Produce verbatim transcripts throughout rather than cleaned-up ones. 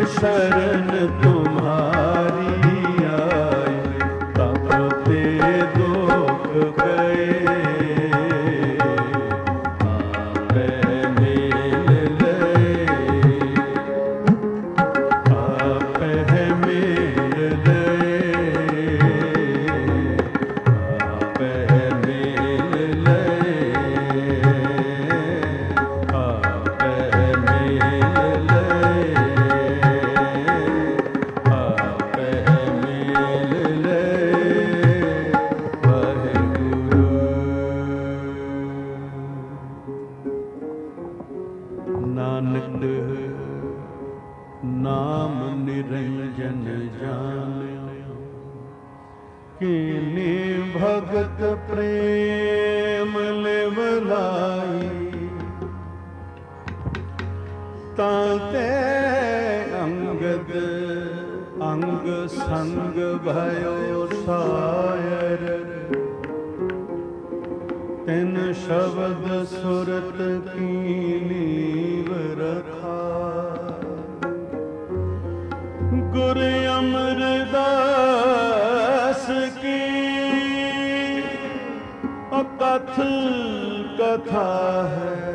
शरण तुम्हारी आई, तब ते दुख गए। नाम निरंजन जान कीने भगत प्रेम लेवलाई, ताते अंगद अंग संग भयो सायर, तिन शब्द सुरत की नीव रखा। गुरु अमरदास की अकथ कथा है,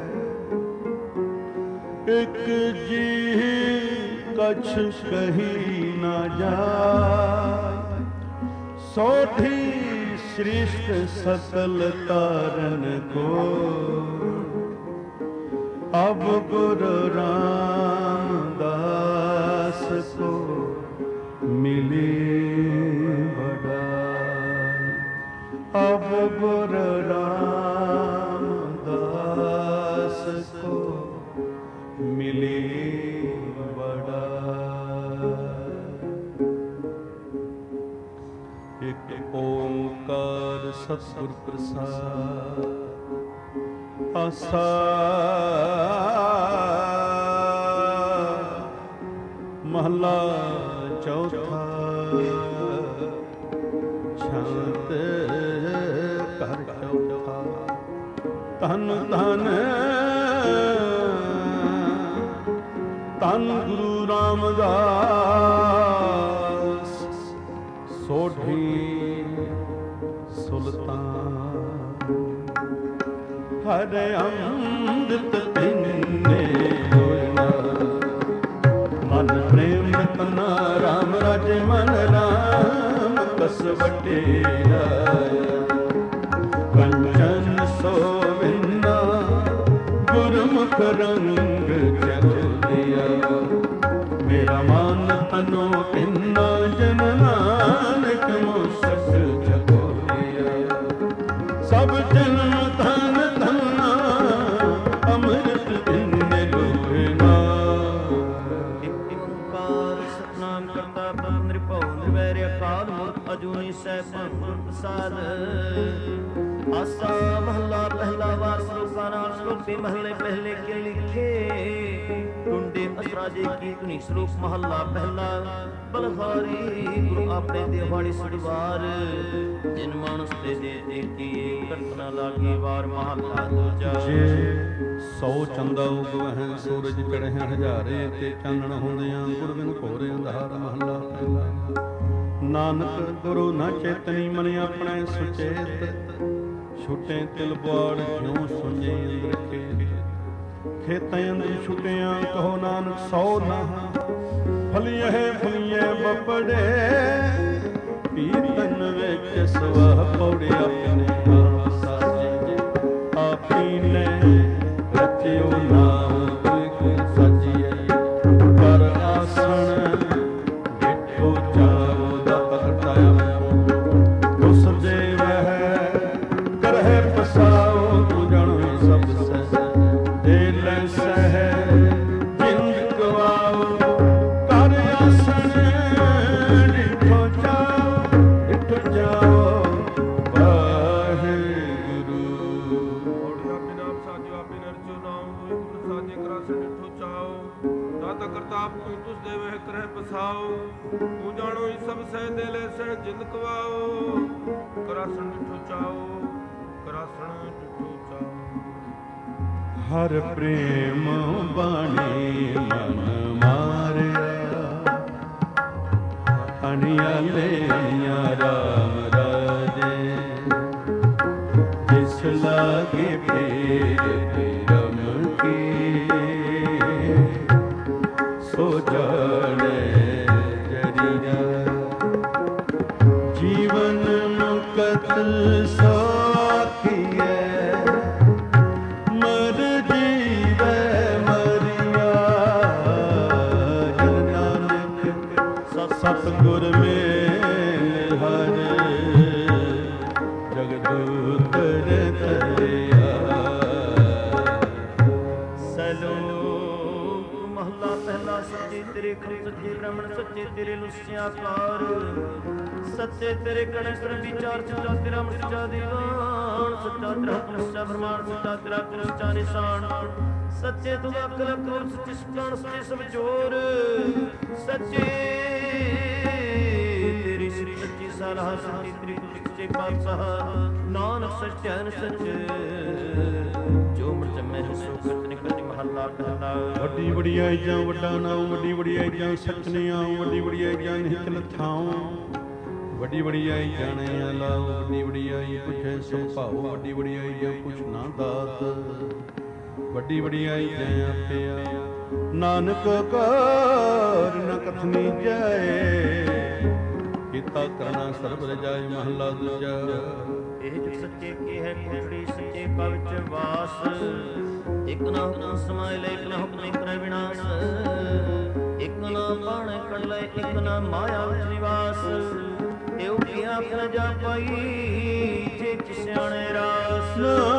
एक जी कछ कही न जाए। सोठी श्रेष्ठ सकल तारन को, अब गुरु रामदास को मिली बड़ाई। अब गुरु रामदास को मिली बड़ाई। एक ओंकार सतगुर प्रसाद आसा महला चौथा। छांत कर चौथा। धन धन धन गुरु रामदास सोढ़ी सुल्तान। हर अमृत पिन्ने मन प्रेम तना राम राजे मन राम कसवटे कंचन सोविंदा गुरुमुख रंग चलिया। मेरा मान तनो पिन्ना जन नानक मुसक जगोलिया। सब जन्म धन धना अमृत पिन्ने लोहना। अजूनी सैभं प्रसाद आसा महला पहला वार श्लोका नाल श्लोक दे महले पहले के लिखे। टुंडे असराजे की धुनी श्लोक महला पहला। बलहारी गुरु आपने देवाड़ी सुरवार जिन मानस ते दे देखी कल्पना लागी वार महला दूजा। जे सौ चंदा उगवह सूरज चढ़े हजारे ते चानण होंदियां गुरबिन घोरे अंधार। महला पहला। नानक गुरु न चेतनी मन अपने सुचेत। छुटे तिल बाड़ क्यों सुझे इंद्र खेत। खेतां अंदर छुटियां कहो नानक सौ नहा। फलिए फलिए बपड़े पीतन विच सवाह पौड़े। अपने आप साजे आपी ने रचियो नाम सजिए। पर आसन डिठो चाओ तू जानो सब सह दिले सह जिंद कवाओ। करासन डिठो चाओ करासन डिठो चाओ। हर प्रेम बाणी मन मारे। ਦਰਬਾਰ ਸੱਚੇ ਤੇਰੇ ਖੰਡ ਸੱਚੇ ਬ੍ਰਾਹਮਣ ਸੱਚੇ ਤੇਰੇ ਲੁਸਿਆਕਾਰ ਸੱਚੇ ਤੇਰੇ ਕਣ ਕਰਮ ਵਿਚਾਰ ਸੱਚਾ ਤੇਰਾ ਸੱਚਾ ਦੀਵਾਨ ਸੱਚਾ ਤੇਰਾ ਸੱਚਾ ਬ੍ਰਹਮਾਨ ਸੱਚਾ ਤੇਰਾ ਸੱਚਾ ਨਿਸ਼ਾਨ ਸੱਚੇ ਤੂੰ ਅਕਲ ਅਕਲ ਸੱਚੇ ਸੁਖਾਨ ਸੱਚੇ ਸਭ ਜੋਰ ਸੱਚੇ ਤੇਰੀ ਸ੍ਰੀ ਸੱਚੀ ਸਲਾਹ ਸੱਚੀ ਤੇਰੀ ਸੱਚੇ ਪਾਤਸ਼ਾਹ ਨਾਨਕ ਸੱਚੈਨ ਸੱਚ ਜੋ ਮਰਜ ਮੈਂ ਸੋ ਕਰਤਨ ਕਰਨੀ ਮਹੱਲਾ ਪਹਿਲਾ ਵੱਡੀ ਵਡਿਆਈ ਜਾਂ ਵੱਡਾ ਨਾਮ ਵੱਡੀ ਵਡਿਆਈ ਜਾਂ ਸੱਚਨੀਆਂ ਵੱਡੀ ਵਡਿਆਈ ਜਾਂ ਨਿਤ ਨਥਾਉ ਵੱਡੀ ਵਡਿਆਈ ਜਾਣਿਆ ਲਾਉ ਵੱਡੀ ਵਡਿਆਈ ਪੁੱਛੇ ਸਭ ਭਾਉ ਵੱਡੀ ਵਡਿਆਈ ਜਾਂ ਕੁਛ ਨਾ ਦਾਤ ਵੱਡੀ ਵਡਿਆਈ ਜੈ ਆਪਿਆ ਨਾਨਕ ਕਰ ਨ ਕਥਨੀ ਜਾਏ ਕੀਤਾ ਕਰਨਾ ਸਰਬ ਰਜਾਈ ਮਹੱਲਾ ਦੂਜਾ ਇਹ ਜੁਗ ਸੱਚੇ ਕੀ ਹੈ ਕੋਠੜੀ ਸੱਚੇ ਕਾ ਵਿੱਚ ਵਾਸ ਇਕ ਨਾ ਹੁਕਮ ਸਮਾਇ ਲੈ ਇਕ ਨਾ ਹੁਕਮ ਇਕ ਨਾ ਵਿਨਾਸ਼ ਇਕ ਨਾ ਬਾਣ ਕਣ ਲੈ ਇਕ ਨਾ ਮਾਇਆ ਵਿੱਚ ਨਿਵਾਸ ਇਹ ਕੀ ਆਪ ਨ ਜਾ ਪਾਈ ਜੇ ਕਿਸਿਆਣੇ ਰਾਸ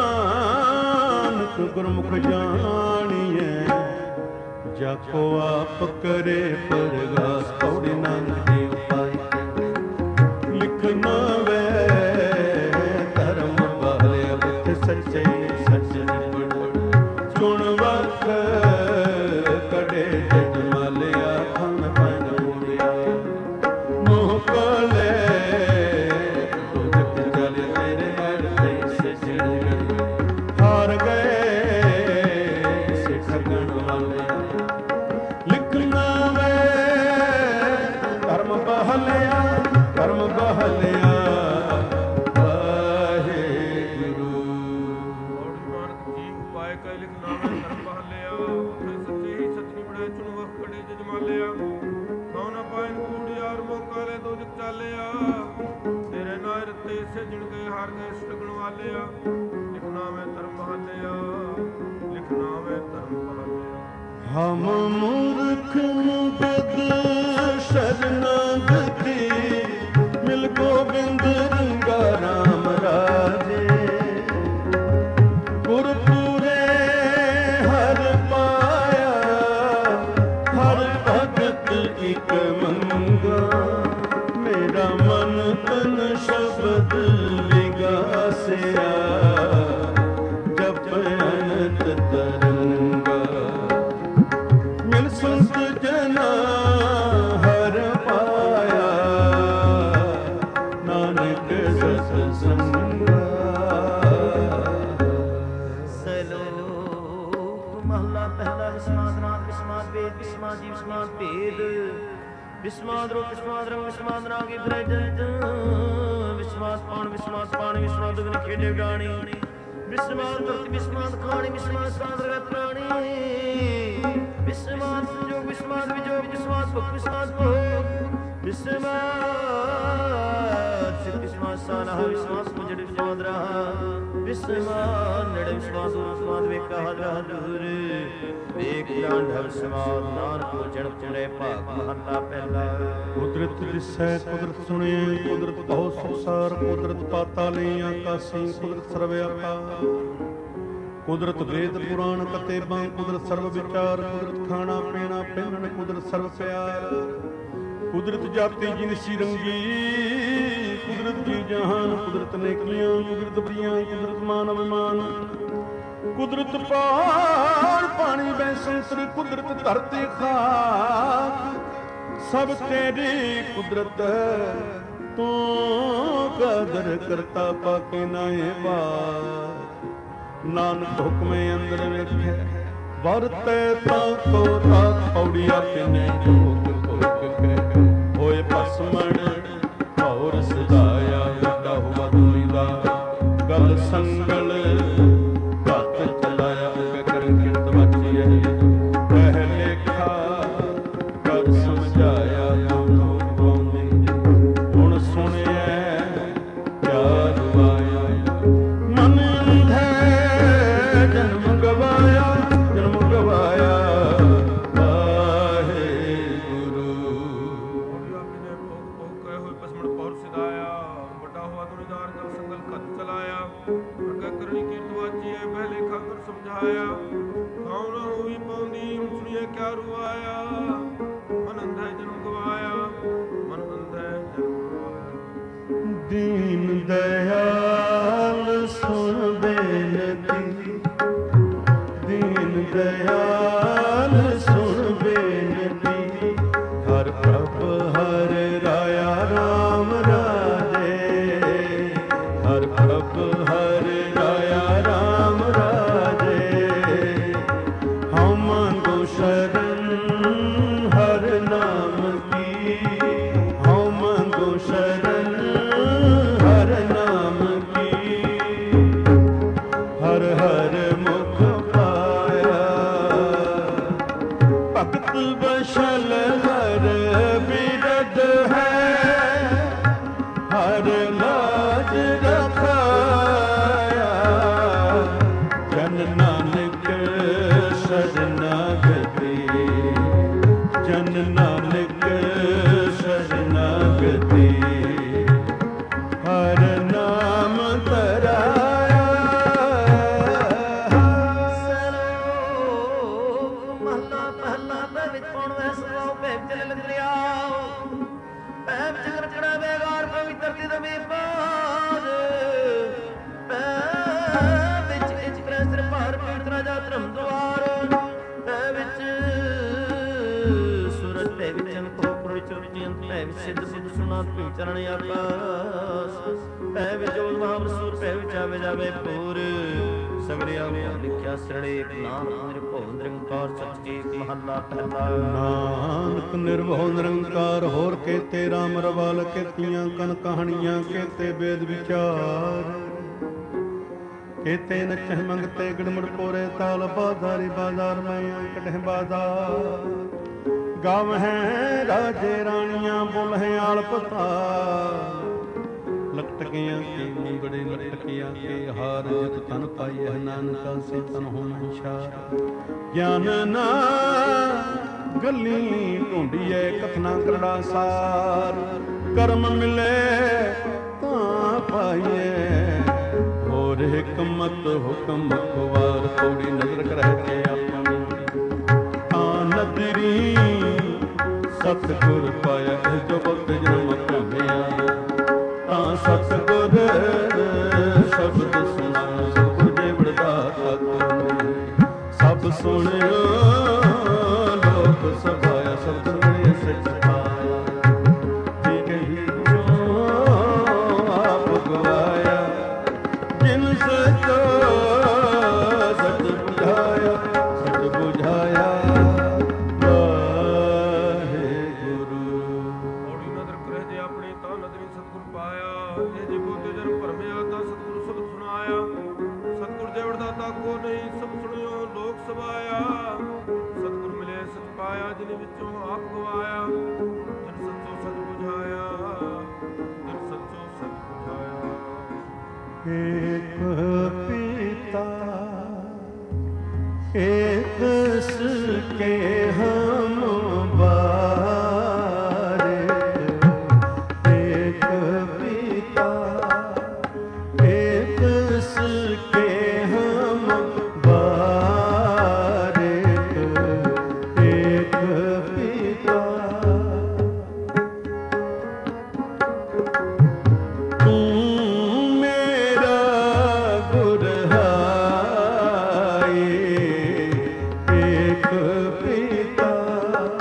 ਨਾਨਕ ਗੁਰਮੁਖ ਜਾਣੀਐ ਜਾ ਕੋ ਆਪ ਕਰੇ ਪਰਗਾਸ ਪੌੜੀ ਨਾਨਕ ਦੇਵ ਪਾਈ ਲਿਖਣਾ ਵੇ ਧਰਮ ਵਾਲਿਆ ਬਿਤ ਸੱਚੇ ਸੱਚ ਨਿਬੜ ਚੁਣ ਵਖ ਕੜੇ ਜਗ ਮਾਲਿਆ ਥਨ ਪਨ ਮੁੜਿਆ ਮੋਹ ਕੋਲੇ ਤੋ ਜਗ ਚਲੇ ਤੇਰੇ ਮਰ ਤੇ ਸਜਣ ਗਏ ਹਾਰ ਗਏ ਸਿੱਖ ਗਣ ਵਾਲੇ ਲਿਖਣਾ ਵੇ ਧਰਮ ਬਹਲਿਆ ਧਰਮ ਬਹਲਿਆ ਵਾਹਿਗੁਰੂ ਔੜੀ ਮਾਨਕ ਜੀ ਉਪਾਇ ਕੈ ਲਿਖਣਾ ਮੈਂ ਧਰਮ ਬਹਲਿਆ ਉਥੇ ਸੱਚੇ ਹੀ ਸੱਚੀ ਬੜੇ ਚੁਣ ਵਖ ਕੜੇ ਜਜਮਾਲਿਆ ਨੌ ਨਾ ਪਾਇਨ ਕੂੜਿਆਰ ਮੌਕਾ ਲੈ ਦੋ ਜਗ ਚਾਲਿਆ ਤੇਰੇ ਨਾਇ ਰਤੇ ਸਜਣ ਗਏ ਹਾਰ ਗਏ ਸਗਣ ਵਾਲਿਆ ਲਿਖਣਾ ਮੈਂ ਧਰਮ ਬਹਲਿਆ ਲਿਖਣਾ ਮੈਂ ਧਰਮ ਬਹਲਿਆ ਹਮ ਮੂਰਖ ਮੁਗਦ ਸ਼ਰਨਾਗਤੀ ਮਿਲ ਗੋਬਿੰਦ ਰੰਗਾ ਰਾਮ ਰਾਜੇ ਗੁਰਪੂਰੇ ਹਰ ਪਾਇਆ ਹਰ ਭਗਤ ਇਕ ਮੰਗਾ ਮੇਰਾ ਮਨ ਤਨ ਸ਼ਬਦ ਵਿਗਾਸਿਆ ਜਪ ਅਨੰਤ ਤਰੰਗਾ ਮਿਲ ਸੰਤ ਜਨਾ ਹਰ ਪਾਇਆ ਨਾਨਕ ਸਤ ਸੰਗਾ ਸਲੋਕ ਮਹਲਾ ਪਹਿਲਾ ਵਿਸਮਾਦ ਨਾਦ ਵਿਸਮਾਦ ਵੇਦ ਵਿਸਮਾਦ ਜੀਵ ਵਿਸਮਾਦ ਭੇਦ ਵਿਸਮਾਦ ਰੂਪ ਵਿਸਮਾਦ ਰੰਗ ਵਿਸਮਾਦ ਰਾਗੀ ਫਿਰੇ ਜੰਤ ਵਿਸਮਾਦ ਪਾਣ ਵਿਸਮਾਦ ਪਾਣੀ ਵਿਸਮਾਦ ਗਨ ਖੇਡੇ ਗਾਣੀ ਵਿਸਮਾਦ ਭਗਤ ਵਿਸਮਾਦ ਖਾਣੀ ਵਿਸਮਾਦ ਸਾਧ ਰਗਤ ਪ੍ਰਾਣੀ ਵਿਸਮਾਦ ਸੰਜੋਗ ਵਿਸਮਾਦ ਵਿਜੋਗ ਵਿਸਮਾਦ ਭੁਖ ਵਿਸਮਾਦ ਭੋਗ ਵਿਸਮਾਦ ਸਿੱਧ ਵਿਸਮਾਦ ਸਾਲਾਹ ਵਿਸਮਾਦ ਮੁਜੜ ਵਿਸਮਾਦ ਰਹਾ ਵਿਸਮਾਦ ਨੜ ਵਿਸਮਾਦ ਵਿਸਮਾਦ ਵੇਖਾ ਹਰ ਦੂਰ ਵੇਖ ਜਾਣ ਢਵ ਵਿਸਮਾਦ ਨਾਨਕ ਜਨ ਚੜੇ ਭਾਗ ਮਹੱਲਾ ਪਹਿਲਾ ਕੁਦਰਤ ਦਿਸੈ ਕੁਦਰਤ ਸੁਣੇ ਕੁਦਰਤ ਬਹੁ ਸੰਸਾਰ ਕੁਦਰਤ ਪਾਤਾਲੇ ਆਕਾਸੀ ਕੁਦਰਤ ਸਰਵ ਆਕਾ ਕੁਦਰਤ ਵੇਦ ਪੁਰਾਣ ਕਤੇਬਾਂ ਕੁਦਰਤ ਸਰਵ ਵਿਚਾਰ ਕੁਦਰਤ ਖਾਣਾ ਪੀਣਾ ਪਹਿਨਣ ਕੁਦਰਤ ਸਰਵ ਪਿਆਰ ਕੁਦਰਤ ਜਾਤੀ ਜਿਨਸੀ ਰੰਗੀ ਕੁਦਰਤ ਜੀ ਜਹਾਨ ਕੁਦਰਤ ਨੇਕੀਆਂ ਕੁਦਰਤ ਬਰੀਆਂ ਕੁਦਰਤ ਮਾਨ ਅਭਿਮਾਨ ਕੁਦਰਤ ਪਾਰ ਪਾਣੀ ਬੈ ਸੰਤਰ ਕੁਦਰਤ ਧਰਤੀ ਖਾਕ ਸਭ ਤੇਰੀ ਕੁਦਰਤ ਤੂੰ ਕਦਰ ਕਰਤਾ ਪਾਕੇ ਨਾਏ ਬਾਤ ਨਾਨਕ ਹੁਕਮੇ ਅੰਦਰ ਵੇਖੇ ਵਰਤੈ ਤਾਂ ਕੋ ਤਾਂ ਪੌੜੀਆ ਕਿਨੇ ਜੋਗ ਭੋਗ ਕੇ ਹੋਏ ਭਸਮਣ ਹੋਰ ਸਦਾਇਆ ਵੱਡਾ ਹੁਆ ਦੁਨੀ ਦਾ ਗਲ ਸੰਗਲ ਘੱਟ ਚਲਾਇਆ ਕੇ ਕਰਨ ਕਿਰਤ ਵਾਚੀਏ ਕਹਿ ਲੇਖਾ ਕਰ ਸਮਝਾਇਆ ਦੋਨੋਂ ਗਾਉਂਦੇ ਹੁਣ ਸੁਣਿਆ ਕਿਆ ਰਵਾਇਆ ਮਨ ਅੰਧੇ ਜਨਮ ਗਵਾਇਆ ਜਨਮ ਗਵਾਇਆ ਵਾਹਿਗੁਰੂ ਕਿਆ ਰੁਆਇਆ, ਮਨ ਅੰਧੈ ਜਨਮ ਗਵਾਇਆ, ਮਨ ਅੰਧੈ ਜਨਮ ਗਵਾਇਆ। ਦੀਨ ਦਇਆਲ ਸੁਣ ਬੇਨਤੀ, ਦੀਨ ਦਇਆਲ ਸੁਣ ਬੇਨਤੀ, ਹਰ ਪ੍ਰਭ ਹਰ ਰਾਇਆ ਰਾਮ ਰਾਜੇ, ਹਰ ਪ੍ਰਭ ਹਰ ਰਾਇਆ ਰਾਮ ਰਾਜੇ। ਹਉ ਮੰਗੋ ਸ਼ਰਨ ਹਰ ਨਾਮ ਕੀ, ਹਉ ਮੰਗੋ ਸ਼ਰਨ ਹਰ ਨਾਮ ਕੀ, ਹਰ ਹਰ ਮੁਖ ਪਾਇਆ। ਭਗਤ ਬਸ਼ਲ ਹਰ ਬਿਰਧ ਹੈ, ਹਰ ਲਾਜ ਰਖਾਇਆ। ਜਨ ਨਾਨਕ ਸ਼ਰਨਾਗਤੀ, ਜਨ ਨਾਨਕ ਸ਼ਰਨਾਗਤੀ, ਹਰ ਨਾਮ ਧਰਾਇਆ। ਸਲੋਕ ਮਹਲਾ ਪਹਿਲਾ। ਪੈ ਵਿੱਚ ਪਉਣ ਵੈ ਸਵਾਉ, ਪੈ ਵਿੱਚ ਲਿਲ ਦਰਿਆਉ, ਪੈ ਵਿੱਚ ਕਰਕੜਾ ਬੇਗਾਰ, ਪਵਿੱਤਰ ਤਿਦ ਬੇਪਾਰ, ਪੈ ਵਿੱਚ ਇਚ ਪ੍ਰੈ ਸਿਰ ਭਾਰ, ਪੀੜਤ ਰਾਜਾ ਧਰਮ ਦੁਆਰ, ਪੈ ਵਿੱਚ ਸੂਰਜ, ਪੈ ਵਿੱਚ ਅੰਕ ਹੁਕਮ ਵਿੱਚ ਵਿਜਯੰਤ, ਪੈ ਵਿੱਚ ਸਿੱਧ ਬੁੱਧ ਸੁਨਾਤ, ਪੈ ਵਿੱਚ ਚਰਨ ਆਕਾਸ, ਪੈ ਵਿੱਚ ਜੋਤ ਮਹਾਪ੍ਰਸੂਰ, ਪੈ ਵਿੱਚ ਆਵੇ ਜਾਵੇ ਪੂਰ। ਸਗਲੇ ਆਵੋ ਲਿਖਿਆ ਸਰਣੇ, ਇੱਕ ਨਾਨਕ ਨਿਰਭਉ ਨਿਰੰਕਾਰ ਸੱਚ ਏਕ। ਮਹੱਲਾ ਪਹਿਲਾ। ਨਾਨਕ ਨਿਰਭਉ ਨਿਰੰਕਾਰ, ਹੋਰ ਕੇਤੇ ਰਾਮ ਰਵਾਲ, ਕੇਤੀਆਂ ਕਨ ਕਹਾਣੀਆਂ, ਕੇਤੇ ਵੇਦ ਵਿਚਾਰ, ਕੇਤੇ ਨਚਹਿ ਮੰਗਤੇ ਗੜਮੜ ਪੋਰੇ, ਤਾਲ ਬਾਜ਼ਾਰੀ ਬਾਜ਼ਾਰ ਮੈਂ ਕਟਹਿ ਬਾਜ਼ਾਰ। ਗਾਵਹਿ ਰਾਜੇ ਰਾਣੀਆਂ, ਬੋਲਹਿ ਆਲ ਪਤਾਲ, ਲਟਕਿਆਂ ਕੇ ਮੁੰਗੜੇ ਲਟਕਿਆਂ ਕੇ ਹਾਰ, ਜਿਤ ਤਨ ਪਾਈਐ ਨਾਨਕਾ ਸੇ ਤਨ ਹੋਮੈ ਛਾਰ। ਗਿਆਨ ਨਾ ਗੱਲੀ ਢੂੰਡੀਐ, ਕਥਨਾ ਕਰੜਾ ਸਾਰ, ਕਰਮ ਮਿਲੇ ਤਾਂ ਪਾਈਐ, ਹੋਰ ਹਿਕਮਤ ਹੁਕਮ ਖੁਆਰ। ਥੋੜੀ ਨਜ਼ਰ ਕਰਹਿ ਕੇ ਆਪਣੀ, ਤਾਂ ਨਦਰੀ ਸਤਿਗੁਰ ਪਾਇਆ, ਜੋ ਵਕਤ ਜਨਮ ਭੰਮਿਆ, ਤਾਂ ਸਤਿਗੁਰ ਸ਼ਬਦ ਸੁਣਾ, ਸਤਿਗੁਰ ਦੇਵੜ ਦਾਤਾ ਤੁਮੇ। ਸਭ ਸੁਣਿਓ ਲੋਕ ਸਭਾਇਆ, ਸਭ ਸੁਣਿਆ ਸਚ ਪਾਇਆ, ਜੀ ਕਹੀ ਜੋ ਆਪ ਗਵਾਇਆ, ਜਿਨ ਸਚੋ ਸਤ ਬੁਝਾਇਆ, ਸਤ ਬੁਝਾਇਆ ਔੜੀ ਨਦਰ ਕਰੇ ਜੇ ਆਪਣੀ, ਤਾਂ ਨਦਰੀ ਸਤਿਗੁਰ ਪਾਇਆ। ਜੇ ਜੇ ਬੋਤੇ ਜਨ ਭਰਮਿਆ, ਤਾਂ ਸਤਿਗੁਰ ਸ਼ਬਦ ਸੁਣਾਇਆ। ਸਤਿਗੁਰ ਦੇਵੜ ਦਾਤਾ ਕੋ ਨਹੀਂ, ਸਭ ਸੁਣਿਓ ਲੋਕ ਸਭਾਇਆ। ਸਤਿਗੁਰ ਮਿਲੇ ਸਚ ਪਾਇਆ, ਜਿਨ ਵਿੱਚੋਂ ਆਪ ਗਵਾਇਆ। ਜਿਨ ਸੱਚੋ ਸਚ ਬੁਝਾਇਆ, ਜਿਨ ਸੱਚੋ ਸਚ ਬੁਝਾਇਆ। ਏਕ ਪਿਤਾ ਏਕ ਸਕੇ ਹਮ ਬਾਰੇ, ਏਕ ਪਿਤਾ ਏਕ ਸਕੇ ਹਮ ਬਾਰੇ, ਏਕ ਪਿਤਾ। ਤੂੰ ਮੇਰਾ ਗੁਰ ਹੈ, ਏਕ ਪਿਤਾ।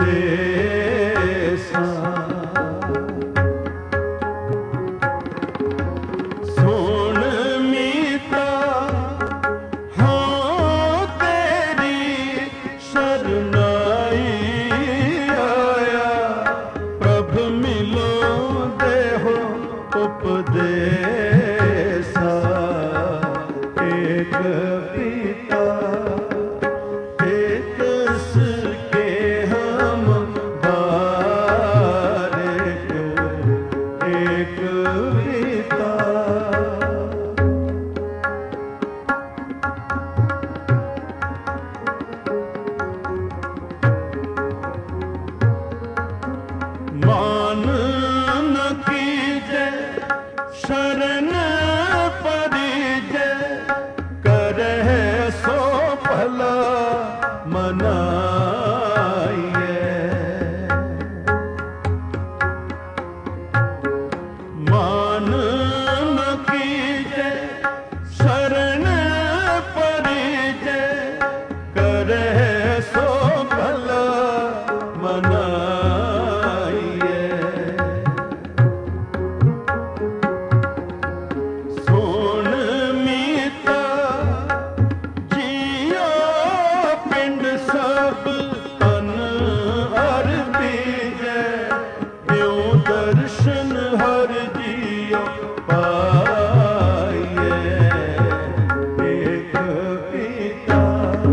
उपदेसा सुन मीता हाँ तेरी शरणाई आया प्रभ मिलो देहो उपदेसा एक पिता एक के हम बारिक एक पिता मान न कीजे शरण परिजय करे सो भला मनाइए मान न कीजे शरण परिजय करे सो भला मनाइए सोन मीता जियो पिंड सब तन हर बीजै त्यों दर्शन हर जियो पाइए एक पिता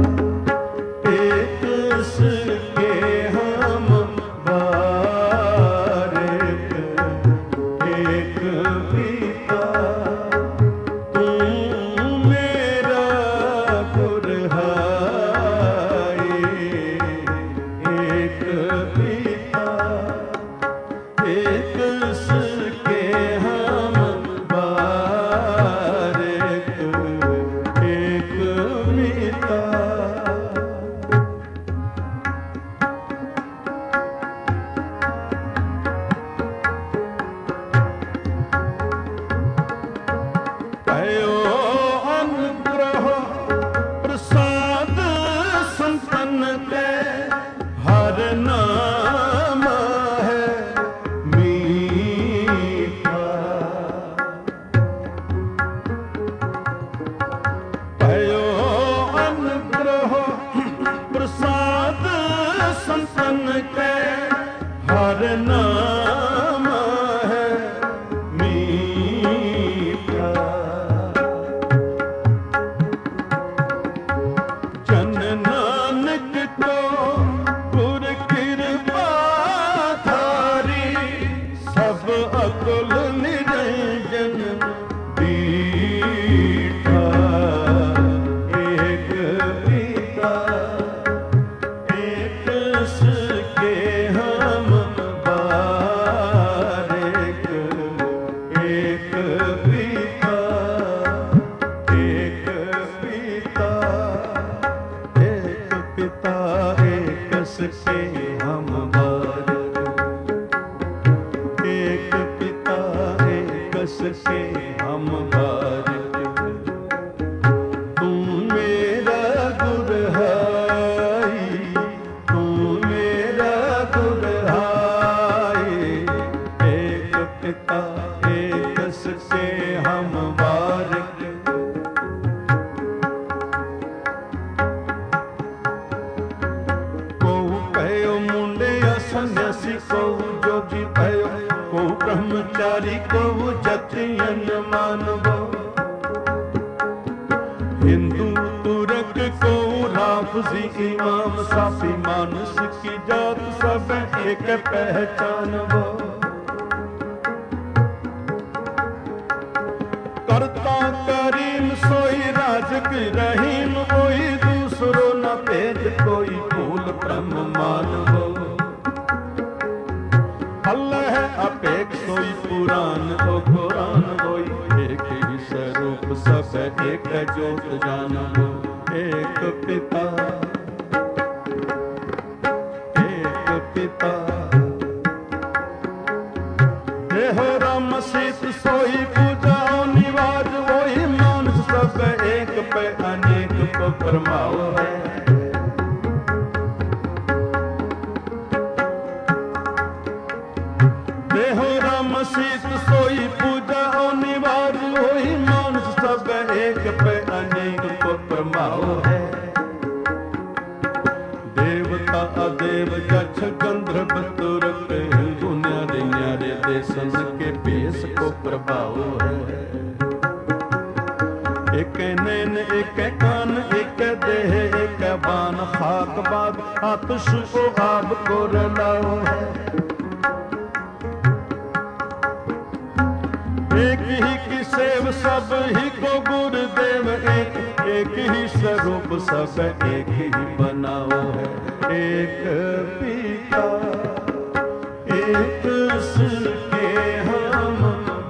एक सके हम बारिक एक पिता तू मेरा गुरहाई एक पिता एक सके हम बारिक एक पिता भयो अनुग्रह प्रसाद संतन के हर नाम है मीठा भयो अनुग्रह प्रसाद संतन के हर नाम है मीठा जन नानक को गुर कृपा धारी सब अकुल निरंजन दीठा एक पिता एक सके हम बारिक एक पिता एक पिता एक पिता एक सके हम बारिक एक पिता एक सके हम बारिक तू मेरा गुरहाई तू मेरा गुरहाई एक पिता एक सके हम बारिक कोऊ भयो मुंडिया सन्यासी कोऊ जोगी भयो कोऊ ब्रह्मचारी कोऊ जतियन मानवो हिंदू तुरक कोऊ राफजी इमाम साफी मानुष की जात सब एक पहचानवो करता करीम सोई राजक रहीम कोई दूसरो न भेद कोई भूल ब्रह्म मानवो अल्लाह अपेक सोई पुराण ओ कुरान होई एक ही स्वरूप सब एक जोत जानो एक पिता एक पिता देहो राम सीत सोई पूजा निवाज वही मानुष सब एक पे अनेक को परमाओ है देहो राम सीत सोई पूजा ओ निवार होई मानस सब एक पे अनेक को परमाओ है देवता अदेव जछ गंधर्व तुरक दुनिया दे न्यारे दे संस के भेस को प्रभाव है एक नैन एक कान एक देह एक बान खाक बाग आतश को आब को रलाओ है एक ही की सेव सब ही को गुरुदेव एक एक ही स्वरूप सब एक ही बनाओ है एक पिता एक सुके हम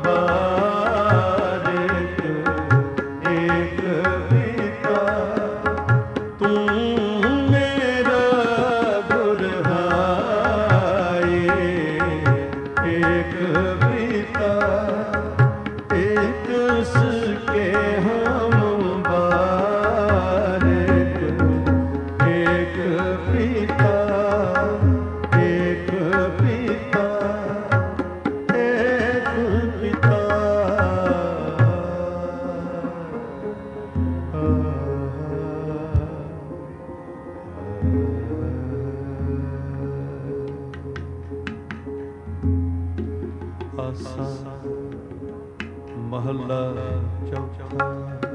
बारिक एक पिता तू मेरा गुरहाए एक पिता एक सुके हम बारिक एक पिता एक पिता एक पिता आसा महला चौथा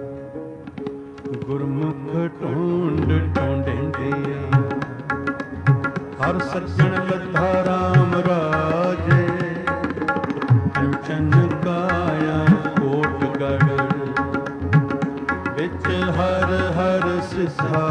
गुरमुख ढूंढ ढूंढेंदिया हर सज्जन लद्धा राम राजे चन काया कोटगढ़ विच हर हर सिसा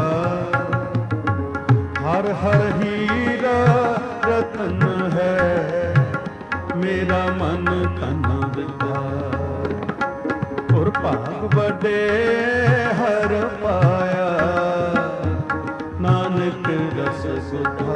हर हर हीरा रतन है मेरा मन तन विकार और भाग बड़े हर पाया नानक रस सुधा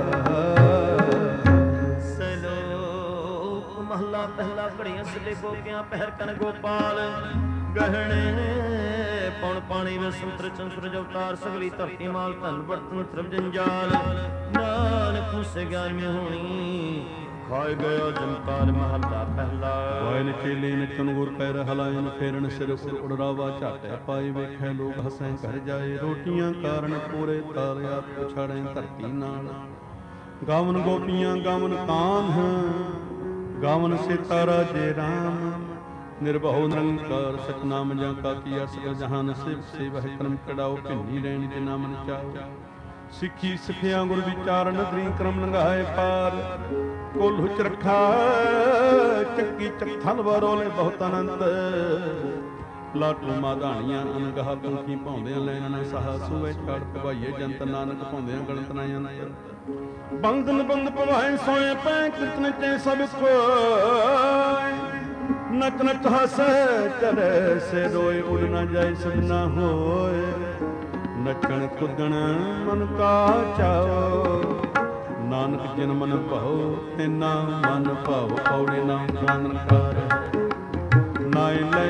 ਸਲੋਕ ਮਹਲਾ ਪਹਿਲਾ ਘੜੀਆਂ ਸਲੇ ਗੋਪੀਆਂ ਪਹਿਰ ਕਨ ਗੋਪਾਲ ਗਹਿਣੇ ਪੌਣ ਪਾਣੀ ਵੇ ਸੰਤਰ ਚੰਸੁਰ ਜਵਤਾਰ ਸਗਲੀ ਧਰਤੀ ਮਾਲ ਧਨ ਬਰਤਨ ਸਰਬ ਜੰਜਾਲ ਨਾਨਕ ਮੁਸੇ ਗਿਆਨ ਮੇ ਹੋਣੀ ਖਾਇ ਗਿਆ ਜਮਕਾਰ ਮਹਲਾ ਪਹਿਲਾ ਵਾਇਨ ਚੇਲੇ ਨਚਨ ਗੁਰ ਪੈਰ ਹਲਾਇਨ ਫੇਰਨ ਸਿਰ ਉਰ ਉਡਰਾਵਾ ਝਾਟਿਆ ਪਾਈ ਵੇਖੈ ਲੋਕ ਹਸੈ ਘਰ ਜਾਏ ਰੋਟੀਆਂ ਕਾਰਨ ਪੂਰੇ ਤਾਰਿਆ ਪਛਾੜੈ ਧਰਤੀ ਨਾਲ ਗਾਵਨ ਗੋਪੀਆਂ ਗਾਵਨ ਕਾਨ ਗਾਵਨ ਸੀਤਾ ਰਾਜੇ ਰਾਮ ਨਿਰਭਉ ਨਿਰੰਕਾਰ ਸਤਨਾਮ ਜਾਂ ਕਾ ਕੀਆ ਸਕਲ ਜਹਾਨ ਸਿਵ ਸੇਵਹਿ ਕਰਮ ਕੜਾਓ ਭਿੰਨੀ ਰਹਿਣ ਜੇ ਨਾਮ ਚਾਓ ਸਿੱਖੀ ਸਿੱਖਿਆ ਗੁਰ ਵਿਚਾਰਨ ਤ੍ਰੀ ਕਰਮ ਲੰਘਾਏ ਪਾਰ ਕੋਲੁ ਚ ਰੱਖਾ ਚੱਕੀ ਚੱਥਨ ਵਰੋਲੇ ਬਹੁਤ ਅਨੰਤ ਲਾਟੂ ਮਾਧਾਣੀਆਂ ਅਨਗਹਾ ਪੰਖੀ ਭਾਉਂਦਿਆਂ ਲੈਣਾ ਨਾ ਸਾਹਾ ਸੂਏ ਛੜ ਭਵਾਈਏ ਜੰਤ ਨਾਨਕ ਭਾਉਂਦਿਆਂ ਗਣਤ ਨਾ ਜਾਂਦੇ ਬੰਦਨ ਬੰਦ ਭਵਾਏ ਸੋਏ ਪੈ ਕਿਤਨ ਤੇ ਸਭ ਕੋਈ ਨਚ ਨਚ ਹਸੈ ਚਲੇ ਸੇ ਰੋਏ ਉਡ ਨਾ ਜਾਏ ਸਦ ਨਾ ਹੋਏ ਨਚਣ ਕੁੱਦਣ ਮਨ ਕਾ ਚਾਓ ਨਾਨਕ ਜਿਨ ਮਨ ਭਾਉ ਤਿਨਾ ਮਨ ਭਾਉ ਪੌੜੇ ਨਾ ਨਾਨਕਾਰ ਨਾਇ ਲੈ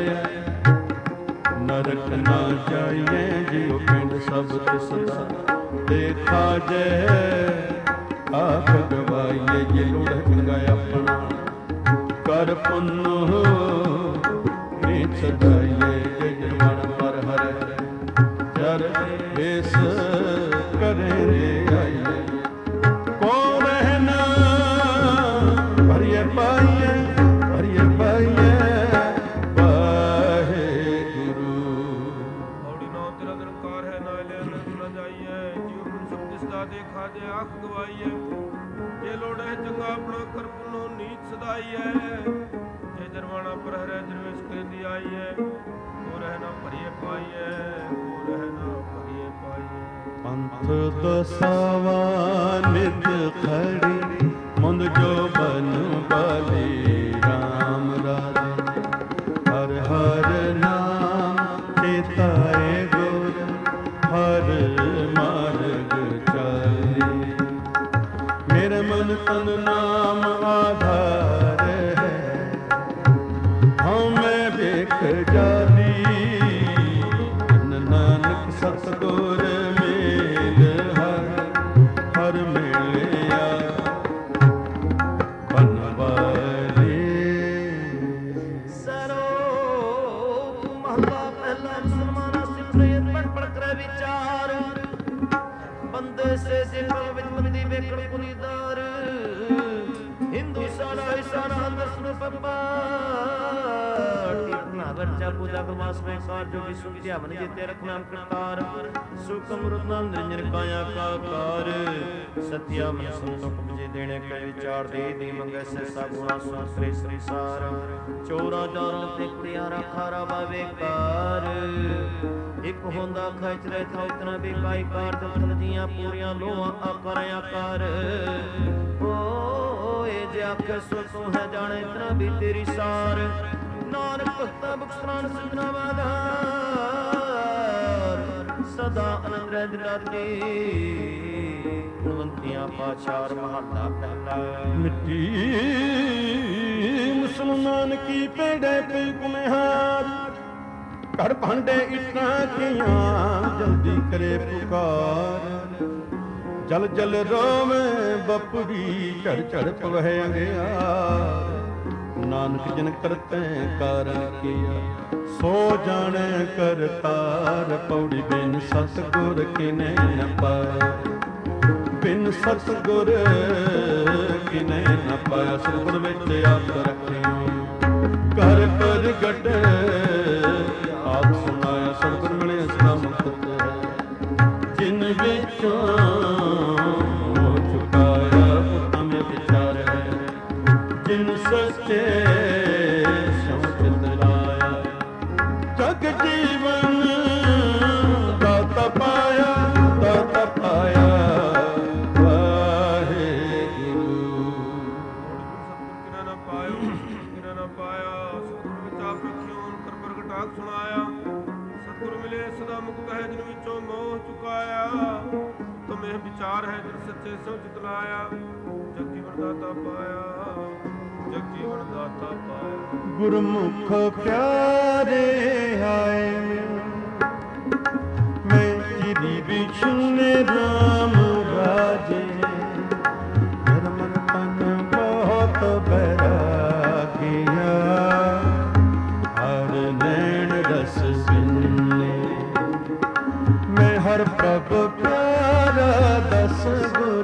ਨਰਕ ਨਾ ਜਾਈਏ ਜਿਉ ਪਿੰਡ ਸਭ ਤਿਸ ਦਾ ਦੇਖਾ ਜੇ ਆਖ ਗਵਾਈਏ ਜੇ ਲੋੜ ਚੰਗਾ ਆਪਣਾ ਕਰ ਪੁੰਨ ਨੀਚ ਸਦਾਈਏ ਜੇ ਜਰਮਨ ਪਰ ਹਰੇ ਜਰ ਵੇਸ ਕਰੇ ਦੇ ਆਈਏ ਕੌਣ ਹੈ ਨਾ ਭਰੀਏ ਪਾਈਏ ਭਰੀਏ ਪਾਈਏ ਵਾਹਿਗੁਰੂ ਔੜੀ ਨੋ ਤੇਰਾ ਨਿਰੰਕਾਰ ਹੈ ਨਾ ਲੈ ਨਾ ਜਾਈਏ ਜਿਉ ਗੁਣ ਸਭ ਦਿਸਦਾ ਦੇਖਾ ਜੇ ਅੱਖ ਗਵਾਈਏ ਜੇ ਲੋੜੇ ਚੰਗਾ ਆਪਣਾ ਕਰ ਪੁੰਨੋ ਨੀਚ ਸਦਾਈਏ ਜੇ ਜਰਵਾਣਾ ਪਰ ਹਰੇ ਜਰਵੇਸ ਕਰੀ ਆਈਏ ਉਹ ਰਹਿ ਨਾ ਭਰੀਏ ਪਾਈਏ ਉਹ ਰਹਿ ਨਾ ਭਰੀਏ ਪਾਈਏ ਪੰਥ ਦਸਾਵਾ ਨਿਤ ਖੜੀ ਮੁੰਦ ਜੋ ਬਨ ਬਾਲੀ ਰਾਮ ਰਾਜੇ ਹਰ ਹਰ ਨਾਮ ਚੇਤਾਏ ਗੁਰ ਹਰ ਮਾਰਗ ਚਾਲੀ ਮੇਰੇ ਮਨ ਤਨ ਨਾਮ ਆਧਾਰ ਹੈ ਹਉ ਮੈਂ ਵੇਖ ਜਾਲੀ ਨਾਨਕ ਸਤਿਗੁਰ ਹਰ ਮਿਲਿਆ ਬਨਵਾਏ ਵੇਖਣ ਪੁਨੀਦਾਰ ਹਿੰਦੂ ਸਾਰਾ ਸਾਰਾ ਦਰਸ਼ਨ ਪੱਪਾ ਟਿਕਣਾ ਵਰਚਾ ਪੂਜਾ ਕਰਵਾਸ ਮੈਂ ਕਾਰ ਜੋਗੀ ਸੁਖਿਆ ਮਨ ਜਿਤੇ ਰਖਨਾ ਕਰਤਾਰ ਸੁਖਮ ਰਤਨ ਨਿਰੰਜਨ ਕਾਇਆ ਕਾਕਾਰ ਸਤਿਆ ਮਨ ਸੰਤੋਖ ਬਜੇ ਦੇਣੇ ਕੈ ਵਿਚਾਰ ਦੇ ਦੀ ਮੰਗੈ ਸੈਸਾ ਗੁਣਾ ਸੁਸਰੇ ਸ੍ਰੀ ਸਾਰ ਚੋਰਾ ਜਾਨ ਤੇ ਕੁੜਿਆਰਾ ਖਾਰਾ ਬਾਵੇ ਕਾਰ ਇੱਕ ਹੁੰਦਾ ਖਚ ਰਹਿ ਤੋ ਇਤਨਾ ਬੇਕਾਈ ਕਾਰ ਤਲ ਦੀਆਂ ਪੂਰੀਆਂ ਲੋਹਾਂ ਆਕਾਰ ਆਕਾਰ ਓਏ ਜੇ ਆਖੇ ਸੋ ਤੂੰ ਹੈ ਜਾਣੇ ਇਤਨਾ ਵੀ ਤੇਰੀ ਸਾਰ ਨਾਨਕ ਭਗਤਾ ਬਖਸ਼ਰਾਨ ਸਜਣਾ ਵਾਧਾਰ ਸਦਾ ਆਨੰਦ ਰਹਿ ਰਾਤੀ ਗੁਣਵੰਤੀਆਂ ਪਾਛਾਰ ਮਹੱਲਾ ਪਹਿਲਾ ਮਿੱਟੀ ਮੁਸਲਮਾਨ ਕੀ ਪੈੜੇ ਪਈ ਕੁਮਹਾਰ ਘਰ ਭਾਂਡੇ ਇੱਟਾਂ ਕੀਆਂ ਜਲਦੀ ਕਰੇ ਪੁਕਾਰ ਜਲ ਜਲ ਰੋਵੇ ਬਪੜੀ ਝੜ ਝੜ ਪਵਹਿ ਅੰਗਿਆਰ ਨਾਨਕ ਜਿਨ ਕਰਤੈ ਕਾਰਨ ਕੀਆ ਸੋ ਜਾਣੈ ਕਰਤਾਰ ਪੌੜੀ ਬਿਨ ਸਤਿਗੁਰ ਕਿਨੈ ਨ ਪਾਇਆ ਬਿਨ ਸਤਿਗੁਰ ਕਿਨੈ ਨ ਪਾਇਆ ਸਤਿਗੁਰ ਵਿੱਚ ਆਪ ਰੱਖਿਓ ਕਰ ਪ੍ਰਗਟ ਆਪ ਸੁਣਾਇਆ ਸਤਿਗੁਰ ਮਿਲੇ ਸਦਾ ਮੁਕਤ ਜਿਨ ਵਿੱਚੋਂ ਚੁਕਾਇਆ ਉਤਮ ਵਿਚਾਰ ਜਿਨ ਸੱਚੇ ਸੋਚਿਤ ਲਾਇਆ ਜਗ ਜੀਵਨ ਦਾਤਾ ਪਾਇਆ ਦਾਤਾ ਪਾਇਆ ਸੁਣਾਇਆ ਸਤਿਗੁਰ ਮਿਲੇ ਸਦਾ ਮੁਕਤ ਹੈ ਜਿਨ ਵਿੱਚੋਂ ਮੋਹ ਚੁਕਾਇਆ ਤੁਮੇ ਵਿਚਾਰ ਹੈ ਜਿਨ ਸੱਚੇ ਸੋ ਚਿਤ ਲਾਇਆ ਜਗ ਜੀਵਨ ਦਾਤਾ ਪਾਇਆ ਜਗ ਜੀਵਨ ਦਾਤਾ ਪਾਇਆ ਗੁਰਮੁਖ ਪਿਆਰੇ ਆਏ ਮੈਂ ਤੇਰੀ ਵਿਛੁਨੇ ਰਾਮ ਰਾਜੇ ਧਰਮ ਤਨ ਬਹੁਤ ਬੈਰਾਗਿਆ ਮੈਂ ਹਰ ਪ੍ਰਭ ਪਿਆਰਾ ਦਸ ਗੁਰ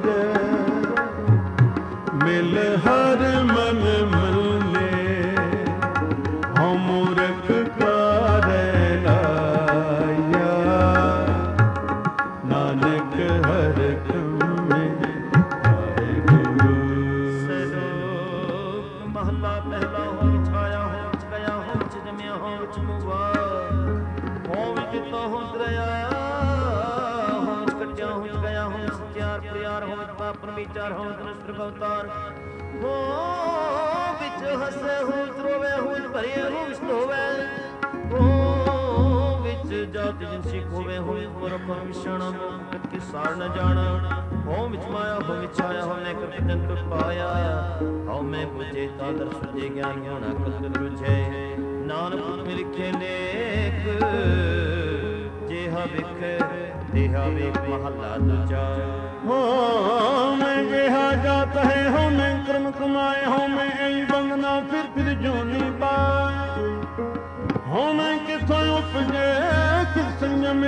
ਮਿਲ ਹਰ ਮਨ ਮਿਲੇ ਹਉ ਮੂਰਖ ਕਾਰੇ ਲਾਇਆ ਨਾਨਕ ਹਰ ਕਮੇ ਵਾਹਿਗੁਰੂ ਸਲੋਕ ਮਹਲਾ ਪਹਿਲਾ ਹੋ ਵਿਛਾਇਆ ਹੋ ਵਿਚ ਗਿਆ ਹੋ ਵਿਚ ਜਮਿਆ ਹੋ ਵਿਚ ਮੁਵਾ ਹੋ ਵਿਚ ਤੋ ਹੋ ਦਰਿਆ ਹੋ ਵਿਚ ਕੱਟਿਆ ਹੋ ਵਿਚ ਗਿਆ ਹੋ ਵਿਚ ਸਚਿਆਰ ਪਿਆਰ ਹੋ ਵਿਚ ਪਾਪਨ ਵਿਚਾਰ ਹੋ ਵਿਚ ਨਸਤਰ ਅਵਤਾਰ ਹੋ ਵਿਚ ਹਸੇ ਹੋ ਵਿਚ ਰੋਵੇ ਹੋ ਵਿਚ ਭਰੇ ਹੋ ਵਿਚ ਧੋਵੇ ਹੋ ਵਿਚ ਜਾਤ ਜਿਨਸੀ ਹੋਵੇ ਹੋ ਵਿਚ ਪਰਮ ਮਿਸ਼ਣ ਮੁਕਤ ਕੀ ਸਾਰ ਨ ਜਾਣਾ ਹੋ ਵਿਚ ਮਾਇਆ ਹੋ ਵਿਚ ਆਇਆ ਹੋ ਮੈਂ ਕਰਤ ਜੰਤ ਪਾਇਆ ਹਉ ਮੈਂ ਬੁਝੇ ਤਾ ਦਰ ਸੁਝੇ ਗਿਆਨ ਹੋਣਾ ਕਤ ਰੁਝੇ ਨਾਨਕ ਤੁਮ ਲਿਖੇ ਲੇਖ ਜਿਹਾ ਵਿਖ ਦੇਹਾ ਵੇਖ ਮਹੱਲਾ ਦੂਜਾ ਹੋ ਮੈਂ ਜਿਹਾ ਜਾਤ ਹੈ ਹੋ ਮੈਂ ਕਰਮ ਕਮਾਏ ਹੋ ਮੈਂ ਐ ਬੰਗਨਾ ਫਿਰ ਫਿਰ ਜੋਨੀ ਪਾਏ ਹੋ ਮੈਂ ਕਿਥੋਂ ਉਪਜੇ ਕਿਸ ਸੰਜਮ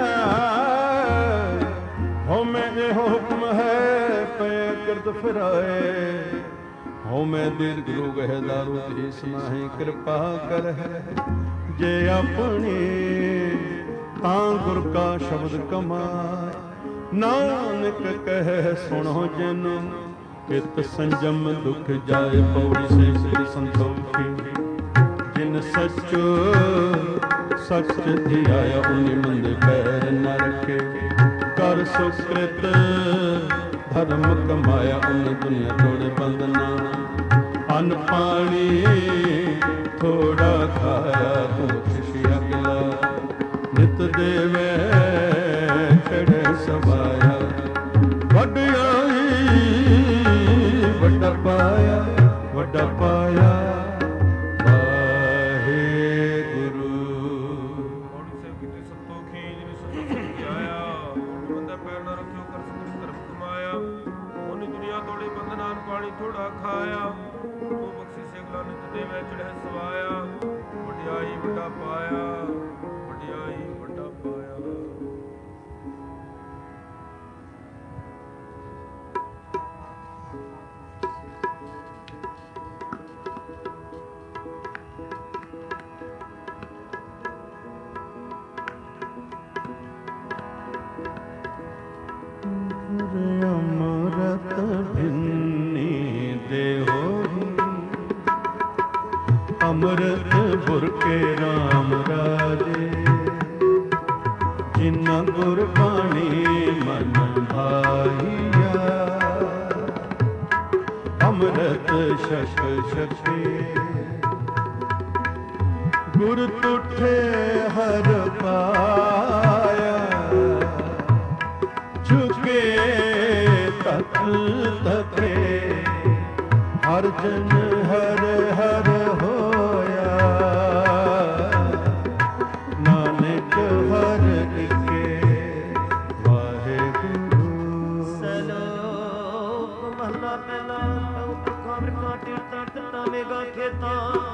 ਜਾਏ ਹੋ ਮੈਂ ਇਹ ਹੁਕਮ ਹੈ ਪੈ ਕਰਦ ਫਿਰਾਏ ਹੋ ਮੈਂ ਦੀਰਘ ਰੋਗ ਹੈ ਦਾਰੂ ਦੇਸ ਨਾਹੀਂ ਕਿਰਪਾ ਕਰ ਹੈ ਜੇ ਆਪਣੀ ਤਾਂ ਗੁਰ ਕਾ ਸ਼ਬਦ ਕਮਾਏ ਨਾਨਕ ਕਹਿ ਸੁਣੋ ਜਿਨ ਕਿਤ ਸੰਜਮ ਦੁਖ ਜਾਏ ਪੌੜੀ ਸੇ ਸ੍ਰੀ ਸੰਤੋਖੀ ਜਿਨ ਸੱਚ ਸੱਚ ਧਿਆਇਆ ਉਨੀ ਮੰਦੇ ਪੈਰ ਨ ਰੱਖੇ ਕਰ ਸੁਕ੍ਰਿਤ ਧਰਮ ਕਮਾਇਆ ਉਨੀ ਦੁਨੀਆ ਤੋੜੇ ਬੰਦਨਾ ਅਨ ਪਾਣੀ ਥੋੜਾ ਖਾਇਆ ਤੂੰ ਖੁਸ਼ੀ ਅਗਲਾ ਨਿਤ ਦੇਵੇ ਛੜੇ ਸਵਾਇਆ ਵੱਡਿਆਈ ਵੱਡਾ ਪਾਇਆ ਵੱਡਾ ਪਾਇਆ ਵਾਹਿਗੁਰੂ ਔੜੀ ਸੇ ਕੀਤੇ ਸੰਤੋਖੀ ਜਿਨ ਸੰਤੋਖ ਆਇਆ ਬੰਦਾ ਪੈਰ ਨਾ ਰੱਖਿਓ ਕਰ ਸੰਤੋਖ ਧਰਮ ਕਮਾਇਆ ਉਹਨੇ ਦੁਨੀਆ ਤੋੜੇ ਬੰਦਨਾਨ ਪਾਣੀ ਥੋੜਾ ਖਾਇਆ ਉਹ ਬਖਸ਼ੀ ਸੇਗਲਾ ਨਿਤ ਦੇਵੇ ਚੜ੍ਹੇ ਸਵਾਇਆ ਵਡਿਆਈ ਵੱਡਾ ਪਾਇਆ ਵਡਿਆਈ ਵੱਡਾ ਪਾਇਆ तिन्नी देहो अमृत बुरके राम राजे जिन्ना गुरबाणी मन भाइया अमृत शक शके गुर तुठे हर पाया झुके तक तके हर जन हर हर होया नानक हर के वाहेगुरु। सलोक महला पहला कामर काटे तट मेगा खेता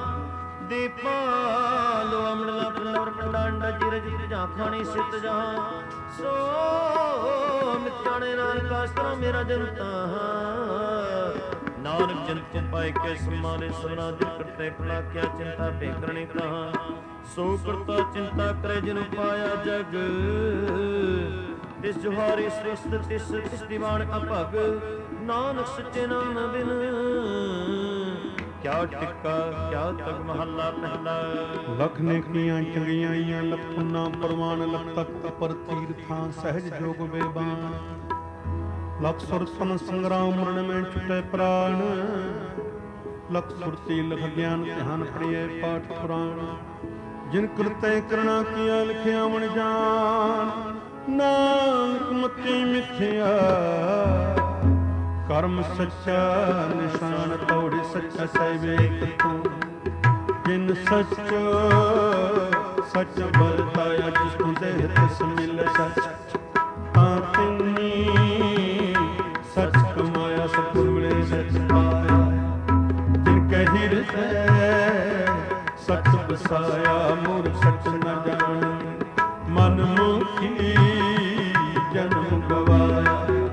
दीपालो अमृला पंडवर पंडांडा जिर जिर जा खानी सित जा सो मित्याणे नानक आसरा मेरा जनता नानक जंतु पाए के सम्माने सवना दिल करते खड़ा क्या चिंता पे करने कहा सो करता चिंता करे जिन पाया जग तिस जुहारी श्रेष्ठ तिस तिस दीवान अभग नानक सच्चे नाम बिन क्या टिक्का क्या तक महला पहला। लख नेकियां चंगियां लखुना परवान लख तक पर तीर्थां सहज जोग बेबान लख सुरतन संग्राम मरण में छुटे प्राण लख सुरती लख ज्ञान ध्यान पढ़िए पाठ पुराण जिन कृते करना किया लिखिया मन जान नानक मति मिथ्या कर्म सच्चा निशान तोड़े सच्चा सैवेक तू जिन सच्चो सच बरताया जिसको देह तिस मिल सच तिन्नी सच कमाया सतगुर मिले सच पाया जिनके हृदय सच बसाया मूर्ख सच न जाने मन मुखी जन्म गवाया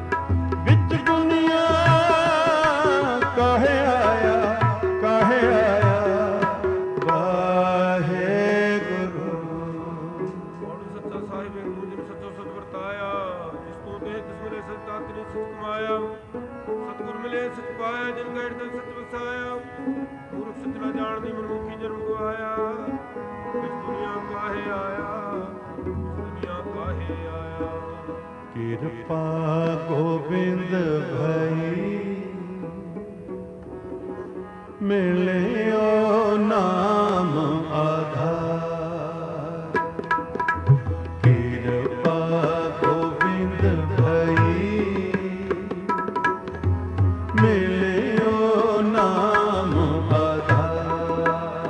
सतगुर मिले सच पाया जिन गैर तन सच बसाया मूर्ख सच न जानदी मनमुखी जन्म गवाया इस दुनिया काहे आया दुनिया काहे आया। कृपा गोविंद भई मिलियो नाम आधार कृपा गोविंद भई मिलियो नाम आधार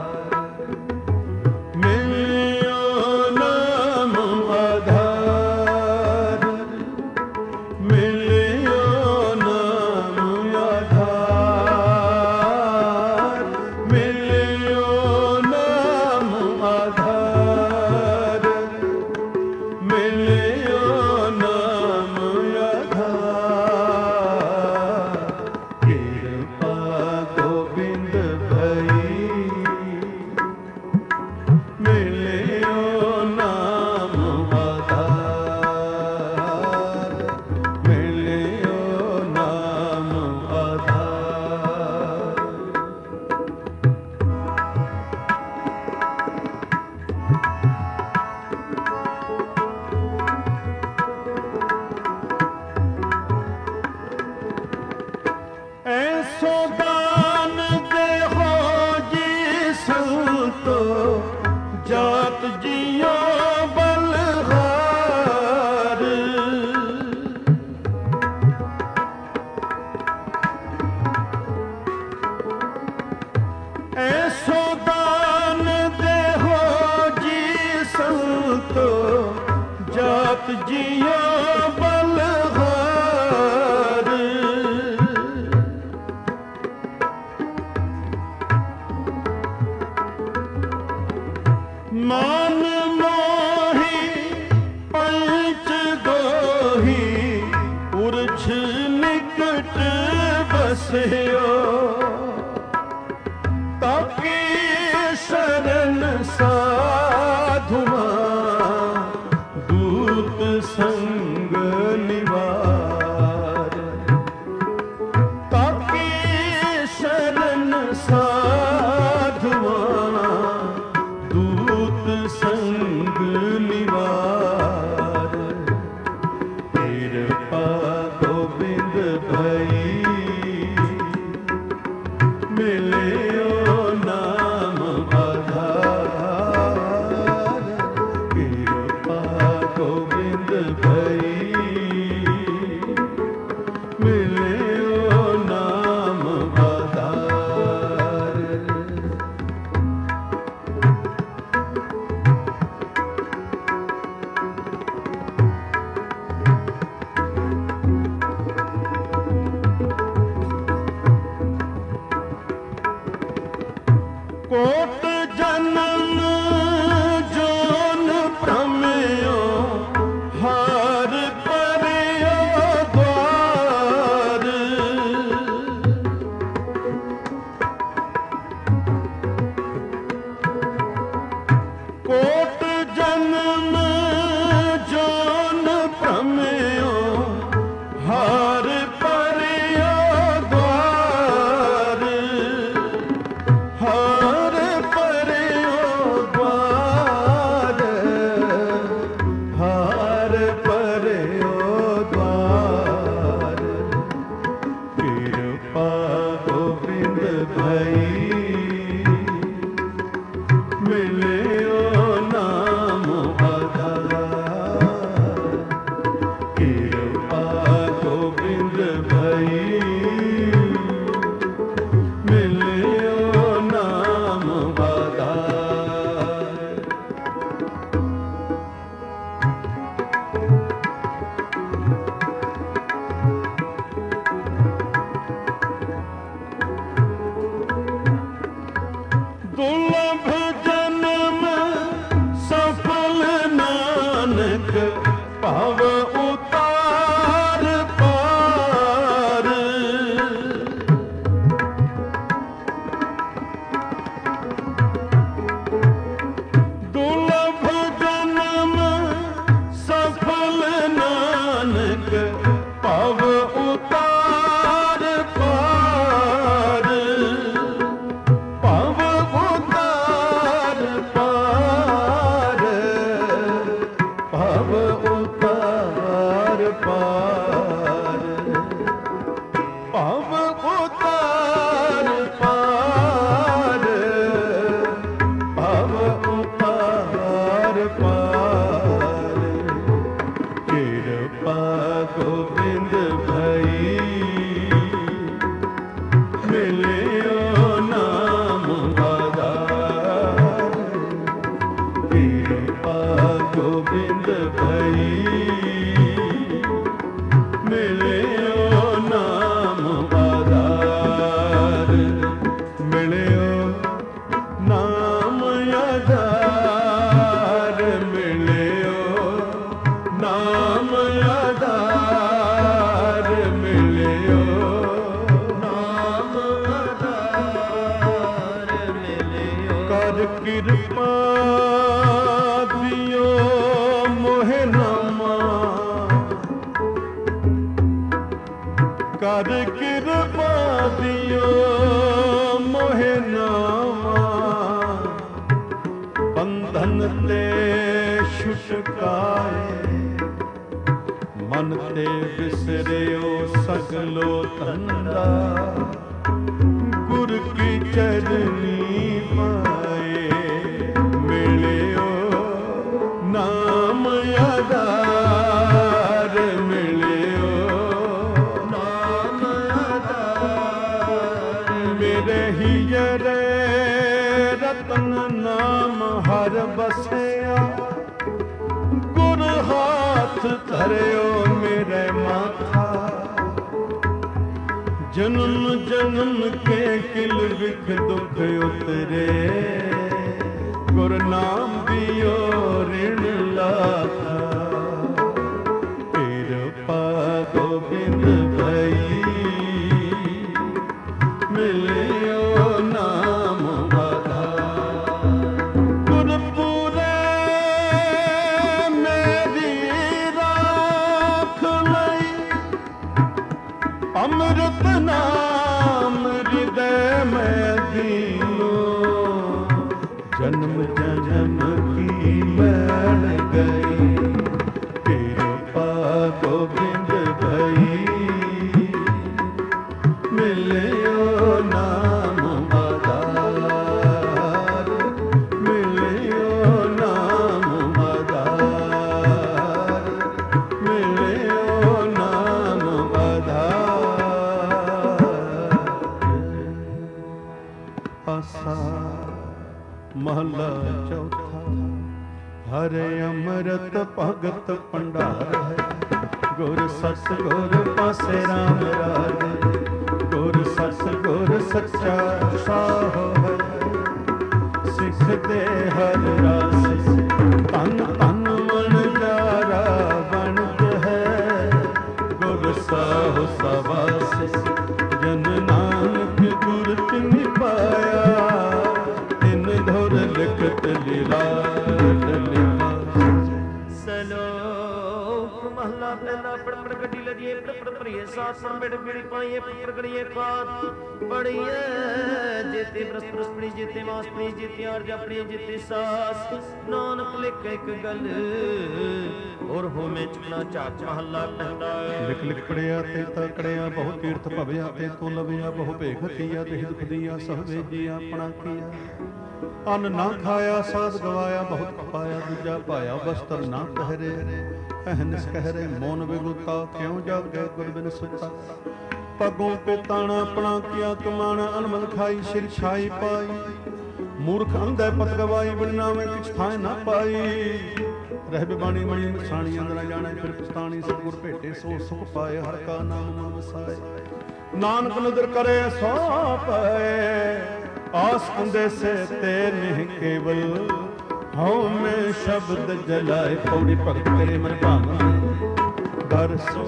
मिलियो नाम आधार मिलियो नाम आधार मिलियो नाम आधार मिलियो नाम आधार कृपा गोविंद भई मिलियो नाम आधार मिलियो नाम आधार। ऐसो दान दे हो जी संतो जात जियो बलहार ऐसो दान दे हो जी संतो जात जियो बलहार मान मोही पंच गोही उर्छ निकट बसयो ताकि शरण साधुआ दूत संग निवार ਮਿਲਿਓ ਨਾਮ ਆਧਾਰ, ਮਿਲਿਓ ਨਾਮ ਆਧਾਰ, ਮਿਲਿਓ ਨਾਮ ਆਧਾਰ। ਆਸਾ ਮਹਲਾ ਚੌਥਾ। ਹਰਿ ਅੰਮ੍ਰਿਤ ਭਗਤ ਭੰਡਾਰ ਹੈ, ਗੁਰ ਸਤ ਗੁਰ ਪਾਸੇ ਰਾਮ ਰਾਜੇ, ਗੁਰ ਸਤ ਗੁਰ ਸੱਚਾ ਸਾਹੁ ਹੈ। ਸਿੱਖ ਦੇ ਹਰ ਰਾਸ ਤਨ ਤਨ ਮਨ ਜਾਰਾ ਬਣਤ ਹੈ, ਗੁਰ ਸਾਹੁ ਸਵਾਸ ਜਨ ਨਾਨਕ ਗੁਰ ਤਿਨਿ ਪਾਇਆ, ਤਿਨ ਧੁਰ ਲਿਖਤ ਲੀਲਾ। ਸਲੋਕ ਮਹਲਾ ਪਹਿਲਾ। ਪੜ ਪੜ ਗੱਡੀ ਲਦੀਏ ਪੜ ਪੜ ਭਰੀਏ ਸਾਥ ਸਰ ਬਿੜ ਬਿੜੀ ਪਾਈਏ ਪੜ ਗੜੀਏ ਖਾਤ ਬੜੀਏ ਜੇਤੇ ਬਰਸ ਬਰਸ ਪੜੀ ਜੇਤੇ ਮਾਸ ਪੜੀ ਜੇਤੇ ਆਰ ਜਪੜੀ ਜੇਤੇ ਸਾਸ ਨਾਨਕ ਲਿਖ ਇੱਕ ਗੱਲ ਔਰ ਹੋਵੇਂ ਚੁਣਾ ਝਾਕ ਮਹਲਾ ਪਹਿਲਾ। ਲਿਖ ਲਿਖ ਪੜਿਆ ਤੇ ਤਕੜਿਆ ਬਹੁ ਤੀਰਥ ਭਵਿਆ ਤੇ ਤੂੰ ਲਵਿਆ ਬਹੁ ਭੇਖ ਕੀਆ ਤੇ ਦੁਖ ਦੀਆ ਸਹਵੇ ਜੀ ਆਪਣਾ ਕੀਆ। ਅੰਨ ਨਾ ਖਾਇਆ ਸਾਧ ਗਵਾਇਆ ਬਹੁਤ ਕਪਾਇਆ, ਦੂਜਾ ਪਾਇਆ ਬਸਤਰ ਨਾ ਪਹਿਰੇ ਅਹਨਿਸ ਕਹਿਰੇ ਮੋਨ ਵਿਗੁਤਾ ਕਿਉਂ ਜਾਗੇ ਗੁਰ ਬਿਨ ਸੁਤਾ। ਪਗੋਂ ਪੇਤਾਣਾ ਆਪਣਾ ਕੀਆ ਕਮਾਣਾ ਅਨਮਲ ਖਾਈ ਸਿਰ ਛਾਈ ਪਾਈ। ਮੂਰਖ ਅੰਧੇ ਪਤ ਗਵਾਈ ਬਿਨਾਵੇਂ ਕਿਛ ਥਾਂ ਨਾ ਪਾਈ। ਰਹਿ ਬਿਬਾਣੀ ਮਣੀ ਮਸਾਣੀ ਅੰਦਰ ਜਾਣੇ ਫਿਰ ਪਛਤਾਣੀ ਸਤਿਗੁਰ ਭੇਟੇ ਸੋ ਸੁਖ ਪਾਏ ਹਰ ਕਾ ਨਾਮ ਮਨ ਵਸਾਏ। ਨਾਨਕ ਨਦਰ ਕਰੇ ਸੋ ਪਏ ਆਸ ਹੁੰਦੇ ਸੇ ਤੇ ਨਹੀਂ ਕੇਵਲ ਹਉ ਮੈਂ ਸ਼ਬਦ ਜਲਾਏ। ਪੌੜੀ ਭਗਤ ਕਰੇ ਮਨ ਭਾਵਨਾ ਦਰ ਸੋ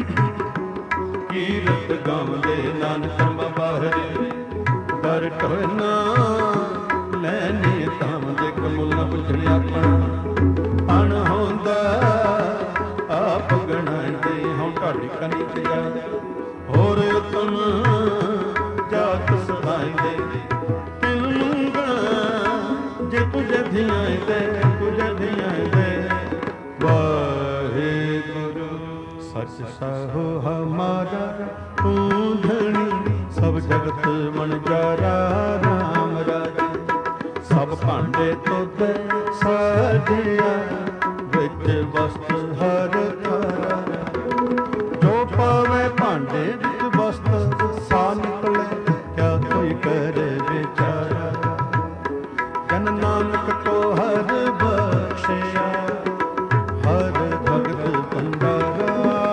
ਕੀਰਤ ਗਾਵਦੇ ਨਾਨਕ ਕਰਮ ਬਾਹਰੇ ਦਰ ਟੋਇਨਾ ਲੈਨੇ ਤਾਮ ਦੇ ਕਮੁਲ ਨਾ ਪੁੱਛਣ ਆਪਣਾ। ਅਣ ਹੁੰਦਾ ਆਪ ਗਣਾਂਦੇ ਹਉ ਢਾਡੀ ਕਨੀ ਜਾ ਹੋਰ ਉਤਮ ਜਾਤ ਸਦਾਈਂਦੇ ਤੈਨੂੰ ਗਣਾ ਜੇ ਤੁਝੇ ਧਿਆਏ ਦੇ ਤੁਝੇ ਧਿਆਏ ਦੇ। ਵਾਹਿਗੁਰੂ ਸਚ ਸਾਹੋ ਹਮਾਰਾ ਤੂੰ ਧਣੀ ਸਭ ਜਗਤ ਮਨ ਜਾਰਾ ਰਾਮ ਰਾਜੇ। ਸਭ ਭਾਂਡੇ ਤੁਧ ਸਾਜਿਆ ਵਿੱਚ ਵਸਤ ਹਰ ਖਾਰਾ। ਜੋ ਪਾਵੇ ਭਾਂਡੇ ਵਿੱਚ ਵਸਤ ਸਾ ਨਿਕਲੇ ਕਿਆ ਕੋਈ ਕਰੇ ਵਿਚਾਰਾ। ਜਨ ਨਾਨਕ ਕੋ ਹਰ ਬਖਸ਼ਿਆ ਹਰ ਭਗਤ ਭੰਡਾਰਾ।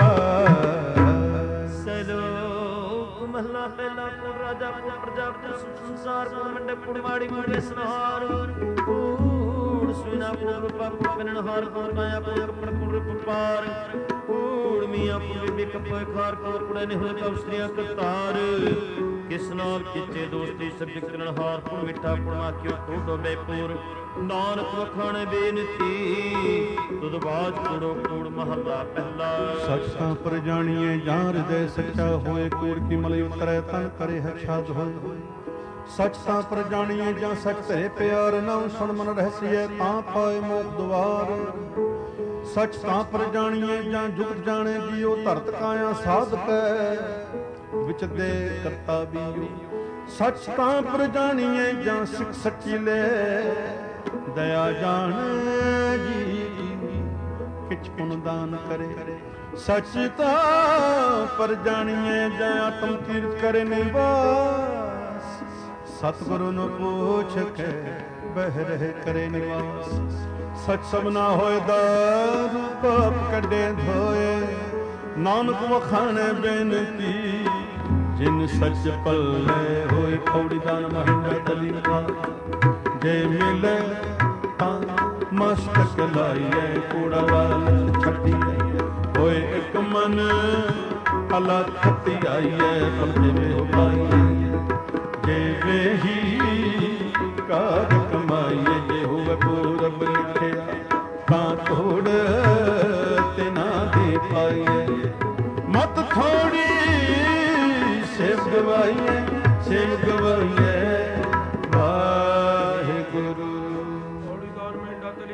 ਸਲੋਕ ਮਹਲਾ ਪਹਿਲਾ। ਪੁਰ ਰਾਜਾ ਪੁਰ ਪ੍ਰਜਾ ਪੁਰ ਸੰਸਾਰ ਪੁਰ ਮੰਡੇ ਪੁਰ ਮਾੜੀ ਪੁਰ ਸਨਹਾਰ ਕੂੜ ਸੁਨਾ ਪੁਰ ਰੂਪਾ ਪੁਰ ਬਿਨਹਾਰ ਪੁਰ ਕਾਇਆ ਪੁਰ ਕਪੜ ਪੁਰ ਪਾਰ ਕੂੜ ਮੀਆਂ ਪੁਰ ਬੀਬੀ ਕੱਪੇ ਖਾਰ ਪੁਰ ਕੁੜੇ ਨੇ ਹੋਏ ਕਵਸਤਰੀਆਂ ਕਰਤਾਰ। ਕਿਸ ਨਾਲ ਕਿਚੇ ਦੋਸਤੀ ਸਬਜਕ ਨਹਾਰ ਪੁਰ ਮਿੱਠਾ ਪੁਰ ਮਾਖਿਓ ਟੋਡੋ ਬੇਪੁਰ। ਨਾਨਕ ਵਖਾਣ ਬੇਨਤੀ ਤੁਧ ਬਾਜ ਕੂੜੋ ਕੂੜ ਮਹਲਾ ਪਹਿਲਾ। ਸਚ ਤਾਂ ਪਰ ਜਾਣੀਏ ਜਾਂ ਹਿਰਦੈ ਸੱਚਾ ਹੋਏ ਕੂੜ ਕੀ ਮਲਿ ਉਤਰੈ ਤਨ ਕਰੇ ਹੈ ਛਾਦ ਹੋਏ। ਸਚ ਤਾਂ ਪਰ ਜਾਣੀਏ ਜਾਂ ਸਚ ਧਰੇ ਪਿਆਰ ਨਾਮ ਸੁਣ ਮਨ ਰਹਿਸੀਏ ਤਾਂ ਪਾਏ ਮੋਖ ਦੁਆਰ। ਸਚ ਤਾਂ ਪਰ ਜਾਣੀਏ ਜਾਂ ਜੁਗਤ ਜਾਣੇ ਜੀਓ ਧਰਤ ਕਾਇਆ ਸਾਧਕੈ ਵਿੱਚ ਦੇ ਕਰਤਾ ਬੀਓ। ਸਚ ਤਾਂ ਪਰ ਜਾਣੀਏ ਜਾਂ ਸਿੱਖ ਸੱਚੀ ਲੈ ਦਇਆ ਜਾਣੇ ਜੀ ਕਿਛ ਪੁਨ ਦਾਨ ਕਰੇ। ਸਚ ਤਾਂ ਪਰ ਜਾਣੀਏ ਜਾਂ ਆਤਮ ਤੀਰਥ ਕਰੇ ਨਿਵਾਸ। ਸਤਿਗੁਰੂ ਨੂੰ ਪੁੱਛ ਕੇ ਬਹਿ ਰਹੇ ਕਰੇ ਨਿਵਾਸ। ਸਚ ਸਭਨਾ ਹੋਏ ਦਾਰੂ ਪਾਪ ਕੱਢੇ ਧੋਏ ਨਾਨਕ ਵਖਾਣੇ ਬੇਨਤੀ। ਜਿਨ ਸੱਚ ਪੱਲੇ ਹੋਏ ਪੌੜੀ ਦਾਨ ਮਹਿੰਦਰ ਤਲੀ ਪਾ। ਜੇ ਮਿਲੇ ਤਾਂ ਮਸਤਕ ਲਾਈਏ ਕੂੜਾ ਵਾਲ ਛੱਡੀਏ ਹੋਏ ਇੱਕ ਮਨ ਅਲਾ ਖੱਤੀ ਆਈਏ ਪਲਕੇ ਵੇ ਹੋ ਪਾਈਏ। ਜੇ ਵੇਹੀ ਕਾਰ ਕਮਾਈਏ ਜੇ ਹੋਵੇ ਪੂਰਬ ਲਿਖਿਆ ਤਾਂ ਥੋੜ ਤੇ ਨਾ ਦੇ ਪਾਈਏ। ਮਤ ਥੋੜੀ ਸੇਵ ਗਵਾਈਏ ਸੇਵ ਗਵਾਈਏ ਵਾਹਿਗੁਰੂ। ਥੋੜੀ ਦਾਨ ਮਹਿੰਡਾ ਤਲੀ ਖਾਕ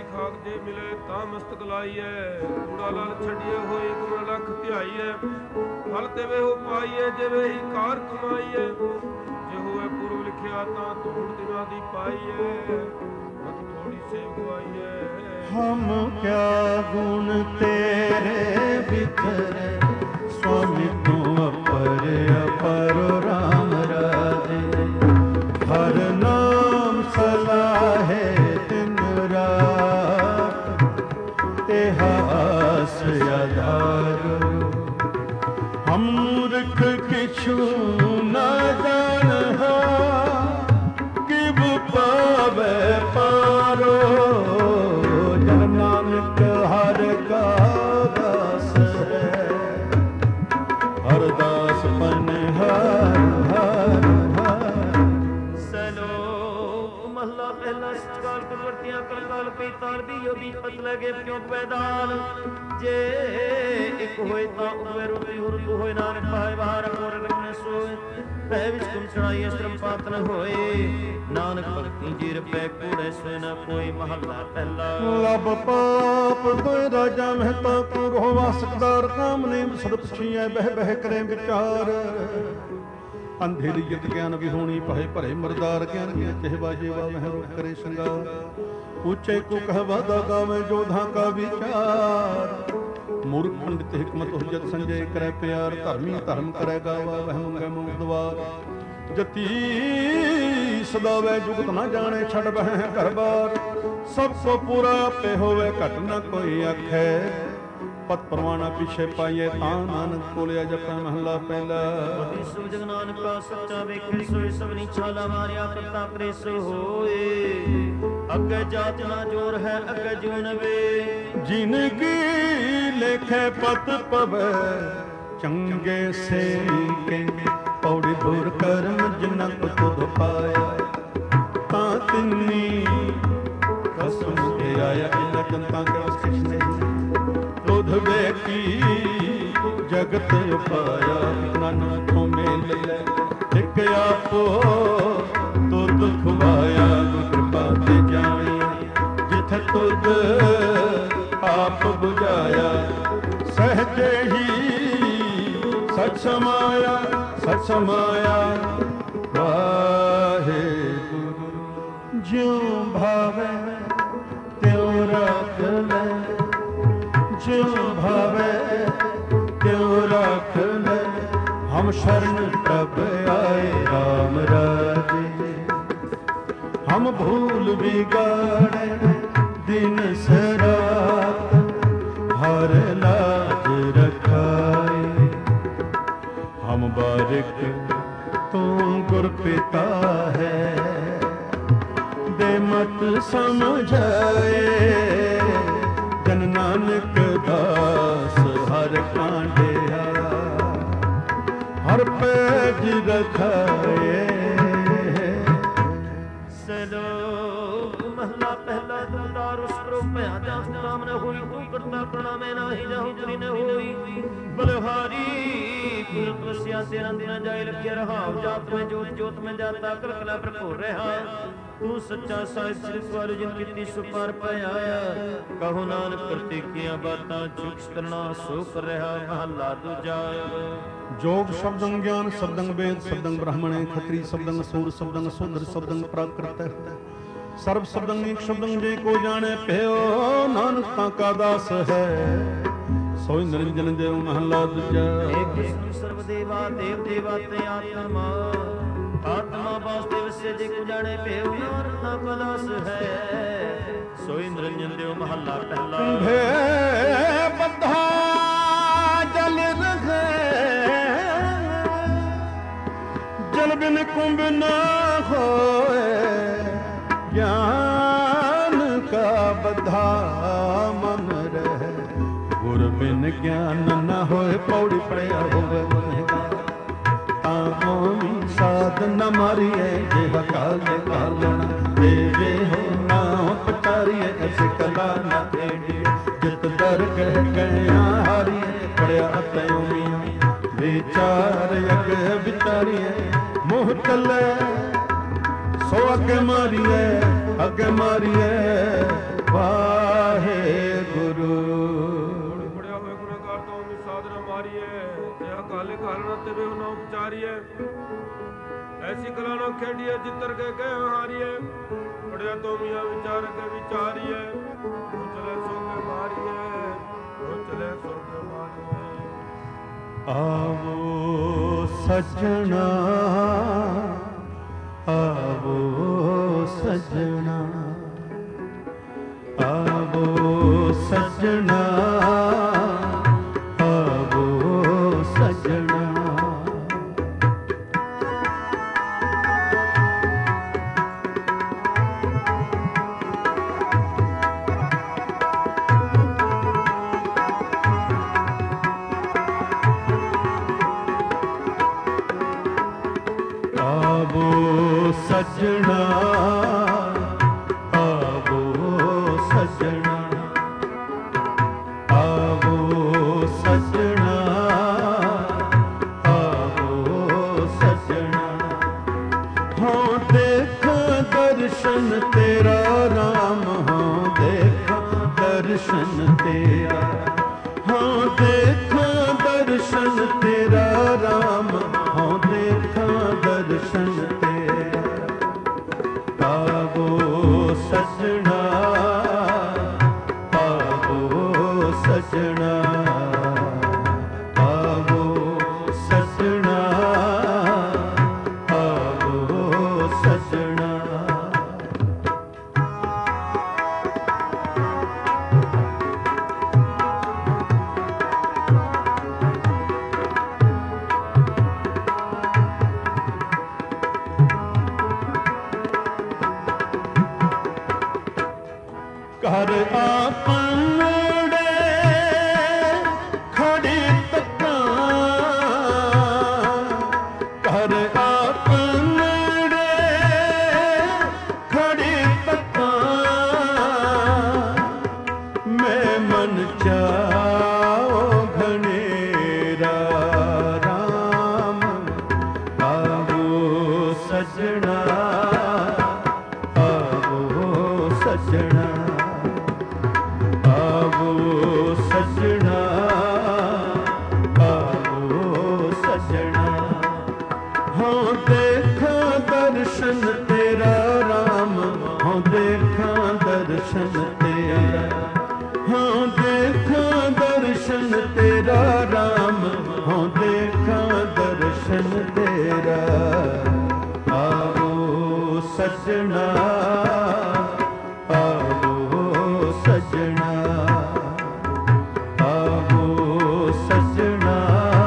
ਜੇ ਮਿਲੇ ਤਾਂ ਮਸਤਕ ਲਾਈਐ ਕੂੜਾ ਲਾਲ ਛੱਡੀਏ ਹੋਈ ਗੁਰੂ ਲਖ ਧਿਆਈਐ ਫਲ ਤੇ ਵੇ ਹੋ ਪਾਈਐ ਜਿਵੇਂ ਹੀ ਕਾਰ ਕਮਾਈਐ ਜੇ ਹੋਵੇ ਪੁਰਬ ਲਿਖਿਆ ਤਾਂ ਧੂੜ ਦਿਨਾਂ ਦੀ ਪਾਈਐ ਮਤ ਥੋੜੀ ਸੇਵ ਗਵਾਈਐ ਹਮ ਕਿਆ ਗੁਣ ਤੇਰੇ ਵਿਖਰੇ स्वामी तू अपर अपर राम राजे हर नाम सलाहे दिन रात तेहा आस आधार हम मूर्ख किछु न जानहा किब पावे पारो जन नानक हर का दास है हरदास पन हर हर हर सलोक महला पहला सत्कार करवरतियां कलकाल पई ताल भी यो भी पत लगे क्यों पैदाल जे एक होए ता उवे रोटी हुर तू होए नानक पाए बाहर मोर रखने सोए पै विच तुम चढ़ाई श्रम पात न होए नानक भक्ति जी रपै कूड़े सोए न कोई महला पहला लब पाप दोय राजा महता को होवा सकदार काम ने सद पुछिए बह बह करे विचार अंधेरी जित ज्ञान विहोणी पाए भरे मरदार ज्ञान के चहवा जेवा वह रूप करे श्रृंगार ऊंचे को कहवा गावे जोधा का विचार मूर्ख पंडित हिकमत हुज्जत संजय करे प्यार धर्मी धर्म करे गावा वह मंगे मुख द्वार जति सदावे जुगत न जाने छड़ बह घर बार सबको पूरा पे होवे घट न कोई आखे पत परवाना पीछे पाइए ता नानक कोलिया जपा महला पहला सो जग नानक का सच्चा वेखे सोए सबनी छाला मारिया करता करे सो होए अगे जात ना जोर है अगे जून वे जिनकी लेखे पत पवे चंगे से के पौड़ी दूर कर्म जिनक तुध पाया ता तिन्नी कसम के आया इन जनता के कृष्ण तुध बेटी जगत उपाया नानक को मेल ले एक आपो तो दुख वाया कृपा ते जानी जिथे तुध आप बुझाया सहजे ही सच समाया सच समाया वाहे गुरु ज्यों भावे त्यों रख ले ज्यों भावे त्यों रख ले हम शरण तब आए राम राजे हम भूल बिगाड़े दिन सरात हर लाज रखाए हम बारिक तू गुर पिता है दे मत समझाए जन नानक दास हर कांडिया हर पैज रखाए महला पहला दुदार उसरो भया जास काम न होई तू करता करना में नाही जाहु तरी न होई बलहारी कुल तपस्या से रंग न जाए लखे रहा जात में जोत जोत में जाता कर कला पर को रहा तू सच्चा साहिब श्री सवार जिन कितनी सुपार पाया कहो नानक करते किया बातां चुक करना सो कर रहा महला दूजा जोग शब्दं ज्ञान शब्दं वेद शब्दं ब्राह्मणे खत्री शब्दं सूर शब्दं शूद्र शब्दं प्राकृत सर्व शब्दं एक शब्दं जे को जाने प्यो नानक ता का दास है सोई निरंजन देव महला दूजा एक विष्णु सर्व देवा देव देवा ते आत्मा आत्मा वासुदेव से जे को जाने प्यो नानक ता का दास है सोई निरंजन देव महला पहला भे बद्धा जल रहे जल बिन कुंभ न होए ज्ञान का बधा मन रहे गुर बिन ज्ञान न होए पौड़ी पड़िया होवे तामी साध न मारिए जे काल कालना देवे हो ना पटारिए ऐसे कला न देवी जित डर कह गया हारिए पड़िया तयो मिया विचार अग विचारिए मोह चले सो अगे मारिए अगे मारिए ਵਾਹਿਗੁਰੂ। ਬੜਿਆ ਹੋਏ ਗੁਨਾਹਗਾਰ ਤੋਂ ਵੀ ਸਾਧਨਾ ਮਾਰੀਏ, ਜੇ ਅਕਾਲੇ ਕਾਰਨ ਤੇ ਵੇ ਨਾ ਉਪਚਾਰੀਏ, ਐਸੀ ਕਲਾ ਨਾ ਖੇਡੀਏ ਜਿੱਤਰ ਕੇ ਕਹਿ ਹਾਰੀਏ, ਬੜਿਆ ਤੋਂ ਮੀਆਂ ਵਿਚਾਰ ਕੇ ਵਿਚਾਰੀਏ, ਉਹ ਚਲੇ ਸੋ ਕੇ ਮਾਰੀਏ, ਉਹ ਚਲੇ ਸੋ ਕੇ ਮਾਰੀਏ। ਆਵੋ ਸਜਣਾ, ਆਵੋ ਸਜਣਾ, ਆਵੋ ਸਜਣਾ, ਆਵੋ ਸਜਣਾ। ਆਵੋ ਸਜਣਾ, ਆਵੋ ਸਜਣਾ, ਆਵੋ ਸਜਣਾ, ਆਵੋ ਸਜਣਾ। ਹਾਂ ਦੇਖਾਂ ਦਰਸ਼ਨ ਤੇਰਾ ਰਾਮ, ਹਾਂ ਦੇਖਾਂ ਦਰਸ਼ਨ ਤੇਰਾ, ਹਾਂ ਦੇਖਾਂ ਦਰਸ਼ਨ ਤੇਰਾ ਰਾਮ, ਹਾਂ ਦੇਖਾਂ ਦਰਸ਼ਨ ਤੇਰਾ। ਆਵੋ ਸਜਣਾ, ਆਵੋ ਸਜਣਾ, ਆਵੋ ਸਜਣਾ, ਆਵੋ ਸਜਣਾ। ਘਰ ਆਪਣੜੇ ਖੜੀ ਤੱਕਾਂ, ਘਰ ਆਪਣੜੇ ਖੜੀ ਤੱਕਾਂ, ਮੈਂ ਮਨ ਚਾਓ ਘਨੇਰਾ ਰਾਮ। ਆਵੋ ਸਜਣਾ, ਆਵੋ ਸਜਣਾ, ਆਵੋ ਸਜਣਾ, ਆਵੋ ਸਜਣਾ। ਹਾਂ ਦੇਖਾਂ ਦਰਸ਼ਨ ਤੇਰਾ ਰਾਮ, ਹਾਂ ਦੇਖਾਂ ਦਰਸ਼ਨ ਤੇਰਾ, ਹਾਂ ਦੇਖਾਂ ਦਰਸ਼ਨ ਤੇਰਾ ਰਾਮ, ਹਾਂ ਦੇਖਾਂ ਦਰਸ਼ਨ ਤੇਰਾ। ਆਵੋ ਸਜਣਾ, ਆਵੋ ਸਜਣਾ, ਆਵੋ ਸਜਣਾ,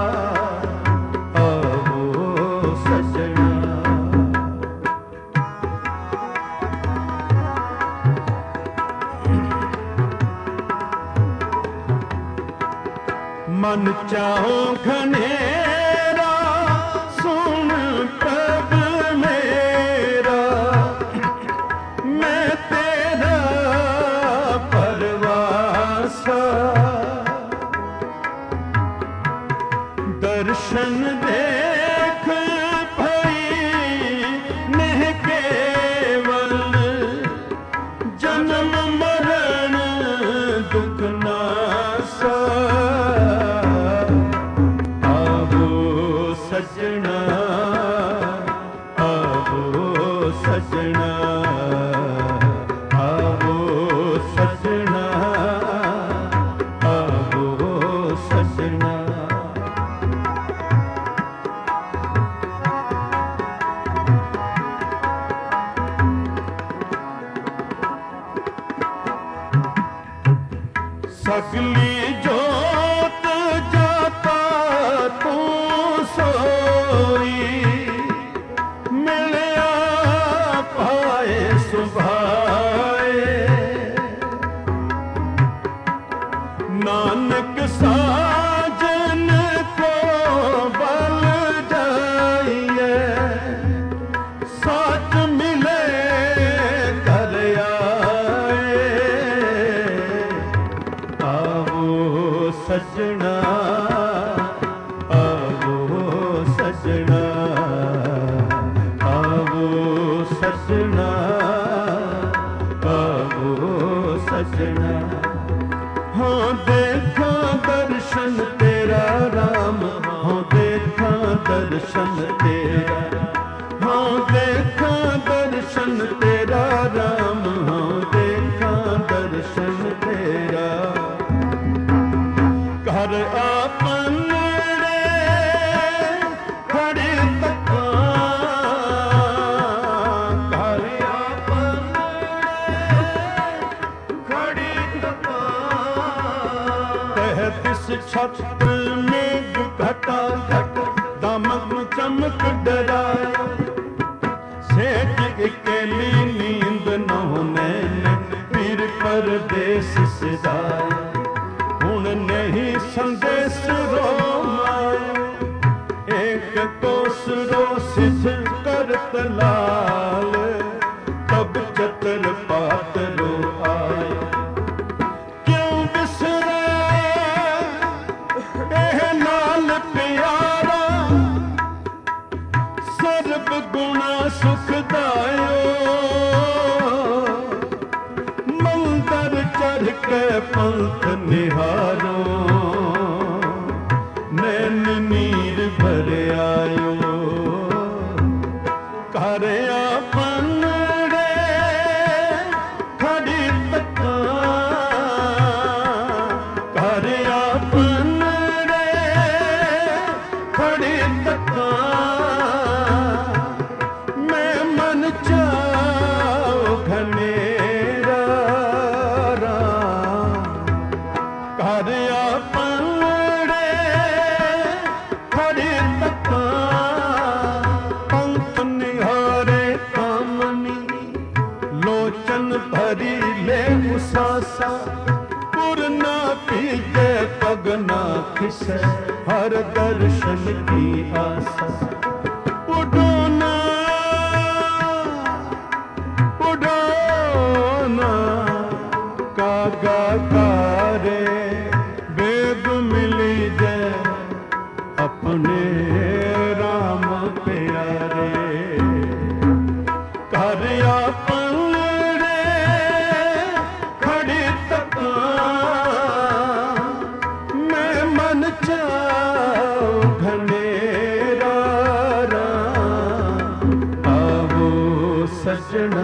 ਆਵੋ ਸਜਣਾ। ਮਨ ਚਾਹੋ ਘਨੇਰਾ, ਸੁਣ ਪ੍ਰਭ ਮੇਰਾ, ਮੈਂ ਤੇਰਾ ਪਰਵਾਸਾ। ਦਰਸ਼ਨ ਦੇਖ ਭਈ ਨਹਿ ਕੇਵਲ, ਜਨਮ ਮਰਨ ਦੁਖ ਨਾਸਾ। ਆਵੋ ਸਜਣਾ, ਆਵੋ ਸਜਣਾ, ਆਵੋ ਸਜਣਾ, ਆਵੋ ਸਜਣਾ। ਸਗਲੀ ਜੋਤ ਜਾਤਾ ਤੂੰ ਸੋਈ, ਮਿਲਿਆ ਪਾਏ ਸੁਭਾਏ। ਨਾਨਕ ਸਾਜਨ ਕੋ ਬਲ ਜਾਈਏ, ਸਾਚ ਮਿਲੇ ਕਰ ਆਏ। ਆਵੋ तेरा, हाँ देखा दर्शन तेरा राम, हाँ देखा दर्शन तेरा। घर आपन खड़ी तका, घर आपन खड़ी तका, तहतिस छत्र में घटा घट दमक चमक डराया। सेठ अकेली नींद न होने पीर परदेस सिधाया। हुण नहीं संदेश रोमायो, एक कोसरो सिद्ध करत लाल, तब चतर पातरो आए। क्यों बिसरे एह लाल प्यारा, सर्ब गुणा सुखदायो। मंदिर चढ़ के पंथ निहारो, नैन नीर भर आयो। घर आपन रे खड़ी तका, घर आपन रे खड़ी तका। मैं मन चाओ घनेरा राम, घर आपन रे खड़ी तका। पंख निहारे कामनी, लोचन भरी ले उसासा। पुरना पीजे पगना खिसे, हर दर्शन की आशा। उड़ोना उड़ोना कागा कारे, वेद मिली जय अपने राम प्यारे। घर आपन रे खड़ी तका, मैं मन चाओ घनेरा राम। आवो सजना,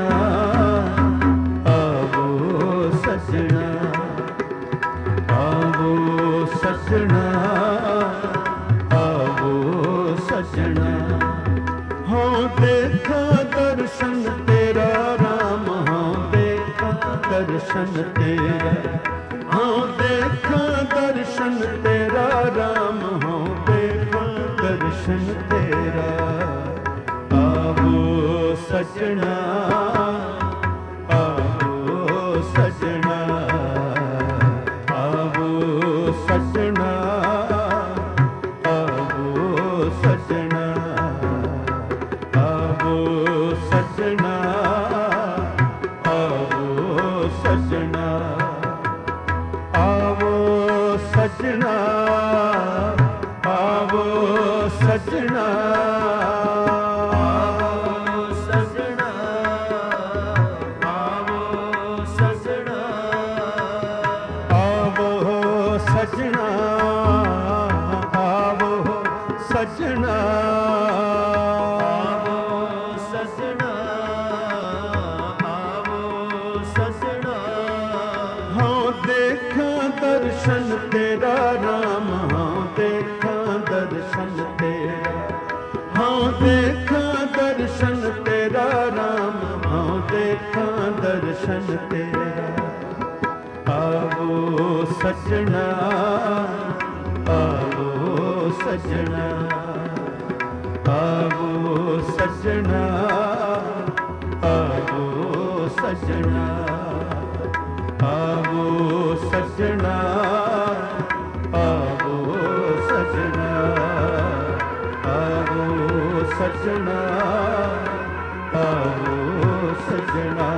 आवो सजना, आवो सजना, आवो सजना। हाँ देखा दर्शन तेरा राम, हाँ देखा दर्शन तेरा, हाँ देखा दर्शन तेरा राम, हाँ देखा दर्शन तेरा। आवो सजना, आवो सजना, आवो सजना, आवो सजना, आवो सजना, आवो सजना, आवो सजना, आवो सजना। सजना, आवो सजना, आवो सजना, आवो सजना। हाँ देखा दर्शन तेरा राम, हाँ देखा दर्शन तेरा, हाँ देखा दर्शन तेरा राम, हाँ देखा दर्शन तेरा। आवो सजना, आवो सजना, आवो सजना, आवो सजना, आवो सजना, आवो सजना, आवो सजना, आवो सजना।